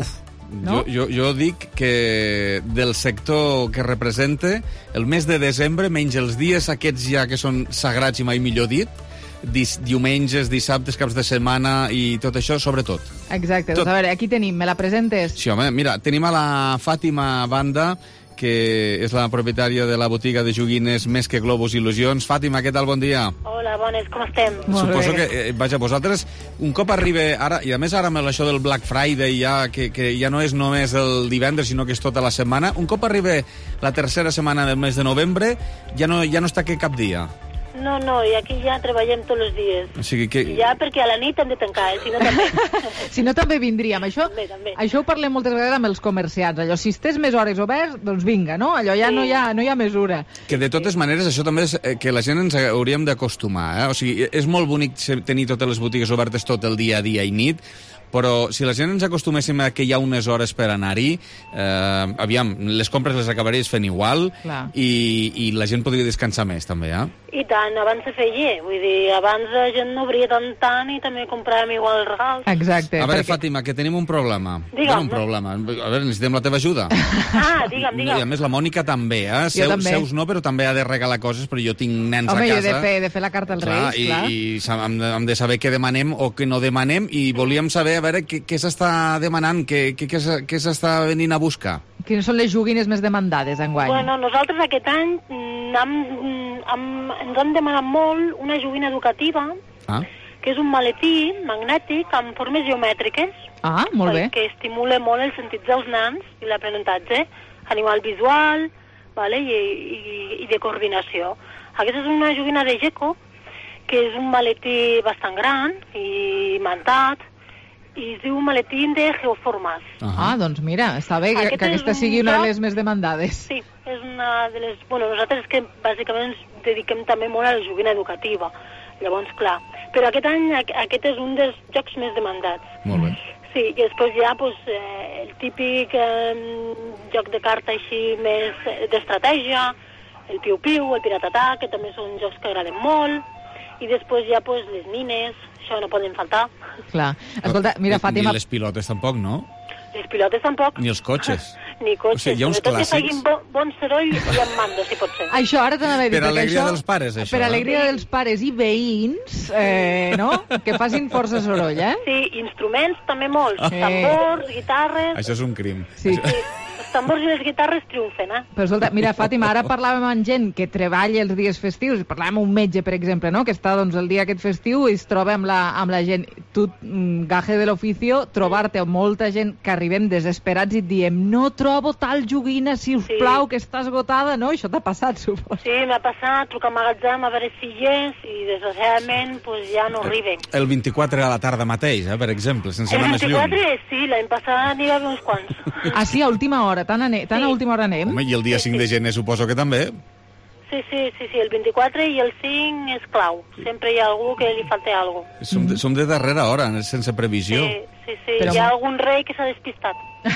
no? Jo, jo, jo dic que del sector que representa, el mes de desembre, menys els dies aquests ja que són sagrats i mai millor dit, dis, diumenges, dissabtes, caps de setmana i tot això, sobretot. Exacte, tot. Doncs a veure, aquí tenim, me la presentes? Sí, home, mira, tenim a la Fàtima Banda, que és la propietària de la botiga de joguines Més que Globus Il·lusions. Fàtima, què tal? Bon dia. Hola, bones, com estem? Suposo que, eh, vaja, vosaltres, un cop arriba, ara, i a més ara amb això del Black Friday, ja, que, que ja no és només el divendres, sinó que és tota la setmana, un cop arriba la tercera setmana del mes de novembre, ja no, ja no està que cap dia. No, no, i aquí ja treballem tots els dies. O sigui que... Ja perquè a la nit hem de tancar, eh? Si no també. Si no també vindríem. Això, també, també. això ho parlem moltes vegades amb els comerciants. Allò, si estàs més hores oberts, doncs vinga, no? Allò ja sí. no, hi ha, no hi ha mesura. Que de totes maneres això també és que la gent ens hauríem d'acostumar, eh? O sigui, és molt bonic tenir totes les botigues obertes tot el dia, dia i nit, però si la gent ens acostuméssim a que hi ha unes hores per anar-hi, eh, aviam, les compres les acabaries fent igual i, i la gent podria descansar més, també, eh? I tant, abans se feia, vull dir, abans la gent no obria tant tant i també compràvem igual els regals. Exacte. A veure, perquè... Fàtima, que tenim un problema. Digue'm. Bueno, un problema. A veure, necessitem la teva ajuda. Ah, digue'm, digue'm. I a més la Mònica també, eh? Seu, també. Seus no, però també ha de regalar coses, però jo tinc nens Home, a casa. Home, jo he de fer, de fer la carta als clar, Reis, i, clar. I hem de, hem de saber què demanem o què no demanem i volíem saber, a veure, què, què s'està demanant, què, què, què s'està venint a buscar. Quines són les joguines més demandades enguany? Bueno, nosaltres aquest any hem, hem, ens han demanat molt una joguina educativa, ah. que és un maletí magnètic amb formes geomètriques. Ah, molt bé. Que estimula molt els sentits dels nans i l'aprenentatge a nivell visual, vale? I, i, i de coordinació. Aquesta és una joguina de Geco, que és un maletí bastant gran i imantat, i es diu maletín de geoformes. Uh -huh. Ah, doncs mira, està bé que, Aquest que aquesta sigui una joc... de les més demandades. Sí, és una de les... Bueno, nosaltres és que bàsicament ens dediquem també molt a la joguina educativa. Llavors, clar. Però aquest any aquest és un dels jocs més demandats. Molt bé. Sí, i després hi ha pues, eh, el típic eh, joc de carta així més d'estratègia, el piu-piu, el piratata, que també són jocs que agraden molt, i després hi ha pues, les nines, això no poden faltar. Clar. Escolta, mira, Fàtima... Ni les pilotes tampoc, no? Les pilotes tampoc. Ni els cotxes. Ni cotxes. O sigui, hi ha uns Sobretot clàssics. que facin bo, bon soroll i amb mando, si pot ser. Això ara t'anava a dir. Per alegria això, dels pares, això. Per eh? alegria dels pares i veïns, eh, no? Que facin força soroll, eh? Sí, instruments també molts. Sí. Tambors, guitarres... Això és un crim. Sí. Això... Sí. Els tambors i les guitarres triomfen, eh? Però escolta, mira, Fàtima, ara parlàvem amb gent que treballa els dies festius, parlàvem amb un metge, per exemple, no?, que està doncs, el dia aquest festiu i es troba amb la, amb la gent. Tu, gaje de l'oficio, trobar-te amb molta gent que arribem desesperats i et diem no trobo tal joguina, si us Sí. plau, que està esgotada, no? Això t'ha passat, suposo. Sí, m'ha passat, trucar al magatzem a veure si hi és i desgraciadament pues, ja no arriben. El vint-i-quatre a la tarda mateix, eh, per exemple, sense El anar més lluny. vint-i-quatre, sí, l'any passat n'hi va haver uns quants. Ah, sí, a última hora, tan a, tan a última hora anem? Home, i el dia cinc de gener suposo que també. Sí, sí, sí, sí, el vint-i-quatre i el cinc és clau. Sempre hi ha algú que li falta alguna cosa. Som de, som de darrera hora, sense previsió. Sí, sí, sí. Però- Hi ha algun rei que s'ha despistat.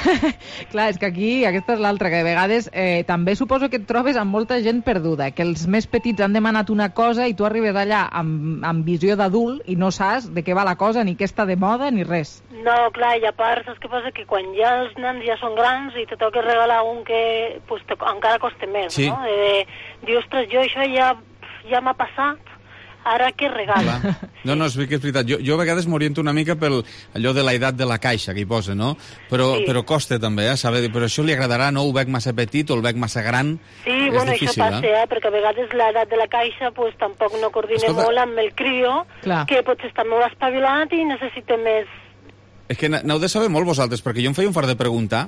Clar, és que aquí, aquesta és l'altra, que de vegades eh, també suposo que et trobes amb molta gent perduda, que els més petits han demanat una cosa i tu arribes allà amb, amb visió d'adult i no saps de què va la cosa, ni què està de moda, ni res. No, clar, i a part, saps què passa? Que quan ja els nens ja són grans i te toca regalar un que pues, te, encara costa més, Sí. no? De, de, dir, ostres, jo això ja, ja m'ha passat, ara què regalo? No, no, és que és veritat. Jo, jo a vegades m'oriento una mica pel allò de la edat de la caixa que hi posa, no? Però, Sí. però costa també, eh? Saber dir, però això li agradarà, no? Ho veig massa petit o el veig massa gran. Sí, és bueno, difícil, això passa, eh? Perquè a vegades l'edat de la caixa pues, tampoc no coordina Escolta. molt amb el crio, Clar. que potser està molt espavilat i necessita més... És que n'heu de saber molt vosaltres, perquè jo em feia un fart de preguntar.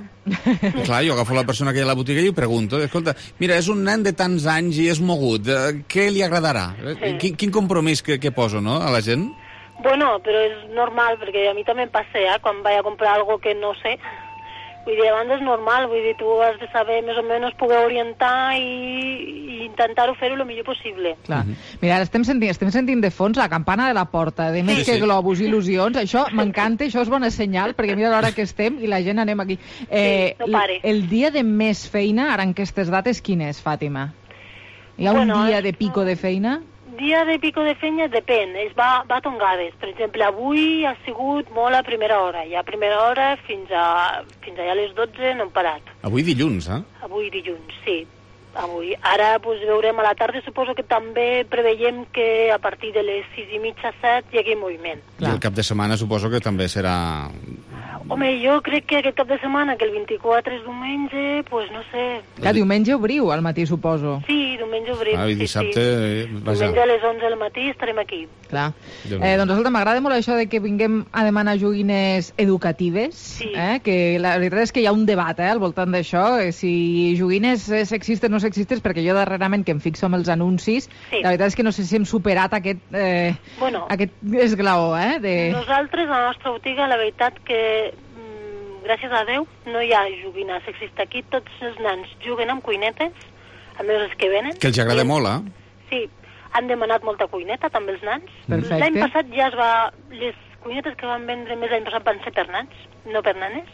I clar, jo agafo la persona que hi ha a la botiga i pregunto. Escolta, mira, és un nen de tants anys i és mogut. Eh, Què li agradarà? Sí. Quin, quin compromís que, que poso, no?, a la gent? Bueno, però és normal, perquè a mi també em passa, eh? Quan vaig a comprar algo que no sé. Vull dir, abans és normal, vull dir, tu has de saber més o menys poder orientar i, i intentar-ho fer-ho el millor possible. Clar. Mira, ara estem sentint, estem sentint de fons la campana de la porta, de més Sí, que sí. globus, il·lusions, això m'encanta, això és bona senyal, perquè mira l'hora que estem i la gent anem aquí. Eh, no pare. el, el dia de més feina, ara en aquestes dates, quin és, Fàtima? Hi ha Bueno, un dia és- de pico de feina? dia de pico de feina depèn, es va, va a tongades. Per exemple, avui ha sigut molt a primera hora, i a primera hora fins a, fins allà a les dotze no hem parat. Avui dilluns, eh? Avui dilluns, sí. Avui. Ara pues, veurem a la tarda, suposo que també preveiem que a partir de les sis i mitja, set hi hagi moviment. I el cap de setmana suposo que també serà... Home, jo crec que aquest cap de setmana, que el vint-i-quatre és diumenge, pues no sé... Clar, diumenge obriu al matí, suposo. Sí, diumenge obrim. Ah, i dissabte... Sí, sí. Vaja. Diumenge a les onze del matí estarem aquí. Clar. Eh, doncs, escolta, m'agrada molt això de que vinguem a demanar joguines educatives, sí. eh? Que la veritat és que hi ha un debat eh, al voltant d'això, eh, si joguines sexistes o no sexistes, perquè jo darrerament que em fixo amb els anuncis, sí. La veritat és que no sé si hem superat aquest, eh, bueno, aquest esglaó, eh? De... Nosaltres, a la nostra botiga, la veritat que gràcies a Déu, no hi ha joguina sexista aquí. Tots els nans juguen amb cuinetes, a més els que venen. Que els agrada molt, eh? Sí, han demanat molta cuineta, també els nans. Perfecte. L'any passat ja es va... Les cuinetes que van vendre més l'any passat van ser per nans, no per nanes.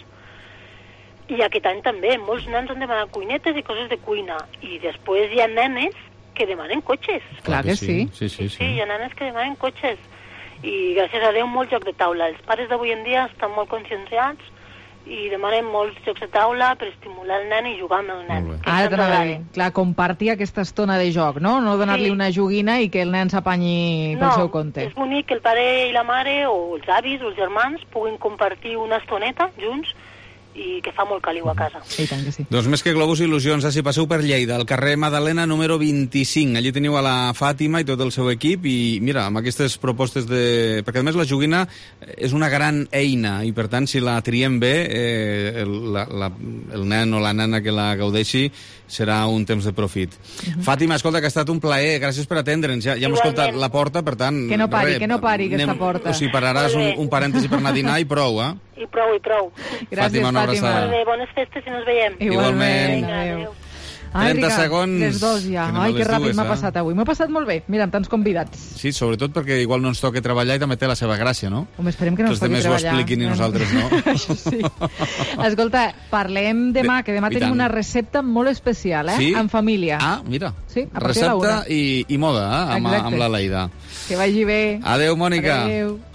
I aquest any també, molts nans han demanat cuinetes i coses de cuina. I després hi ha nenes que demanen cotxes. Clar que sí. Sí, sí, sí. Sí, hi ha nenes que demanen cotxes. I gràcies a Déu, molt joc de taula. Els pares d'avui en dia estan molt conscienciats i demanen molts jocs de taula per estimular el nen i jugar amb el nen. Ara t'anava a dir, clar, compartir aquesta estona de joc, no? No donar-li Sí. una joguina i que el nen s'apanyi pel No, seu compte. és bonic que el pare i la mare, o els avis o els germans, puguin compartir una estoneta junts i que fa molt caliu a casa. I tant que sí. Doncs més que globus i il·lusions, si passeu per Lleida, al carrer Madalena número vint-i-cinc. Allí teniu a la Fàtima i tot el seu equip i mira, amb aquestes propostes de... Perquè a més la joguina és una gran eina i per tant si la triem bé eh, el, la, la, el nen o la nena que la gaudeixi serà un temps de profit. Uh-huh. Fàtima, escolta, que ha estat un plaer, gràcies per atendre'ns. Ja, ja hem escoltat la porta, per tant... Que no pari, res, que no pari aquesta anem, porta. O sigui, pararàs un, un parèntesi per anar a dinar i prou, eh? I prou, i prou. Gràcies, Fàtima, una abraçada. Molt bé, bones festes i no ens veiem. Igualment. Vinga, adéu. Ai, trenta Ricard, segons. les dos ja. Que anem a Ai, les que ràpid dues, m'ha eh? passat avui. M'ho he passat molt bé. Mira, amb tants convidats. Sí, sobretot perquè igual no ens toca treballar i també té la seva gràcia, no? Home, esperem que no ens els toqui demés ho treballar. expliquin i nosaltres no. Això sí. Escolta, parlem demà, que demà I tenim tant. una recepta molt especial, eh? Sí? En família. Ah, mira. Sí, a partir de la Recepta una. i, i moda, eh? Amb, Exacte. amb la Leida. Que vagi bé. Adéu, Mònica. Adéu.